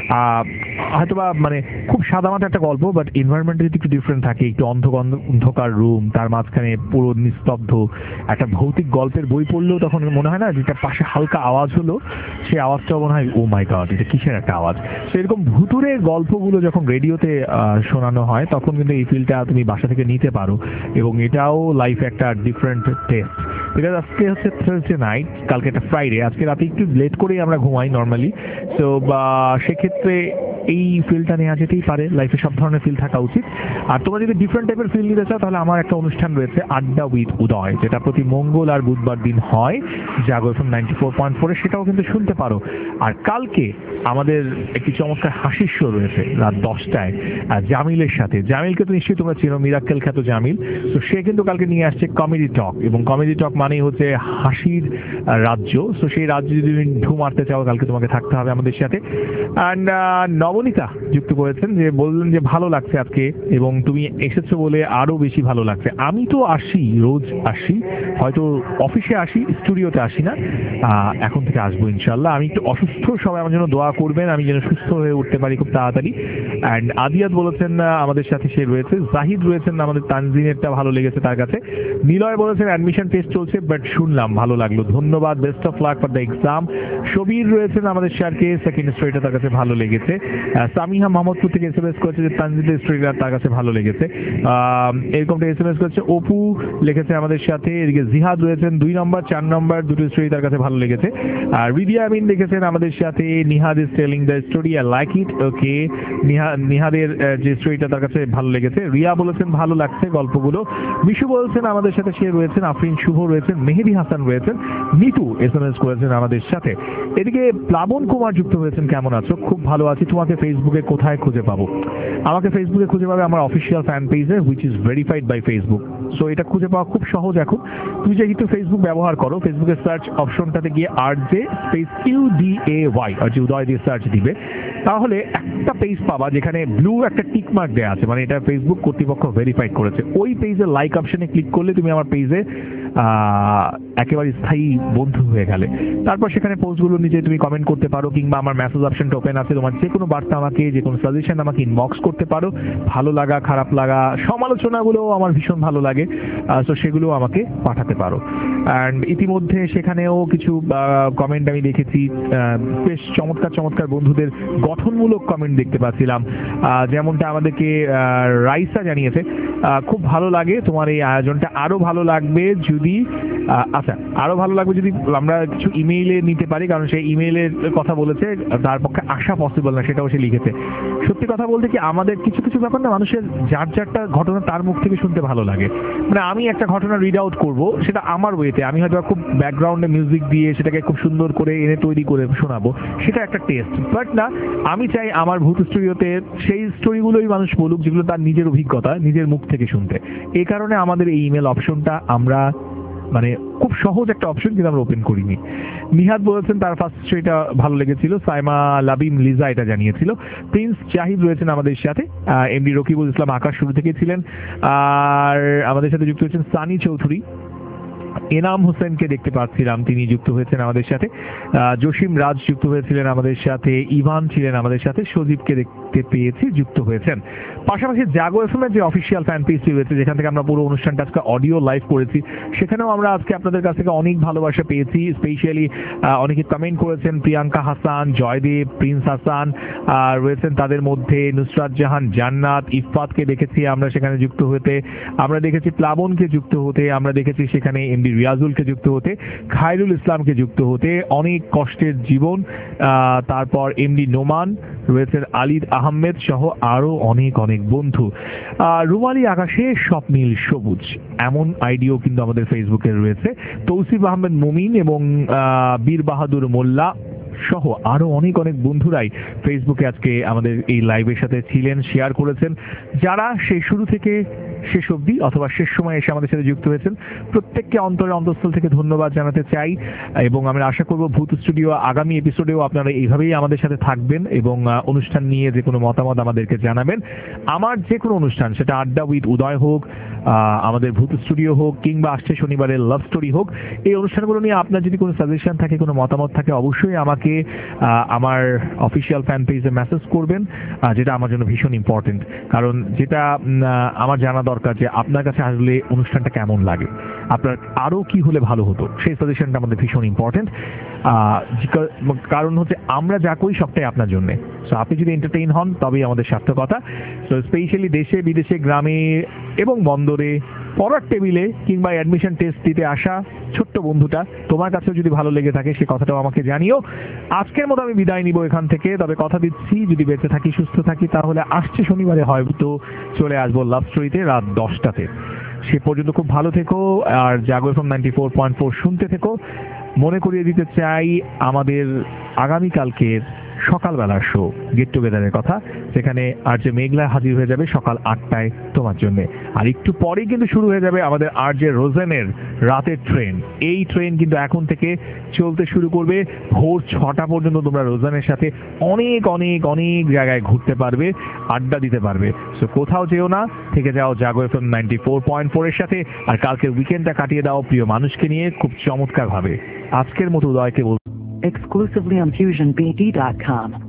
হয়তোবা মানে খুব সাদামাটা একটা গল্প, বাট এনভায়রনমেন্ট যদি একটু ডিফারেন্ট থাকে, একটু অন্ধকার রুম, তার মাঝখানে পুরো নিস্তব্ধ একটা ভৌতিক গল্পের বই পড়লেও তখন মনে হয় না যেটা পাশে হালকা আওয়াজ হলো, সেই আওয়াজটাও মনে হয় ও মাই গড এটা কিসের একটা আওয়াজ। তো এরকম ভুতুরে গল্পগুলো যখন রেডিওতে শোনানো হয় তখন কিন্তু এই ফিলটা তুমি বাসা থেকে নিতে পারো, এবং এটাও লাইফে একটা ডিফারেন্ট টেস্ট। বিকজ আজকে হচ্ছে থার্সডে নাইট, কালকে একটা ফ্রাইডে, আজকে রাতে একটু লেট করেই আমরা ঘুমাই নর্মালি। তো সেক্ষেত্রে এই ফিলটা নেওয়া যেতেই পারে। লাইফে সব ধরনের ফিল থাকা উচিত। আর তোমরা যদি ডিফারেন্ট টাইপের ফিল নিতে চাও তাহলে আমার একটা অনুষ্ঠান রয়েছে আড্ডা উইথ উদয়, যেটা প্রতি মঙ্গল আর বুধবার দিন হয় জাগো FM 94.4, সেটাও কিন্তু শুনতে পারো। আর কালকে আমাদের একটি চমৎকার হাসির শো রয়েছে রাত 10টায় জামিলের সাথে। জামিলকে তো নিশ্চয়ই তোমরা চেনো, মিরাক্কেল খ্যাত জামিল। তো সে কিন্তু কালকে নিয়ে আসছে কমেডি টক, এবং কমেডি টক মানেই হচ্ছে হাসির রাজ্য। তো সেই রাজ্যে যদি তুমি ঢু মারতে চাও কালকে তোমাকে থাকতে হবে আমাদের সাথে। অ্যান্ড নবনীতা যুক্ত করেছেন, যে বললেন যে ভালো লাগছে আজকে, এবং তুমি এসেছো বলে আরো বেশি ভালো লাগছে। আমি তো আসি, রোজ আসি, হয়তো অফিসে আসি, স্টুডিওতে আসি না, এখন থেকে আসবো ইনশাল্লাহ। আমি একটু অসুস্থ, সবাই আমার জন্য দোয়া করবেন আমি যেন সুস্থ হয়ে উঠতে পারি খুব তাড়াতাড়ি। অ্যান্ড আদিয়াত বলেছেন আমাদের সাথে সে রয়েছে। জাহিদ রয়েছেন আমাদের, তানজিনেরটা ভালো লেগেছে তার কাছে। নিলয় বলেছেন অ্যাডমিশন টেস্ট চলছে, বাট শুনলাম ভালো লাগলো, ধন্যবাদ, best of luck for the exam. Sabir রয়েছেন আমাদের শেয়ারকে, সেকেন্ড স্টোরিটা তার কাছে ভালো লেগেছে। সামিহা মোহাম্মদপুর থেকে এসএমএস করেছে যে তানজিদের স্টোরিটা তার কাছে ভালো লেগেছে। এরকমটা এসএমএস করেছে অপু, লিখেছে আমাদের সাথে। এদিকে জিহাদ রয়েছেন 2 নম্বর 4 নম্বর, দুটো স্টোরি তার কাছে ভালো লেগেছে। আর রিদিয়া আমিন লিখেছেন আমাদের সাথে, Nihad is telling the story, I like it, okay. নিহাদের যে স্টোরিটা তার কাছে ভালো লেগেছে। রিয়া বলেছেন ভালো লাগছে গল্পগুলো। মিশু বলছেন আমাদের সাথে, সে রয়েছেন। আফরিন শুভ রয়েছেন, মেহেদি হাসান রয়েছেন, নিতু এসএমএস করেছেন আমাদের সাথে। এদিকে প্লাবন কুমার যুক্ত হয়েছেন, কেমন আছো? খুব ভালো আছি। তোমাকে ফেসবুকে কোথায় খুঁজে পাবো? আমাকে ফেসবুকে খুঁজে পাবে আমার অফিসিয়াল ফ্যান পেজে, which is verified by Facebook. So এটা খুঁজে পাওয়া খুব সহজ এখন। তুমি যেহেতু ফেসবুক ব্যবহার করো, ফেসবুকের সার্চ অপশনটাতে গিয়ে RJ স্পেস UDAY আর যে উদয় দিয়ে সার্চ দিবে, তাহলে একটা পেজ পাবা যেখানে ব্লু একটা টিক মার্ক দেওয়া আছে, মানে এটা ফেসবুক কর্তৃপক্ষ ভেরিফাইড করেছে। ওই পেজে লাইক অপশনে ক্লিক করলে তুমি আমার পেজে একেবারে স্থায়ী বন্ধু হয়ে গেলে। তারপর সেখানে পোস্টগুলো নিচে তুমি কমেন্ট করতে পারো, কিংবা আমার মেসেজ অপশনটা ওপেন আছে, তোমার যে কোনো বার্তা আমাকে, যে কোনো সাজেশন আমাকে ইনবক্স করতে পারো। ভালো লাগা, খারাপ লাগা, সমালোচনাগুলো আমার ভীষণ ভালো লাগে, তো সেগুলো আমাকে পাঠাতে পারো। অ্যান্ড ইতিমধ্যে সেখানেও কিছু কমেন্ট আমি দেখেছি, বেশ চমৎকার চমৎকার বন্ধুদের গঠনমূলক কমেন্ট দেখতে পাচ্ছিলাম। যেমনটা আমাদেরকে রাইসা জানিয়েছে, খুব ভালো লাগে তোমার এই আয়োজনটা, আরো ভালো লাগবে যদি আচ্ছা আরো ভালো লাগবে যদি আমরা কিছু ইমেইলে নিতে পারি, কারণ সেই ইমেইলের কথা বলেছে তার পক্ষে আসা পসিবল না, সেটাও সে লিখেছে। সত্যি কথা বলতে কি, আমাদের কিছু কিছু ব্যাপার না মানুষের যার যারটা ঘটনা তার মুখ থেকে শুনতে ভালো লাগে। মানে আমি একটা ঘটনা রিড আউট করবো, সেটা আমার ওয়েতে, আমি হয়তো খুব ব্যাকগ্রাউন্ডে মিউজিক দিয়ে সেটাকে খুব সুন্দর করে এনে তৈরি করে শোনাবো, সেটা একটা টেস্ট। বাট না, আমি চাই আমার ভূত স্টুডিওতে সেই স্টোরিগুলোই মানুষ বলুক যেগুলো তার নিজের অভিজ্ঞতা, নিজের মুখ থেকে শুনতে। এই কারণে আমাদের এই ইমেল অপশনটা আমরা মানে খুব সহজ একটা অপশন, কিন্তু আমরা ওপেন করিনি। নিহাদ বলেছেন তার ফার্স্ট স্টোরিটা ভালো লেগেছিল, সাইমা লাবিম লিজা এটা জানিয়েছিল। প্রিন্স জাহিদ রয়েছেন আমাদের সাথে, এমডি রকিবুল ইসলাম আকাশ শুরু থেকে ছিলেন, আর আমাদের সাথে যুক্ত হয়েছেন সানি চৌধুরী। এনাম হোসেনকে দেখতে পাচ্ছিলাম, তিনি যুক্ত হয়েছেন আমাদের সাথে। জসিম রাজ যুক্ত হয়েছিলেন আমাদের সাথে, ইভান ছিলেন আমাদের সাথে, সজীবকে দেখতে পেয়েছি যুক্ত হয়েছেন। পাশাপাশি জাগো এফএম এর যে অফিসিয়াল ফ্যান পেজটি রয়েছে, যেখান থেকে আমরা পুরো অনুষ্ঠানটা আজকে অডিও লাইভ করেছি, সেখানেও আমরা আজকে আপনাদের কাছ থেকে অনেক ভালোবাসা পেয়েছি। স্পেশালি অনেকে কমেন্ট করেছেন, প্রিয়াঙ্কা হাসান, জয়দেব, প্রিন্স হাসান রয়েছেন তাদের মধ্যে, নুসরাত জাহান, জান্নাত, ইফফাতকে দেখেছি আমরা সেখানে যুক্ত হতে, আমরা দেখেছি প্লাবনকে যুক্ত হতে, আমরা দেখেছি সেখানে এমডি রিয়াজুলকে যুক্ত হতে, খায়রুল ইসলামকে যুক্ত হতে, অনেক কষ্টের জীবন, তারপর এমডি নোমান রয়েছেন, আলিদ আহমেদ সহ আরো অনেক অনেক বন্ধু। রুমালি আকাশে স্বপ্নীল সবুজ এমন আইডিও কিন্তু আমাদের ফেসবুকে রয়েছে। তৌসিফ আহমেদ মুমিন এবং বীর বাহাদুর মোল্লা সহ আরো অনেক অনেক বন্ধুরাই ফেসবুকে আজকে আমাদের এই লাইভের সাথে ছিলেন, শেয়ার করেছেন। যারা সেই শুরু থেকে শেষ অবধি অথবা শেষ সময় এসে আমাদের সাথে যুক্ত হয়েছেন, প্রত্যেককে অন্তরের অন্তঃস্থল থেকে ধন্যবাদ জানাতে চাই। এবং আমরা আশা করব ভূত স্টুডিও আগামী এপিসোডেও আপনারা এইভাবেই আমাদের সাথে থাকবেন এবং অনুষ্ঠান নিয়ে যে কোনো মতামত আমাদেরকে জানাবেন। আমার যে কোনো অনুষ্ঠান, সেটা আড্ডা উইথ উদয় হোক, আমাদের ভূত স্টুডিও হোক, কিংবা আসছে শনিবারের লাভ স্টোরি হোক, এই অনুষ্ঠানগুলো নিয়ে আপনার যদি কোনো সাজেশন থাকে, কোনো মতামত থাকে, অবশ্যই আমাকে আমার অফিসিয়াল ফ্যান পেজে মেসেজ করবেন, যেটা আমার জন্য ভীষণ ইম্পর্টেন্ট। কারণ যেটা আমার জানা দরকার যে আপনার কাছে আসলে অনুষ্ঠানটা কেমন লাগে, আপনার আরো কি হলে ভালো হতো, সেই সাজেশনটা আমাদের ভীষণ ইম্পর্টেন্ট। কারণ হচ্ছে আমরা যা করি সবটাই আপনার জন্য। সো আপনি যদি এন্টারটেইন হন তবেই আমাদের সার্থকতা। সো স্পেশালি দেশে বিদেশে, গ্রামে এবং বন্দরে, পড়ার টেবিলে কিংবা অ্যাডমিশন টেস্ট দিতে আসা ছোট্ট বন্ধুটা, তোমার কাছেও যদি ভালো লেগে থাকে সে কথাটাও আমাকে জানিও। আজকের মতো আমি বিদায় নিব এখান থেকে, তবে কথা দিচ্ছি যদি বেঁচে থাকি, সুস্থ থাকি, তাহলে আসছে শনিবারে হয়তো চলে আসবো লাভ স্টোরিতে রাত 10টাতে। সে পর্যন্ত খুব ভালো থেকো, আর জাগো এফএম 94.4 শুনতে থেকো। মনে করিয়ে দিতে চাই আমাদের আগামীকালকের সকালবেলার শো গেট টুগেদারের কথা, সেখানে আরজে মেঘলা হাজির হয়ে যাবে সকাল 8টায় তোমার জন্য। আর একটু পরেই কিন্তু শুরু হয়ে যাবে আমাদের আরজে রোজেনের রাতের ট্রেন। এই ট্রেন কিন্তু এখন থেকে চলতে শুরু করবে ভোর 6টা পর্যন্ত। তোমরা রোজেনের সাথে অনেক অনেক অনেক জায়গায় ঘুরতে পারবে, আড্ডা দিতে পারবে। সো কোথাও যেও না, থেকে যাও জাগো এফএম 94.4 এর সাথে। আর কালকের উইকেন্ডটা কাটিয়ে দাও প্রিয় মানুষকে নিয়ে খুব চমৎকার ভাবে। আজকের মতো উদয়কে বল Exclusively on FusionBD.com.